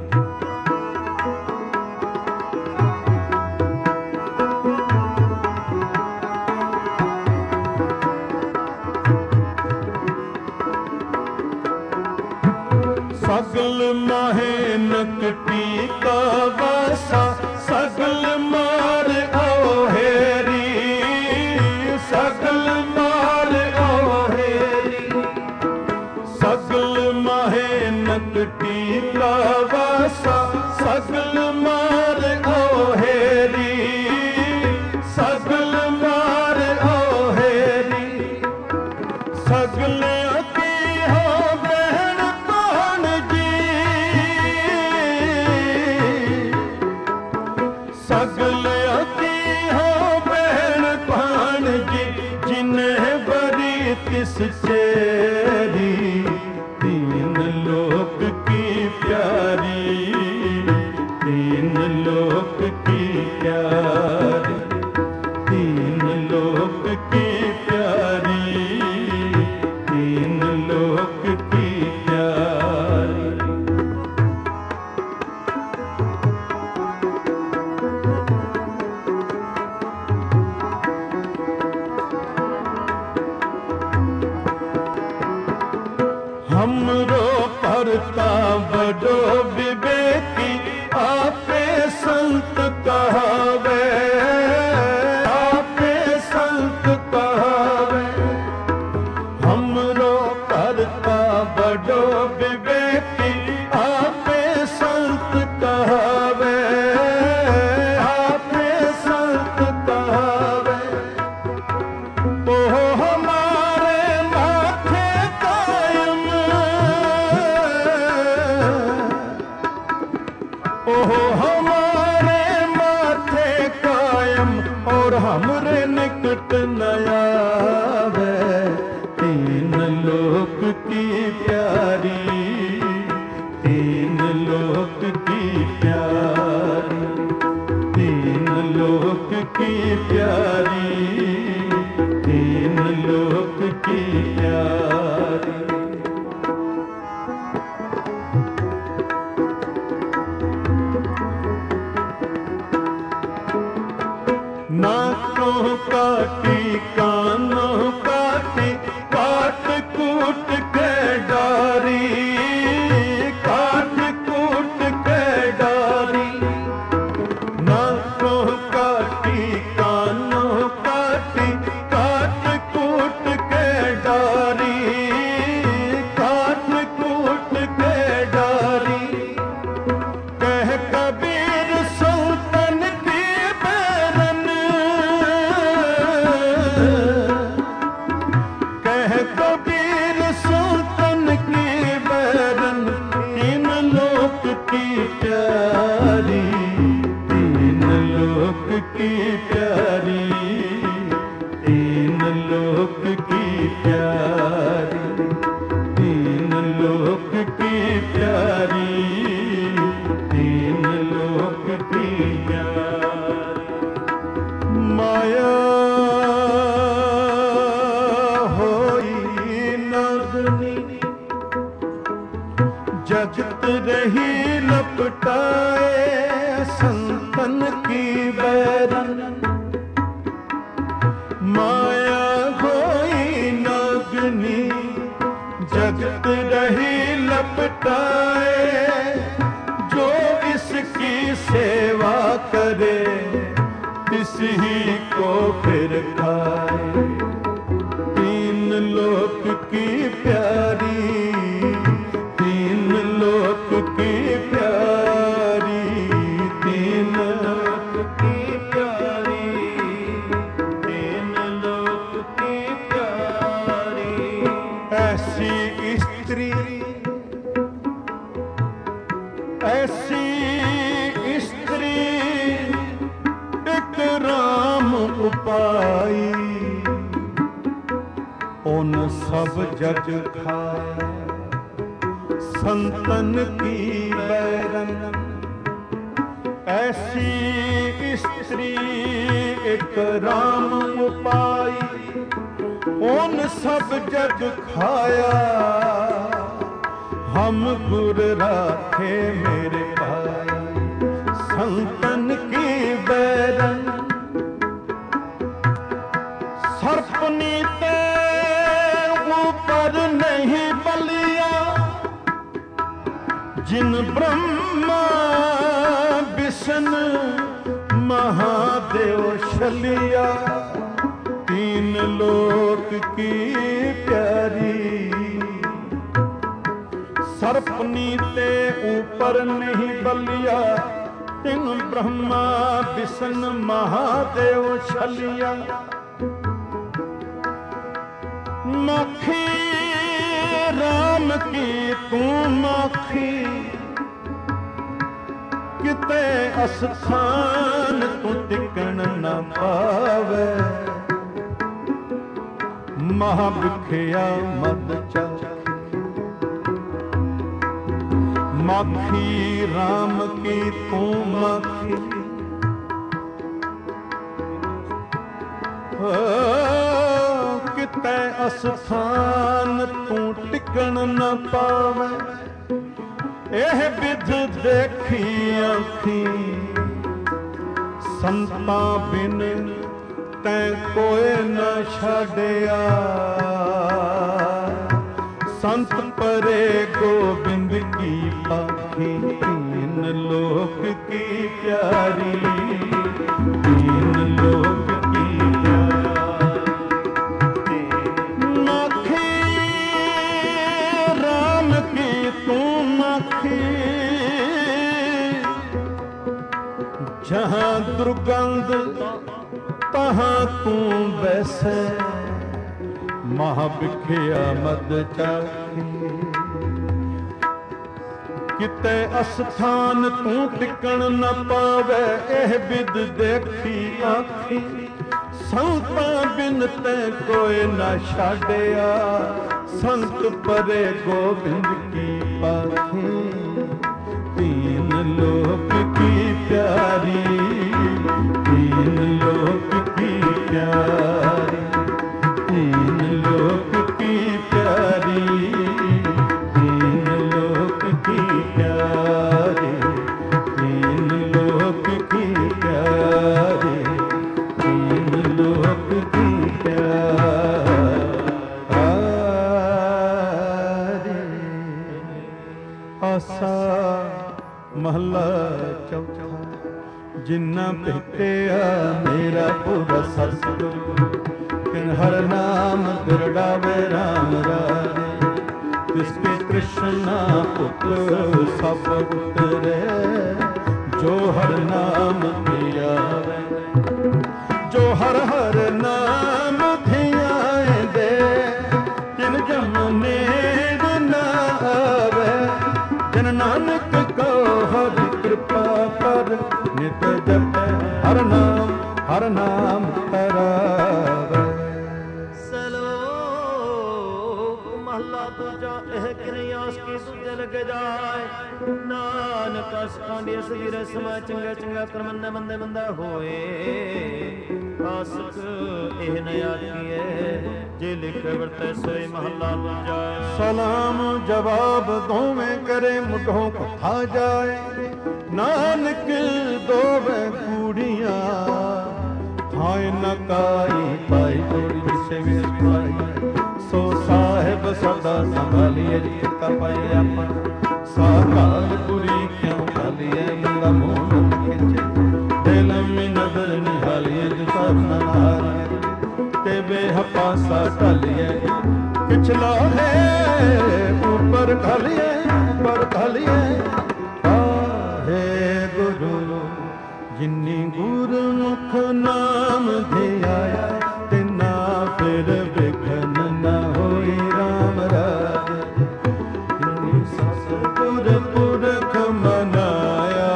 सगल माहे नकटी का वासा, सगल मार आओ हेरी, सगल मार आओ हेरी, सगल माहे नकटी का वासा, सगल मार आओ हेरी, सगल मार आओ हेरी। सगल की हो बहन कौन जी, सगल की हो बहन कौन जी, जिन्हें बरी तिस चेरी, तीन लोक की प्यारी, तीन लोक की प्यारी, तीन लोक की प्यारी, तीन लोक की प्यारी। हमरो परता बड़ो विवेकी, आपे संत कहावे, आपे संत कहावे। हमरो परता जगत रही लपटाए संतन की बैरन माया होई नागनी जगत रही लपटाए जो इसकी सेवा करे इस ही को फिर खाए तीन लोक की प्यारी तीन लोक की प्यारी तीन लोक की प्यारी तीन लोक की प्यारी ऐसी स्त्री ऐसी स्त्री एक राम उपाई उन सब जग खाए संतन की बैरन ऐसी स्त्री एक राम उपाई उन सब जग खाया हम गुर राखे मेरे भाई संतन की बैरन सर्पनी ते ऊपर नहीं बलिया जिन ब्रह्मा विष्णु महादेव शलिया तीन लोक की प्यारी सर्पनी ते ऊपर नहीं बलिया तिन ब्रह्मा विष्णु महादेव शलिया माखी राम की तू माखी किते अस्थान तू टिकण न पावे महाभिखिया मद चाखी माखी राम की तू माखी किते अस्थान तू टिकण न पावे एह विध देखी आखी संतां बिन तैं कोई न छाड़िया संत परे गोबिंद की पाखी तीन लोक की प्यारी तीन लोक की प्यारी माखी राम की तू माखी जहाँ दुर्गंध तहाँ तू बैसे महाभिखिया मद चाखी किते अस्थान तू टिकण न पावे एह विद देखी आखी संतां बिन ते कोई न छाड़िया संत परे गोबिंद की पाखी तीन लोक की प्यारी तीन लोक की प्यारी तीन लोक की प्यारी तीन लोक की प्यारी तीन लोक की प्यारी तीन लोक की प्यारी आसा महला चौथा जिन्ना भेटिया मेरा पूरा सतगुरु किन हर नाम बिरड़ावे राम राजे तिसके कृष्णा पुत्र सब उतरे जो हर नाम धियावे जो हर हर नाम धियाए दे तिन जम नेड़ न आवे जन नानक को हरि कृपा कर नित जपे हर नाम हर नाम तरावे सलोक महला दूजा एह किरियास की दूजे लग जाए नानक सखांडी असली रसमा चंगा चंगा करमंदे मंदे मंदा होए आसक एह नया किए ਜੇ ਲਿਖੇ ਵਰਤੈ ਸੋਈ ਮਹੱਲਾ ਦੂਜਾ। ਸਲਾਮ ਜਵਾਬ ਦੋਵੇਂ ਕਰੇ ਮੁਢੋਂ ਕਥਾ ਜਾਏ, ਨਾਨਕ ਦੋਵੇਂ ਕੂੜੀਆਂ ਥਾਏ ਨ ਕਾਈ ਪਾਈ ਜੋੜੀ ਜਿਸੇ ਵਿੱਚ ਪਾਈ। ਸੋ ਸਾਹਿਬ ਸਦਾ ਸੰਭਾਲੀਏ ਜਿਤਾ ਪਾਈ ਆਪਾ, ਸਾਕਾਲ ਪੁਰੀ ਕਿਉਂ ਖਾਲੀਏ ਮੰਦਾ ਮੋਹ ਨ ਖਿੱਚੇ, ਦਿਲ ਮੇ ਨਜ਼ਰ ਨਿਹਾਲੀਏ ਜਿਤਾ ਨ ਹਾਰੀਏ, ਤੇ ਬੇਹਪਾਸਾ ਢਾਲੀਏ ਪਿਛਲਾ ਹੈ ਉੱਪਰ ਖਾਲੀਏ ਉੱਪਰ ਖਾਲੀਏ। ਆਹੇ ਗੁਰੂ ਜਿਨੀ ਗੁਰਮੁਖ ਨਾਮ ਧਿਆਇਆ, ਤਿਨਾ ਫਿਰ ਵਿਘਨ ਨ ਹੋਈ ਰਾਮ ਰਾਜ। ਜਿਨੀ ਸਤਿਗੁਰ ਪੁਰਖ ਮਨਾਇਆ,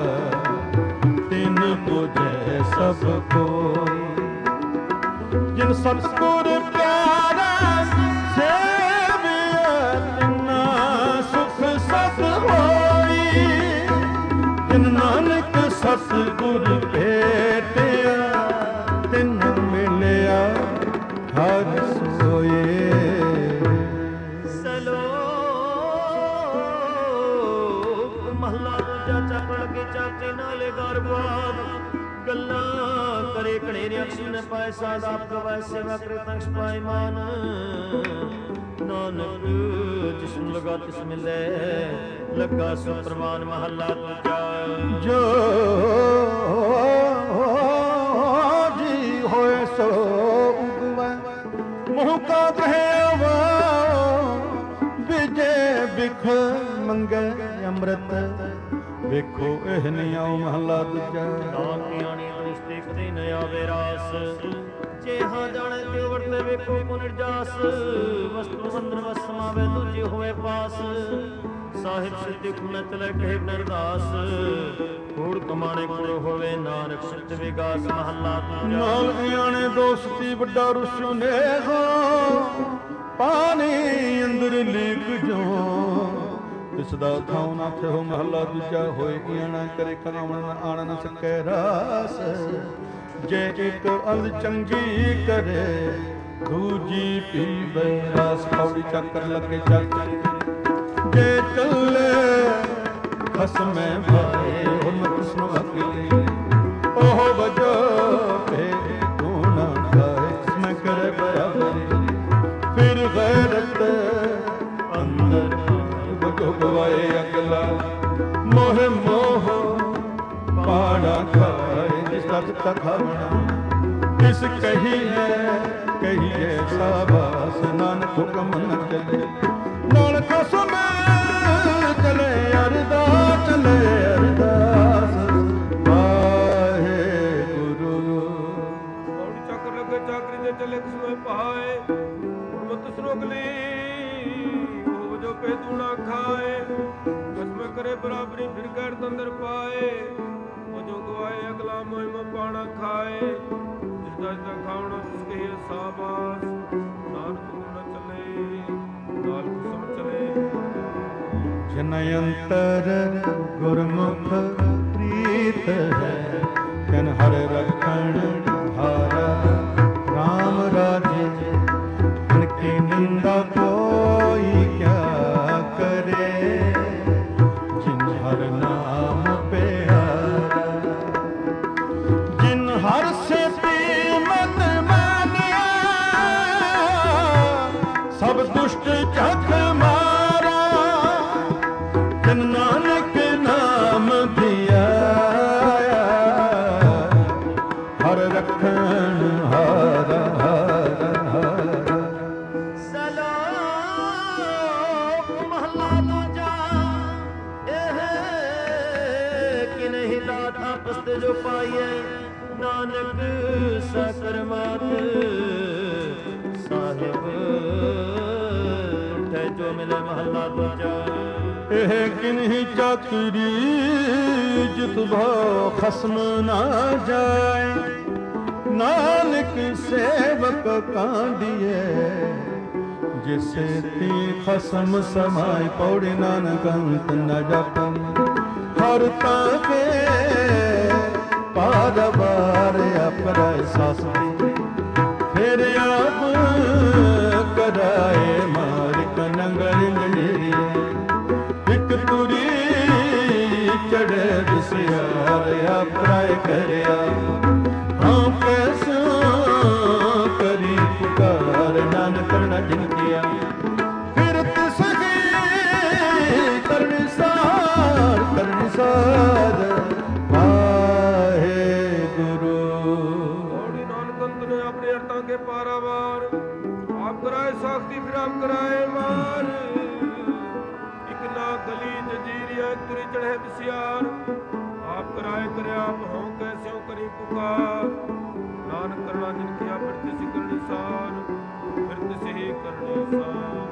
ਤਿਨ ਬੁਝੈ ਸਭ ਕੋਈ। ਜਿਨ ਸਤਿਗੁਰ ਪਿਆਰਾ ਸੇਵਿਆ, ਤਿਨਾ ਸੁਖ ਸਤ ਹੋਈ। ਜਿਨ ਨਾਨਕ ਸਤਿਗੁਰ ਭੇਟਿਆ, ਤਿਨ ਮਿਲਿਆ ਹਰ ਸੋਏ। ਸਲੋਕ ਮਹਲਾ ਦੂਜਾ। ਚੱਕ ਲਗੇ ਚਾਚੇ ਨਾਲੇ ਗਰਬਾਦ, ਗੱਲਾਂ ਕਰੇ ਕਣੇਰੇ ਅਕਸ਼ ਨ ਪਾਏ, ਸਾਧ ਆਪ ਗਵਾਏ ਸੇਵਾ ਕਰੇ ਤੰਕਸ਼ ਪਾਏ ਮਾਨ। ਨਾਨਕ ਜਿਸਨੂੰ ਲਗਾ ਤਿਸ ਮਿਲੇ, ਲੱਗਾ ਸੋ ਪ੍ਰਵਾਨ ਮਹੱਲਾ ਦੂਜਾ। ਜੋ ਜੀ ਹੋਏ ਸੋ ਉਗਵੈ, ਮੂੰਹ ਕਾ ਕਹੇ ਵਾ ਵਿਜੇ ਬਿਖ ਮੰਗੇ ਅੰਮ੍ਰਿਤ। ਵੇਖੋ ਇਹ ਨਿਆਉ ਮਹੱਲਾ ਦੂਜਾ। ਨਾਮ ਗਿਆਨੀ ਦ੍ਰਿਸ਼ਟੀ ਕਦੇ ਨ ਆਵੇ ਰਾਸ, ਜੇ ਹਾਂ ਜਾਣੇ ਤੇ ਵਰਤੇ ਵੇਖੋ ਕੋ ਨਿਰਜਾਸ। ਵਸਤੂ ਅੰਦਰ ਵਸ ਸਮਾਵੇ ਦੂਜੇ ਹੋਏ ਪਾਸ, ਸਾਹਿਬ ਸਿੱਧਿ ਕੁਨ ਚਲੇ ਕਹੇ ਨਰਦਾਸ। ਕੂੜ ਕਮਾਣੇ ਕੂੜ ਹੋਵੇ, ਨਾਨਕ ਸਿੱਧ ਵਿਗਾਸ ਮਹੱਲਾ ਦੂਜਾ। ਨਾਲ ਗਿਆਣੇ ਦੋਸਤੀ ਵੱਡਾ ਰੁਸੋ ਨੇਹਾ, ਪਾਣੀ ਅੰਦਰ ਲੀਕ ਜੋ ਤਿਸ ਦਾ ਥਾਉ ਨਾ ਥਿਓ ਮਹੱਲਾ ਦੂਜਾ। ਹੋਏ ਗਿਆਣਾ ਕਰੇ ਕਰਾਵਣ ਆਣ ਨ ਸਕੈ ਰਾਸ, ਜੇ ਇੱਕ ਅਲ ਚੰਗੀ ਕਰੇ ਦੂਜੀ ਪੀਵੇ ਰਾਸ। ਪੌੜੀ ਚੱਕਰ ਲੱਗੇ ਚੱਕ ਜੇ ਚੱਲੇ ਖਸਮੈ ਭਾਏ, ਹੁਣ ਕਿਸਨੂੰ ਅਕਲੇ ਉਹ ਵਜੋ ਭੇ ਤੂੰ ਨਾ ਖਾਏ। ਮੈਂ ਕਰੇ ਬਰਾਬਰੀ ਫਿਰ ਗੈਰਤ ਅੰਦਰ ਵਜੋ ਗਵਾਏ ਅਗਲਾ, ਮੋਹ ਮੋਹ ਪਾੜਾ ਖਾਏ। ਜਿਸ ਦਾ ਦਿੱਤਾ ਖਾਵਣਾ ਇਸ ਕਹੀ ਹੈ ਕਹੀਏ ਸਾਬਾਸ, ਨਾਨਕ ਹੁਕਮ ਨ ਚਲੇ ਨਾਨਕ ਸੁਮੇ ਚਲੇ ਅਰਦਾਸ ਚਲੇ ਅਰਦਾਸ। ਵਾਹਿਗੁਰੂ। ਪੌੜੀ ਚੱਕਰ ਲੱਗੇ ਚਾਕਰੀ ਦੇ ਚੱਲੇ ਕਿਸਮੇ ਪਾਏ, ਗੁਰਮਤਿ ਸਰੋਗਲੀ ਉਹ ਜੋ ਪੇ ਤੂ ਨਾ ਖਾਏ। ਕਸਮੇ ਕਰੇ ਬਰਾਬਰੀ ਫਿਰ ਗੈਰ ਤੰਦਰ ਪਾਏ, ਉਹ ਜੋ ਗਵਾਏ ਅਗਲਾ ਮੋਹਿਮਾ ਪਾਣਾ ਖਾਏ। ਜਿਸ ਦਾ ਜਿਸ ਖਾਉਣਾ ਤਿਸ ਕਹੇ ਸਾਬਾਸ, ਨਾਨਕ ਨ ਚੱਲੇ ਨਾਲ ਕੁਸਮ ਚਲੇ। ਜਨ ਅੰਤਰ ਗੁਰਮੁਖ ਪ੍ਰੀਤ ਹੈ, ਜਨ ਹਰ ਰਖਣ ਹਾਰਾ ਰਾਮ ਰਾਜੇ। ਇਨਕੀ ਨਿੰਦਾ ਕੋਈ ਕਿਆ ਕਰੇ, ਜਿਨ ਹਰ ਨਾਮ ਪਿਆਰਾ। ਜਿਨ ਹਰ ਸੇ ਮਤ ਮਾਨਿਆ, ਸਭ ਦੁਸ਼ਟ ਝਕ ਮਾਰਾ। ਜਿਨ ਨਾਨਕ ਨਾਮ ਧਿਆਇਆ, ਹਰ ਰਖਣ ਹਾਰਾ ਹਾਰਾ ਹਾਰਾ। ਸਲੋਕ ਮਹੱਲਾ ਦੂਜਾ। ਇਹ ਕਿ ਨਹੀਂ ਦਾਤ ਆਪਸ ਤੇ ਜੋ ਪਾਈਏ, ਨਾਨਕ ਸਕਰਮਾਤ ਸਾਹਿਬ ਉਠੇ ਜੋ ਮਿਲੇ ਮਹੱਲਾ ਦੂਜਾ। ਇਹ ਕਿਨਹੀ ਚਾਕਰੀ ਜਿਤ ਭਾਉ ਖਸਮ ਨਾ ਜਾਏ, ਨਾਨਕ ਸੇਵਕ ਕਾਂਡੀਏ। ਜਿਸੇ ਤੀ ਖਸਮ ਸਮਾਇ ਪੌੜੀ ਨਾਨਕ ਅੰਤ ਨ ਜਪਨ, ਹਰ ਤਾਕੇ ਪਾਰ ਬਾਰ ਅਪਰ ਸਾਸਤੀ। ਫਿਰ ਆਪ ठहरिया। हाँ कैसा करी पुकार नानक करना जिन किया। फिरत सके करने सार करने सार वाहे गुरु। गौड़ी नानक अंत ने अपने अर्थां के पारावार आप कराए साख्ती फिर आप कराए मार। एक ना गली जजीरिया तुरी चढ़े बसियार आप कराए करे आप हों कैसे हो करी पुकार। नानक करना जिन किया फिर तिसी करनी सार फिर तिसी ही करनी सार।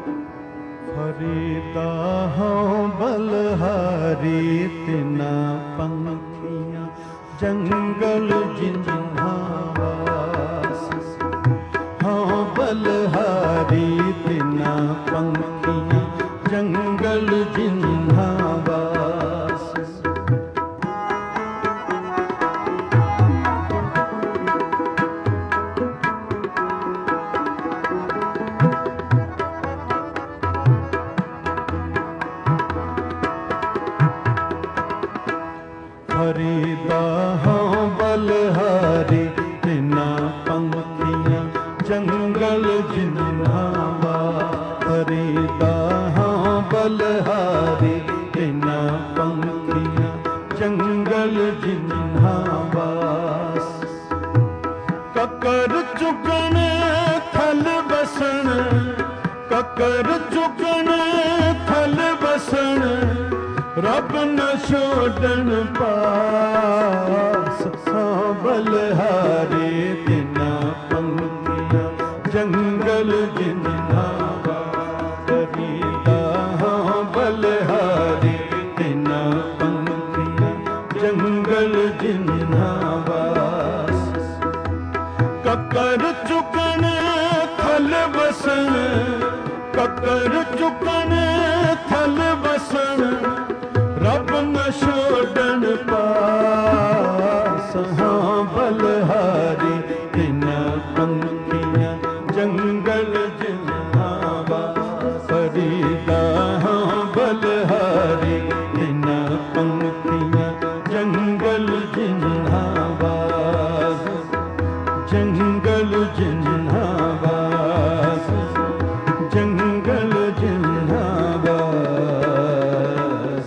फरीदा हों बलहारी तिना पंखियां जंगल जिन्हा वास। हों बलहारी तिना पंखियां जंगल जिन्हा वास। फरीदा हों बलहारी तिना पंखियां जंगल जिन्हा वास। फरीदा हों बलहारी तिना पंखियां जंगल जिन्हा वास। ककर चुकन थल बसन ककर चुकन थल बसन रब न छोड़न पास। हाँ बलहारी तिना पंखियां जंगल जिन्हा वास। फरीदा हाँ बलहारी तिना पंखियां जंगल जिन्हा वास। ककर चुकन थल बसन ककर चुकन थल बसन रब न छोड़न पास। हाँ बलहारी तिना पंखियां जंगल जिन्हा वास। फरीदा हाँ बलहारी तिना पंखियां जंगल जिन्हा वास। जंगल जिन्हा वास जंगल जिन्हा वास।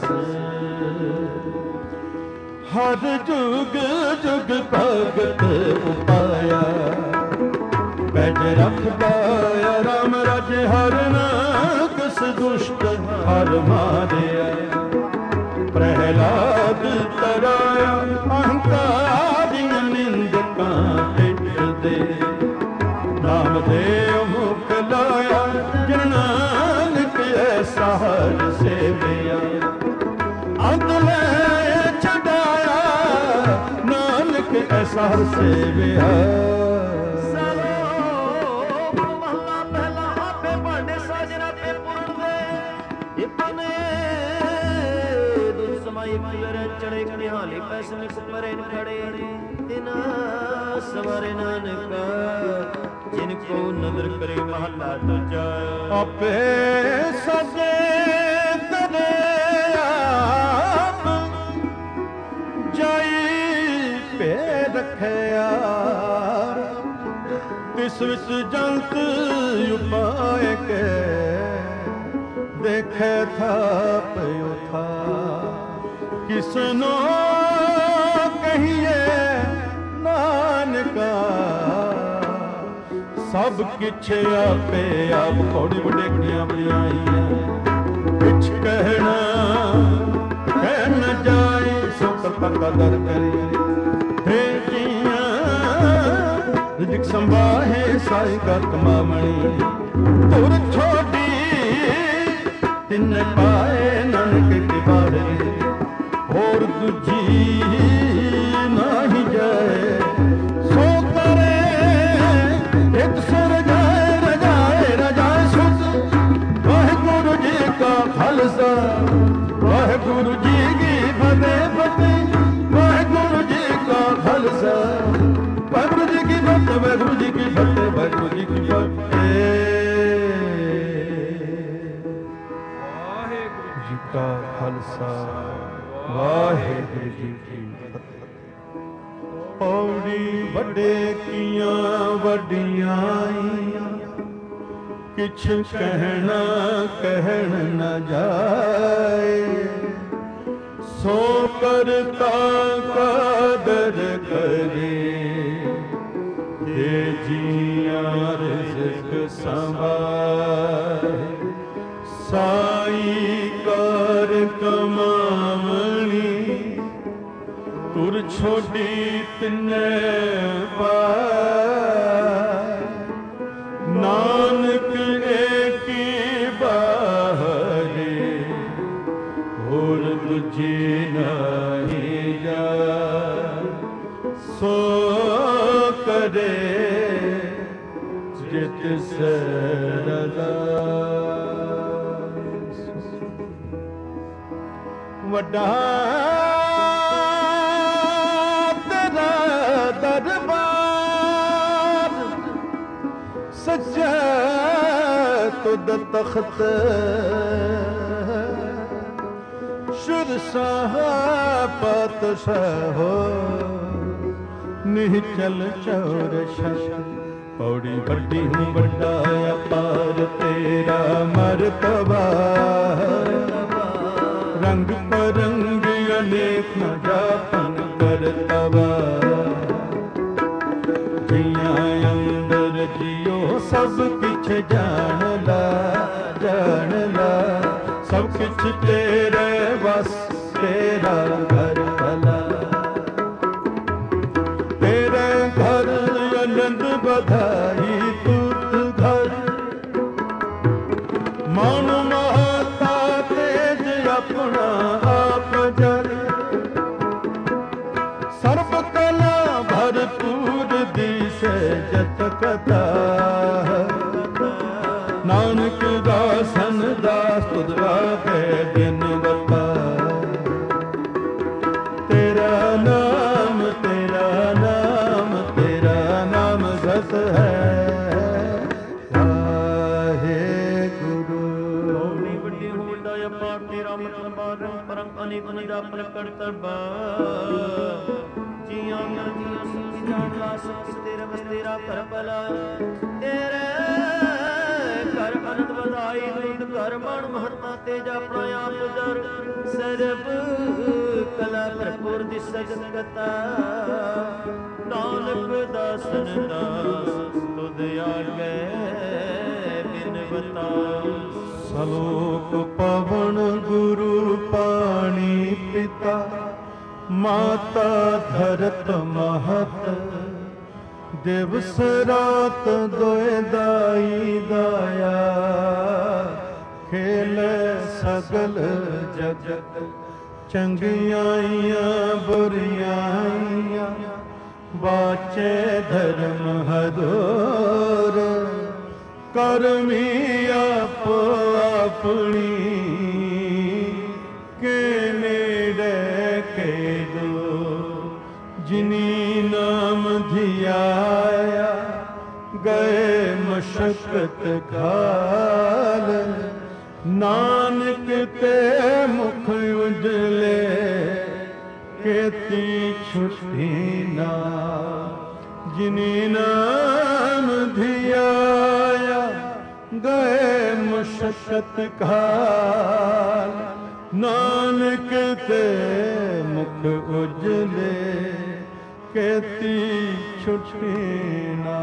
हर जुग जुग भगत उपाया बैज रखदा राम राज हर नाकस दुष्ट हर मारिया। प्रहलाद तराया अहंकारियां निंदकां टिट दे। नामदेव मुख लाया जिन नानक ऐसा हर सेविया। अदले छड़ाया नानक ऐसा हर सेविया। महला पहला आपे भांडे साजना पे पुरन दे। इतने दुख समाई मेरे चढ़े निहाली पैसे में परे खड़े। तिना सवारे नानका जिनको नजर करे महला दूजा। आपे सजे करे आप जाई पे रखया। तिस विच जंत उपाय के देखे था पयो था। किसनो कहिए नानका सब किछ आपे आप। कौड़ी वडेगड़ियां बनाईयां किछ कहना कह न जाए सो करता कदर करे। भेजियां रिजिक संभाहे साई का कमावणी। तुर छोड़ी तिन पाए नानक के बारे। और दूजी नाही जाए सो करे। एक सुर जाए रजाए रजाए सुत। वाहिगुरु जी का खालसा वाहिगुरु जी की फतेह फतेह। वाहिगुरु जी का खालसा वाहिगुरु जी की फतेह वाहिगुरु जी की फतेह वाहिगुरु जी की फतेह। जी का खालसा वाहिगुरु जी की फतेह। ਵੱਡੇ ਕੀਆਂ ਵੱਡਿਆਈਆਂ, ਕਿਛ ਕਹਿਣਾ ਕਹਿਣ ਨ ਜਾਏ। ਸੋ ਕਰਤਾ ਕਦਰ ਕਰੇ, ਤੇ ਜੀਆਂ ਰਿਜ਼ਕ ਸੰਭਾਏ। ਸਾਈ ਕਰ ਕਮਾਵਣੀ, ਤੁਰ ਛੋਡੀ ਤਿੰਨੇ ਪਾਏ। ਨਾਨਕ ਏਕੀ ਬਾਹਰੇ, ਹੋਰ ਦੂਜੀ ਨਹੀਂ ਜਾਏ। ਸੋ ਕਰੇ ਜਿਤ ਸਰਦਾਸ। ਵੱਡਾ ਤੇਰਾ ਦਰਬਾਰ, ਸੱਚਾ ਤੁਧ ਤਖਤ। ਸ਼ੁਰਸ਼ਾਹ ਪਾਤਸ਼ਾਹ ਨਿਹਚਲ ਚੌਰ ਸ਼ਾਹ। ਪੌੜੀ ਵੱਡੀ ਹੂੰ ਵੱਡਾ ਅਪਾਰ ਤੇਰਾ ਮਰਤਬਾ। ਰੰਗ ਪਰੰਗ ਅਨੇਕ ਨ ਜਾਪਨ ਕਰਤਬਾ। ਜੀਆਂ ਅੰਦਰ ਜੀਓ ਸਭ ਕਿਛ ਜਾਣ ਲਾ, ਜਾਣ ਲਾ। ਸਭ ਕਿਛ ਤੇਰੇ ਵਸ, ਤੇਰਾ ਘਰ ਭਲਾ। ਤੇਰੇ ਘਰ ਆਨੰਦ ਬਧਾਈ ਤੂਤ ਘਰ। ਮਨ ਮਹਤਾ ਤੇਜ ਆਪਣਾ ਆਪ ਜਰ। ਸਰਬ ਕਲਾ ਭਰਪੂਰ ਦੀਸੇ ਜਤ ਕਥਾ। ਨਾਨਕ ਦਾਸਨ ਦਾਸ ਤੁਧ ਰਾਖੇ ਦਿਨ ਵਤਾ। ਤੇਰਾ ਨਾਮ, ਤੇਰਾ ਨਾਮ, ਤੇਰਾ ਨਾਮ ਸਤ ਹੈ। ਵਾਹਿਗੁਰੂ। ਹੋਣੀ ਵੱਡੀ ਹੋ ਵੱਡਾ ਅਪਾਰ ਤੇਰਾ ਮਤਲਬ ਪਰਮ ਅਨੇਕ ਨਿਰਾਪਨ ਕਰਤਬਾ। ਜੀਆਂ ਮੈਂ ਜੀਆਂ ਸੁਖ ਜਾਣ ਲਾ, ਸੁਖ ਤੇਰੇ ਵਸ ਤੇਰਾ ਘਰ ਭਲਾ। ਤੇਰੇ ਘਰ ਅਨੰਦ ਵਧਾਈ ਦੁੱਧ ਘਰ ਮਨ ਮਹੱਤਾ ਤੇਜ ਆਪਣਾ ਆਪ ਜਰ। ਸਰਬ ਕਲਾ ਭਰਪੂਰ ਦਿਸ ਜਗਤਾ। ਨਾਨਕ ਦਾਸਨ ਦਾਸ ਤੁਧ ਆਗੇ ਬਿਨਵਤਾ। ਸਲੋਕ ਪਵਨ ਗੁਰੂ ਪਾਣੀ ਪਿਤਾ। ਮਾਤਾ ਧਰਤ ਮਹਤ, ਦਿਵਸ ਰਾਤ ਦੋਇ ਦਾਈ ਦਾਇਆ। ਖੇਲੇ ਸਗਲ ਜਗਤ, ਚੰਗਿਆਈਆਂ ਬੁਰਿਆਈਆਂ। ਬਾਚੇ ਧਰਮ ਹਦੋਰ, ਕਰਮੀ ਆਪ ਆਪਣੀ। ਕੇ ਨੇੜੇ ਕੇ ਦੋ, ਜਿਨੀ ਨਾਮ ਧਿਆਇਆ। ਗਏ ਮਸ਼ਕਤ ਘਾਲ, ਨਾਨਕ ਤੇ ਮੁਖ ਉਜਲੇ। ਕੀਤੀ ਛੁੱਟੀ ਨਾ, ਜਿਨੀ ਨਾਮ ਧਿਆਇਆ। ਗਏ ਮਸ਼ਕਤ ਘਾਲ, ਨਾਨਕ ਤੇ ਮੁਖ ਉਜਲੇ। ਕੀਤੀ ਛੁੱਟੀ ਨਾ।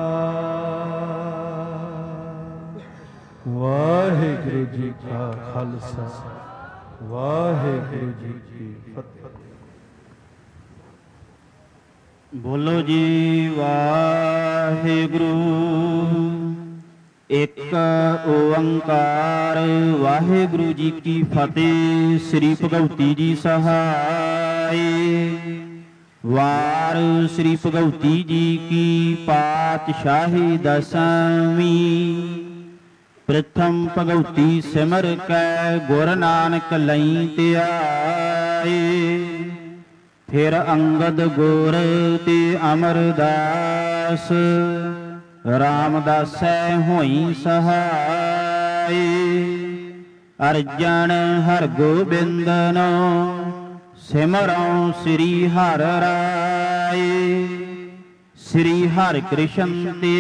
ਵਾਹਿਗੁਰੂ ਜੀ ਕਾ ਖਾਲਸਾ, ਵਾਹਿਗੁਰੂ ਜੀ ਕੀ ਫਤਿਹ। ਬੋਲੋ ਜੀ ਵਾਹਿਗੁਰੂ। ਇੱਕ ਓੰਕਾਰ। ਵਾਹਿਗੁਰੂ ਜੀ ਕੀ ਫਤਿਹ। ਸ੍ਰੀ ਭਗਉਤੀ ਜੀ ਸਹਾਇ। ਵਾਰ ਸ੍ਰੀ ਭਗਉਤੀ ਜੀ ਕੀ ਪਾਤਸ਼ਾਹੀ ਦਸਵੀਂ। ਪ੍ਰਥਮ ਭਗਉਤੀ ਸਿਮਰ ਕੈ ਗੁਰ ਨਾਨਕ ਲਈ ਧਿਆਏ। ਫਿਰ ਅੰਗਦ ਗੁਰ ਤੇ ਅਮਰਦਾਸ। ਰਾਮਦਾਸੈ ਹੋਈ ਸਹਾਈ। ਅਰਜਨ ਹਰਗੋਬਿੰਦਨੋ ਸਿਮਰਉ ਸ੍ਰੀ ਹਰਿ ਰਾਏ। ਸ੍ਰੀ ਹਰਿ ਕ੍ਰਿਸ਼ਨ ਤੇ